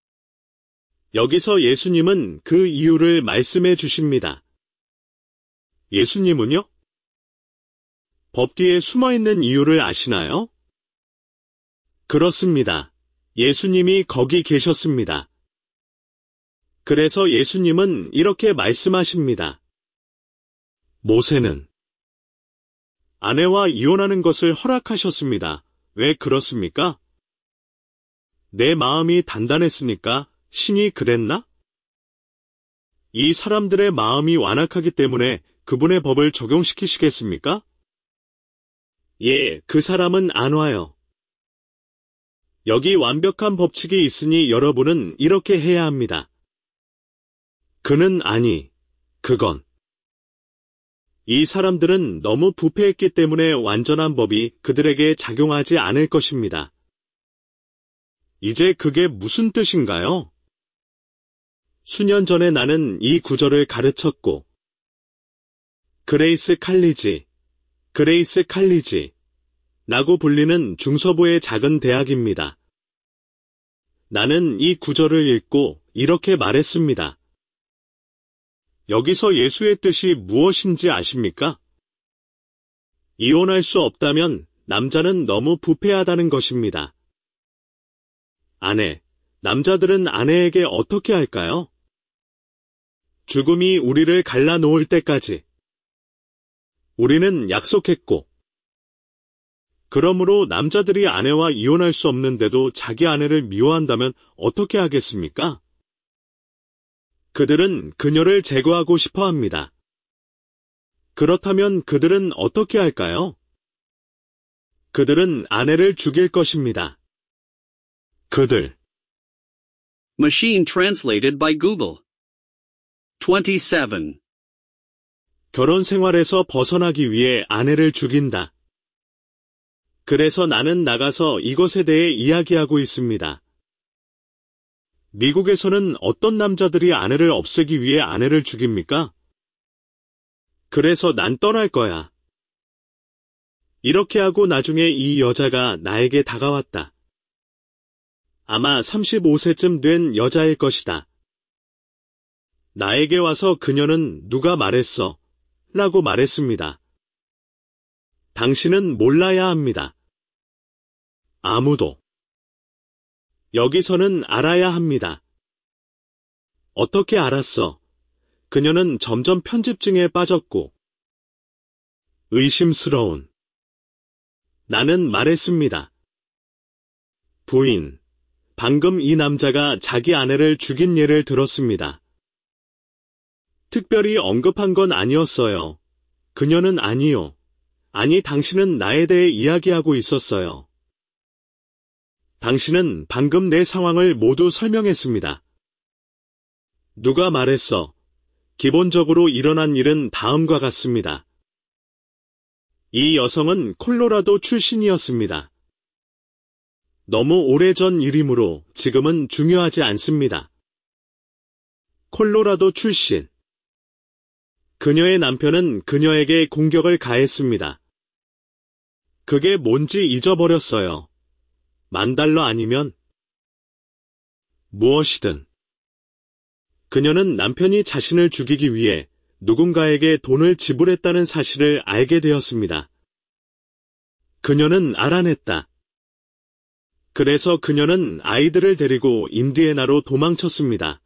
여기서 예수님은 그 이유를 말씀해 주십니다. 예수님은요? 법 뒤에 숨어있는 이유를 아시나요? 그렇습니다. 예수님이 거기 계셨습니다. 그래서 예수님은 이렇게 말씀하십니다. 모세는 아내와 이혼하는 것을 허락하셨습니다. 왜 그렇습니까? 내 마음이 단단했으니까 신이 그랬나? 이 사람들의 마음이 완악하기 때문에 그분의 법을 적용시키시겠습니까? 예, 그 사람은 안 와요. 여기 완벽한 법칙이 있으니 여러분은 이렇게 해야 합니다. 그는 아니, 그건. 이 사람들은 너무 부패했기 때문에 완전한 법이 그들에게 작용하지 않을 것입니다. 이제 그게 무슨 뜻인가요? 수년 전에 나는 이 구절을 가르쳤고, 그레이스 칼리지, 라고 불리는 중서부의 작은 대학입니다. 나는 이 구절을 읽고 이렇게 말했습니다. 여기서 예수의 뜻이 무엇인지 아십니까? 이혼할 수 없다면 남자는 너무 부패하다는 것입니다. 남자들은 아내에게 어떻게 할까요? 죽음이 우리를 갈라놓을 때까지. 우리는 약속했고, 그러므로 남자들이 아내와 이혼할 수 없는데도 자기 아내를 미워한다면 어떻게 하겠습니까? 그들은 그녀를 제거하고 싶어 합니다. 그렇다면 그들은 어떻게 할까요? 그들은 아내를 죽일 것입니다. 그들. Machine translated by Google. 27. 결혼 생활에서 벗어나기 위해 아내를 죽인다. 그래서 나는 나가서 이것에 대해 이야기하고 있습니다. 미국에서는 어떤 남자들이 아내를 없애기 위해 아내를 죽입니까? 그래서 난 떠날 거야. 이렇게 하고 나중에 이 여자가 나에게 다가왔다. 아마 35세쯤 된 여자일 것이다. 나에게 와서 그녀는 누가 말했어? 라고 말했습니다. 당신은 몰라야 합니다. 아무도. 여기서는 알아야 합니다. 어떻게 알았어? 그녀는 점점 편집증에 빠졌고 의심스러운. 나는 말했습니다. 부인, 방금 이 남자가 자기 아내를 죽인 예를 들었습니다. 특별히 언급한 건 아니었어요. 그녀는 아니요. 아니, 당신은 나에 대해 이야기하고 있었어요. 당신은 방금 내 상황을 모두 설명했습니다. 누가 말했어? 기본적으로 일어난 일은 다음과 같습니다. 이 여성은 콜로라도 출신이었습니다. 너무 오래전 일이므로 지금은 중요하지 않습니다. 콜로라도 출신. 그녀의 남편은 그녀에게 공격을 가했습니다. 그게 뭔지 잊어버렸어요. $10,000 아니면 무엇이든. 그녀는 남편이 자신을 죽이기 위해 누군가에게 돈을 지불했다는 사실을 알게 되었습니다. 그녀는 알아냈다. 그래서 그녀는 아이들을 데리고 인디애나로 도망쳤습니다.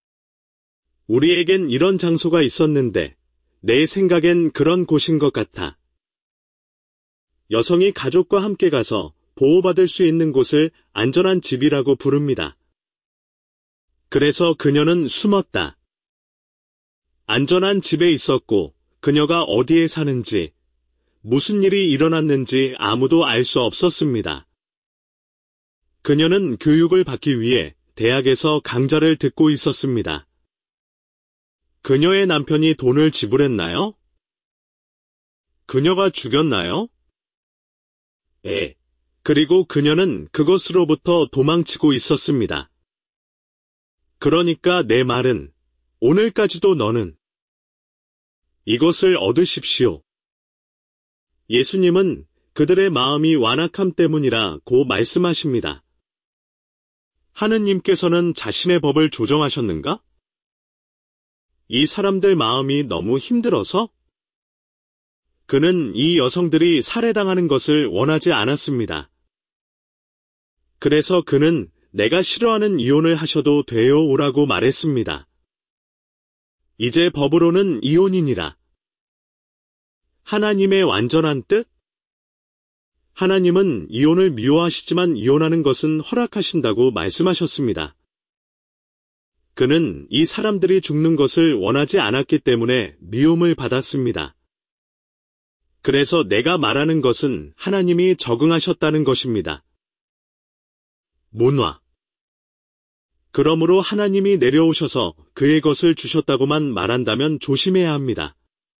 우리에겐 이런 장소가 있었는데 내 생각엔 그런 곳인 것 같아. 여성이 가족과 함께 가서 보호받을 수 있는 곳을 안전한 집이라고 부릅니다. 그래서 그녀는 숨었다. 안전한 집에 있었고 그녀가 어디에 사는지, 무슨 일이 일어났는지 아무도 알 수 없었습니다. 그녀는 교육을 받기 위해 대학에서 강좌를 듣고 있었습니다. 그녀의 남편이 돈을 지불했나요? 그녀가 죽였나요? 예. 그리고 그녀는 그것으로부터 도망치고 있었습니다. 그러니까 내 말은 오늘까지도 너는 이것을 얻으십시오. 예수님은 그들의 마음이 완악함 때문이라고 말씀하십니다. 하느님께서는 자신의 법을 조정하셨는가? 이 사람들 마음이 너무 힘들어서? 그는 이 여성들이 살해당하는 것을 원하지 않았습니다. 그래서 그는 내가 싫어하는 이혼을 하셔도 돼요 오라고 말했습니다. 이제 법으로는 이혼이니라. 하나님의 완전한 뜻? 하나님은 이혼을 미워하시지만 이혼하는 것은 허락하신다고 말씀하셨습니다. 그는 이 사람들이 죽는 것을 원하지 않았기 때문에 미움을 받았습니다. 그래서 내가 말하는 것은 하나님이 적응하셨다는 것입니다. 문화. 그러므로 하나님이 내려오셔서 그의 것을 주셨다고만 말한다면 조심해야 합니다.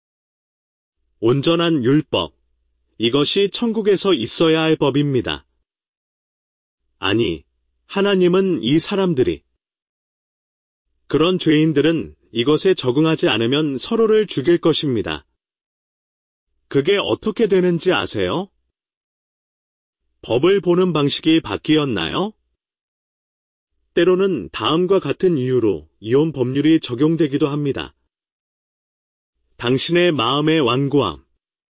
온전한 율법. 이것이 천국에서 있어야 할 법입니다. 아니, 하나님은 이 사람들이 그런 죄인들은 이것에 적응하지 않으면 서로를 죽일 것입니다. 그게 어떻게 되는지 아세요? 법을 보는 방식이 바뀌었나요? 때로는 다음과 같은 이유로 이혼 법률이 적용되기도 합니다. 당신의 마음의 완고함.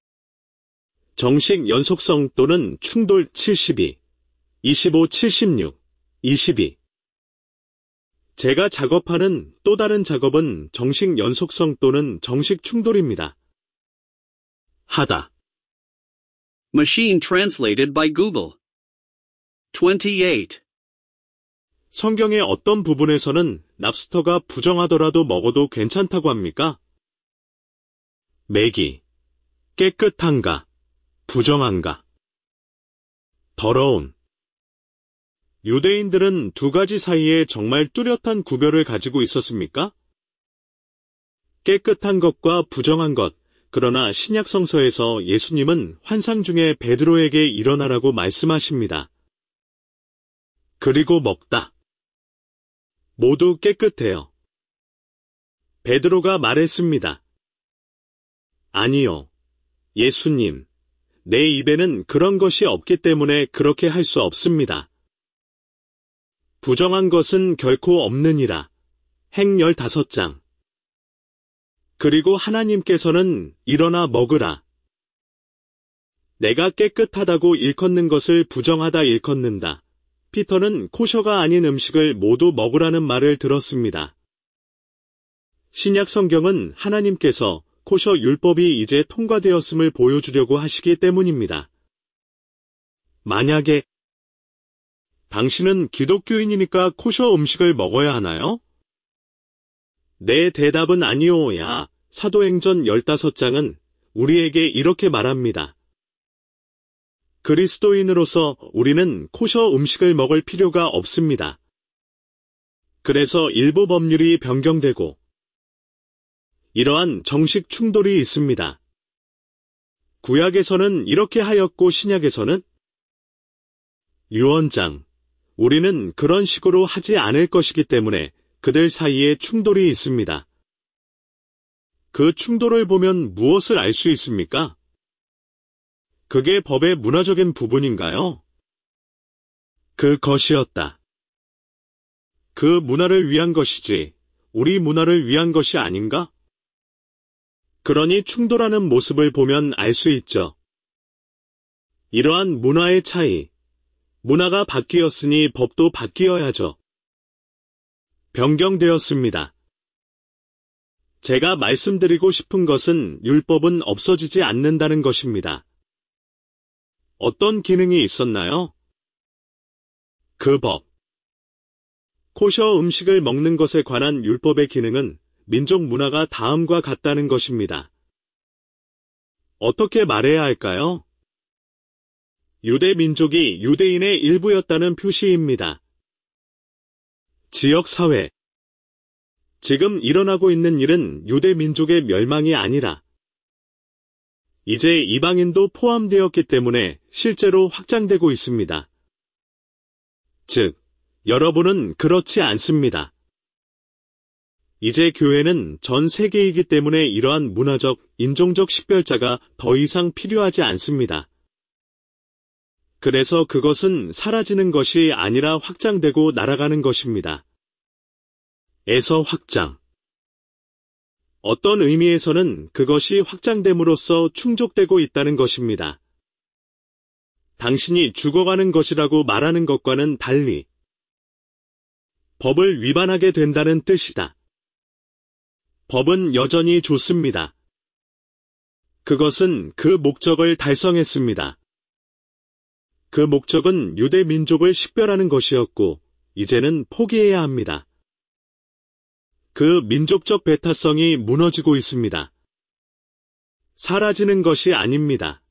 정식 연속성 또는 충돌 72, 25, 76, 22. 제가 작업하는 또 다른 작업은 정식 연속성 또는 정식 충돌입니다. 하다. Machine translated by Google. 28. 성경의 어떤 부분에서는 랍스터가 부정하더라도 먹어도 괜찮다고 합니까? 매기. 깨끗한가? 부정한가? 더러운. 유대인들은 두 가지 사이에 정말 뚜렷한 구별을 가지고 있었습니까? 깨끗한 것과 부정한 것. 그러나 신약 성서에서 예수님은 환상 중에 베드로에게 일어나라고 말씀하십니다. 그리고 먹다. 모두 깨끗해요. 베드로가 말했습니다. 아니요. 예수님, 내 입에는 그런 것이 없기 때문에 그렇게 할 수 없습니다. 부정한 것은 결코 없느니라. 행 15장. 그리고 하나님께서는 일어나 먹으라. 내가 깨끗하다고 일컫는 것을 부정하다 일컫는다. 피터는 코셔가 아닌 음식을 모두 먹으라는 말을 들었습니다. 신약 성경은 하나님께서 코셔 율법이 이제 통과되었음을 보여주려고 하시기 때문입니다. 만약에 당신은 기독교인이니까 코셔 음식을 먹어야 하나요? 내 대답은 아니오야. 사도행전 15장은 우리에게 이렇게 말합니다. 그리스도인으로서 우리는 코셔 음식을 먹을 필요가 없습니다. 그래서 일부 법률이 변경되고 이러한 정식 충돌이 있습니다. 구약에서는 이렇게 하였고 신약에서는 유언장, 우리는 그런 식으로 하지 않을 것이기 때문에 그들 사이에 충돌이 있습니다. 그 충돌을 보면 무엇을 알 수 있습니까? 그게 법의 문화적인 부분인가요? 그것이었다. 그 문화를 위한 것이지 우리 문화를 위한 것이 아닌가? 그러니 충돌하는 모습을 보면 알 수 있죠. 이러한 문화의 차이, 문화가 바뀌었으니 법도 바뀌어야죠. 변경되었습니다. 제가 말씀드리고 싶은 것은 율법은 없어지지 않는다는 것입니다. 어떤 기능이 있었나요? 그 법. 코셔 음식을 먹는 것에 관한 율법의 기능은 민족 문화가 다음과 같다는 것입니다. 어떻게 말해야 할까요? 유대 민족이 유대인의 일부였다는 표시입니다. 지역사회. 지금 일어나고 있는 일은 유대 민족의 멸망이 아니라 이제 이방인도 포함되었기 때문에 실제로 확장되고 있습니다. 즉, 여러분은 그렇지 않습니다. 이제 교회는 전 세계이기 때문에 이러한 문화적, 인종적 식별자가 더 이상 필요하지 않습니다. 그래서 그것은 사라지는 것이 아니라 확장되고 날아가는 것입니다. 에서 확장. 어떤 의미에서는 그것이 확장됨으로써 충족되고 있다는 것입니다. 당신이 죽어가는 것이라고 말하는 것과는 달리 법을 위반하게 된다는 뜻이다. 법은 여전히 좋습니다. 그것은 그 목적을 달성했습니다. 그 목적은 유대 민족을 식별하는 것이었고, 이제는 포기해야 합니다. 그 민족적 배타성이 무너지고 있습니다. 사라지는 것이 아닙니다.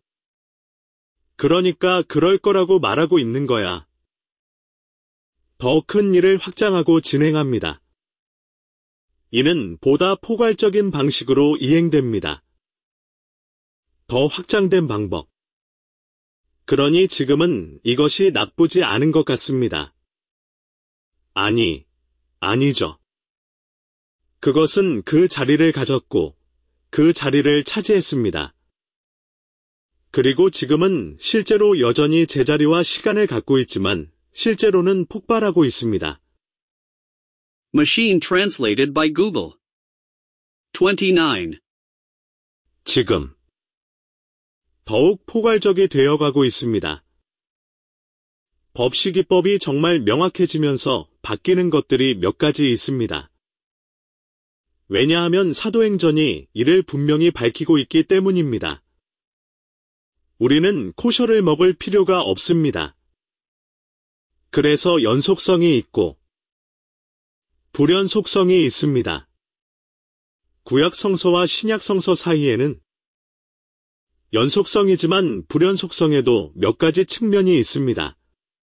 그러니까 그럴 거라고 말하고 있는 거야. 더 큰 일을 확장하고 진행합니다. 이는 보다 포괄적인 방식으로 이행됩니다. 더 확장된 방법. 그러니 지금은 이것이 나쁘지 않은 것 같습니다. 아니죠. 그것은 그 자리를 가졌고, 그 자리를 차지했습니다. 그리고 지금은 실제로 여전히 제자리와 시간을 갖고 있지만, 실제로는 폭발하고 있습니다. Machine translated by Google. 29. 지금 더욱 포괄적이 되어가고 있습니다. 법시기법이 정말 명확해지면서 바뀌는 것들이 몇 가지 있습니다. 왜냐하면 사도행전이 이를 분명히 밝히고 있기 때문입니다. 우리는 코셔를 먹을 필요가 없습니다. 그래서 연속성이 있고 불연속성이 있습니다. 구약 성서와 신약 성서 사이에는 연속성이지만 불연속성에도 몇 가지 측면이 있습니다.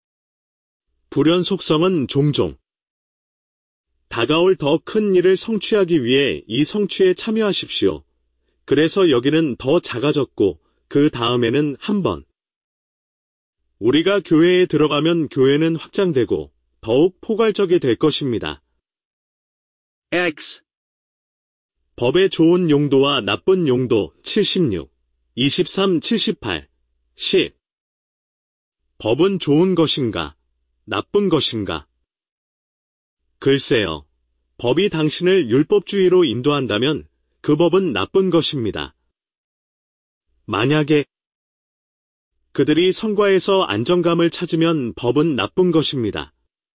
불연속성은 종종 다가올 더 큰 일을 성취하기 위해 이 성취에 참여하십시오. 그래서 여기는 더 작아졌고 그 다음에는 한 번. 우리가 교회에 들어가면 교회는 확장되고 더욱 포괄적이 될 것입니다. X. 법의 좋은 용도와 나쁜 용도 76, 23, 78, 10. 법은 좋은 것인가, 나쁜 것인가? 글쎄요. 법이 당신을 율법주의로 인도한다면 그 법은 나쁜 것입니다. 만약에 그들이 성과에서 안정감을 찾으면 법은 나쁜 것입니다.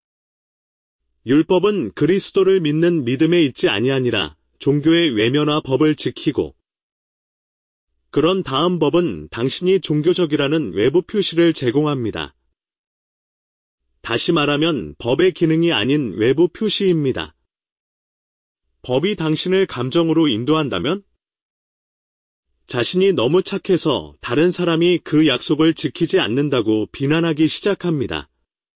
율법은 그리스도를 믿는 믿음에 있지 아니하니라 종교의 외면화 법을 지키고 그런 다음 법은 당신이 종교적이라는 외부 표시를 제공합니다. 다시 말하면 법의 기능이 아닌 외부 표시입니다. 법이 당신을 감정으로 인도한다면? 자신이 너무 착해서 다른 사람이 그 약속을 지키지 않는다고 비난하기 시작합니다.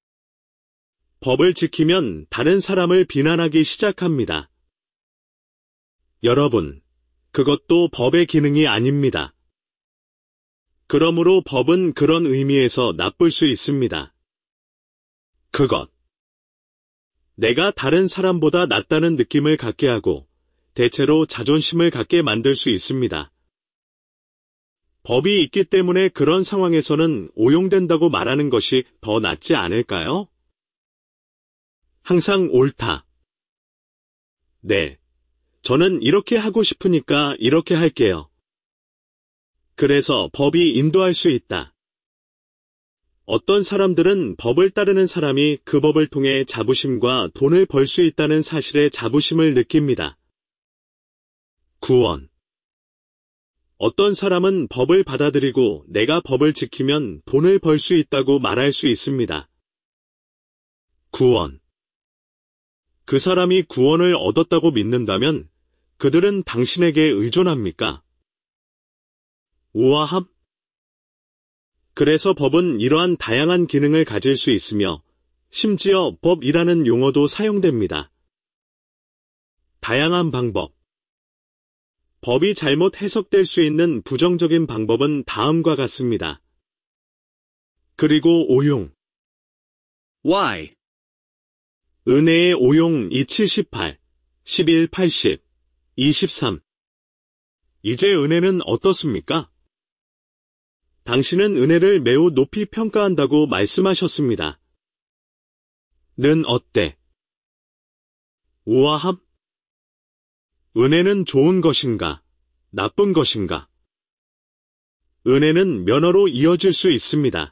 법을 지키면 다른 사람을 비난하기 시작합니다. 여러분, 그것도 법의 기능이 아닙니다. 그러므로 법은 그런 의미에서 나쁠 수 있습니다. 그것. 내가 다른 사람보다 낫다는 느낌을 갖게 하고 대체로 자존심을 갖게 만들 수 있습니다. 법이 있기 때문에 그런 상황에서는 오용된다고 말하는 것이 더 낫지 않을까요? 항상 옳다. 네. 저는 이렇게 하고 싶으니까 이렇게 할게요. 그래서 법이 인도할 수 있다. 어떤 사람들은 법을 따르는 사람이 그 법을 통해 자부심과 돈을 벌 수 있다는 사실에 자부심을 느낍니다. 구원. 어떤 사람은 법을 받아들이고 내가 법을 지키면 돈을 벌 수 있다고 말할 수 있습니다. 구원. 그 사람이 구원을 얻었다고 믿는다면 그들은 당신에게 의존합니까? 우아함? 그래서 법은 이러한 다양한 기능을 가질 수 있으며 심지어 법이라는 용어도 사용됩니다. 다양한 방법. 법이 잘못 해석될 수 있는 부정적인 방법은 다음과 같습니다. 그리고 오용. Why? 은혜의 오용 278, 11, 80, 23. 이제 은혜는 어떻습니까? 당신은 은혜를 매우 높이 평가한다고 말씀하셨습니다. 는 어때? 우아함? 은혜는 좋은 것인가? 나쁜 것인가? 은혜는 면허로 이어질 수 있습니다.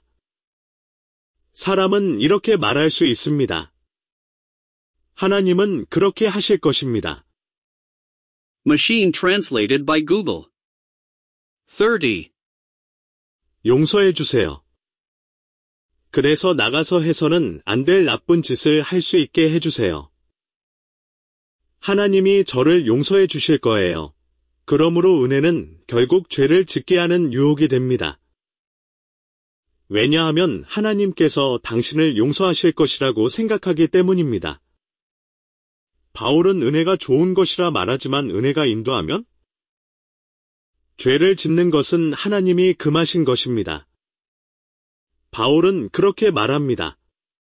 사람은 이렇게 말할 수 있습니다. 하나님은 그렇게 하실 것입니다. Machine translated by Google. 30. 용서해 주세요. 그래서 나가서 해서는 안 될 나쁜 짓을 할 수 있게 해주세요. 하나님이 저를 용서해 주실 거예요. 그러므로 은혜는 결국 죄를 짓게 하는 유혹이 됩니다. 왜냐하면 하나님께서 당신을 용서하실 것이라고 생각하기 때문입니다. 바울은 은혜가 좋은 것이라 말하지만 은혜가 인도하면? 죄를 짓는 것은 하나님이 금하신 것입니다. 바울은 그렇게 말합니다.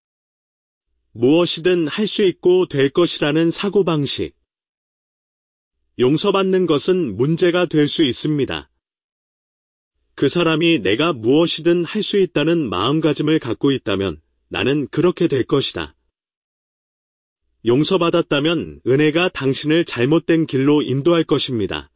무엇이든 할 수 있고 될 것이라는 사고방식. 용서받는 것은 문제가 될 수 있습니다. 그 사람이 내가 무엇이든 할 수 있다는 마음가짐을 갖고 있다면 나는 그렇게 될 것이다. 용서받았다면 은혜가 당신을 잘못된 길로 인도할 것입니다.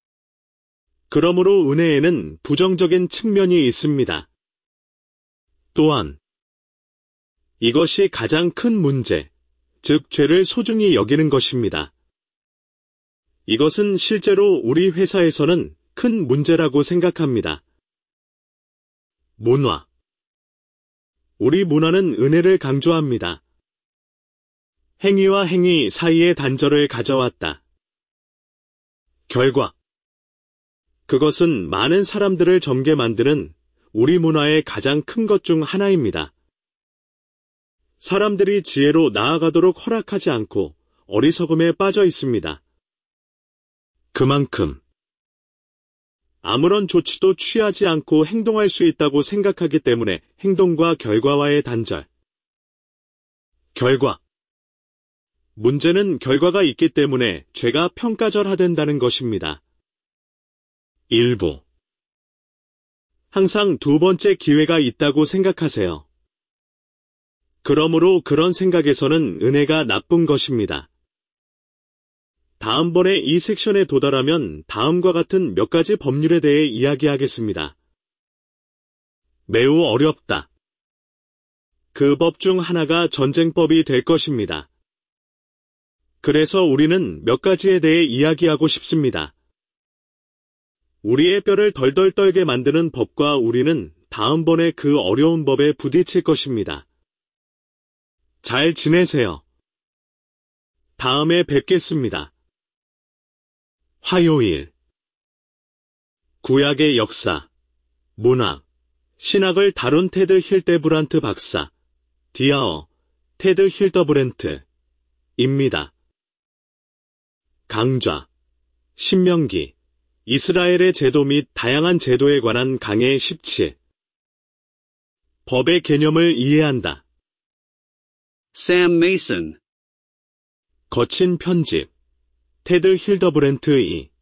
그러므로 은혜에는 부정적인 측면이 있습니다. 또한 이것이 가장 큰 문제, 즉 죄를 소중히 여기는 것입니다. 이것은 실제로 우리 회사에서는 큰 문제라고 생각합니다. 문화. 우리 문화는 은혜를 강조합니다. 행위와 행위 사이의 단절을 가져왔다. 결과. 그것은 많은 사람들을 젊게 만드는 우리 문화의 가장 큰 것 중 하나입니다. 사람들이 지혜로 나아가도록 허락하지 않고 어리석음에 빠져 있습니다. 그만큼 아무런 조치도 취하지 않고 행동할 수 있다고 생각하기 때문에 행동과 결과와의 단절. 결과. 문제는 결과가 있기 때문에 죄가 평가절하된다는 것입니다. 일부. 항상 두 번째 기회가 있다고 생각하세요. 그러므로 그런 생각에서는 은혜가 나쁜 것입니다. 다음번에 이 섹션에 도달하면 다음과 같은 몇 가지 법률에 대해 이야기하겠습니다. 매우 어렵다. 그 법 중 하나가 전쟁법이 될 것입니다. 그래서 우리는 몇 가지에 대해 이야기하고 싶습니다. 우리의 뼈를 덜덜 떨게 만드는 법과 우리는 다음번에 그 어려운 법에 부딪힐 것입니다. 잘 지내세요. 다음에 뵙겠습니다. 화요일. 구약의 역사, 문학, 신학을 다룬 테드 힐데브란트 박사, 디아어, 테드 힐더브렌트입니다. 강좌, 신명기, 이스라엘의 제도 및 다양한 제도에 관한 강해 17. 법의 개념을 이해한다. Sam Mason. 거친 편집, 테드 힐더브렌트 2.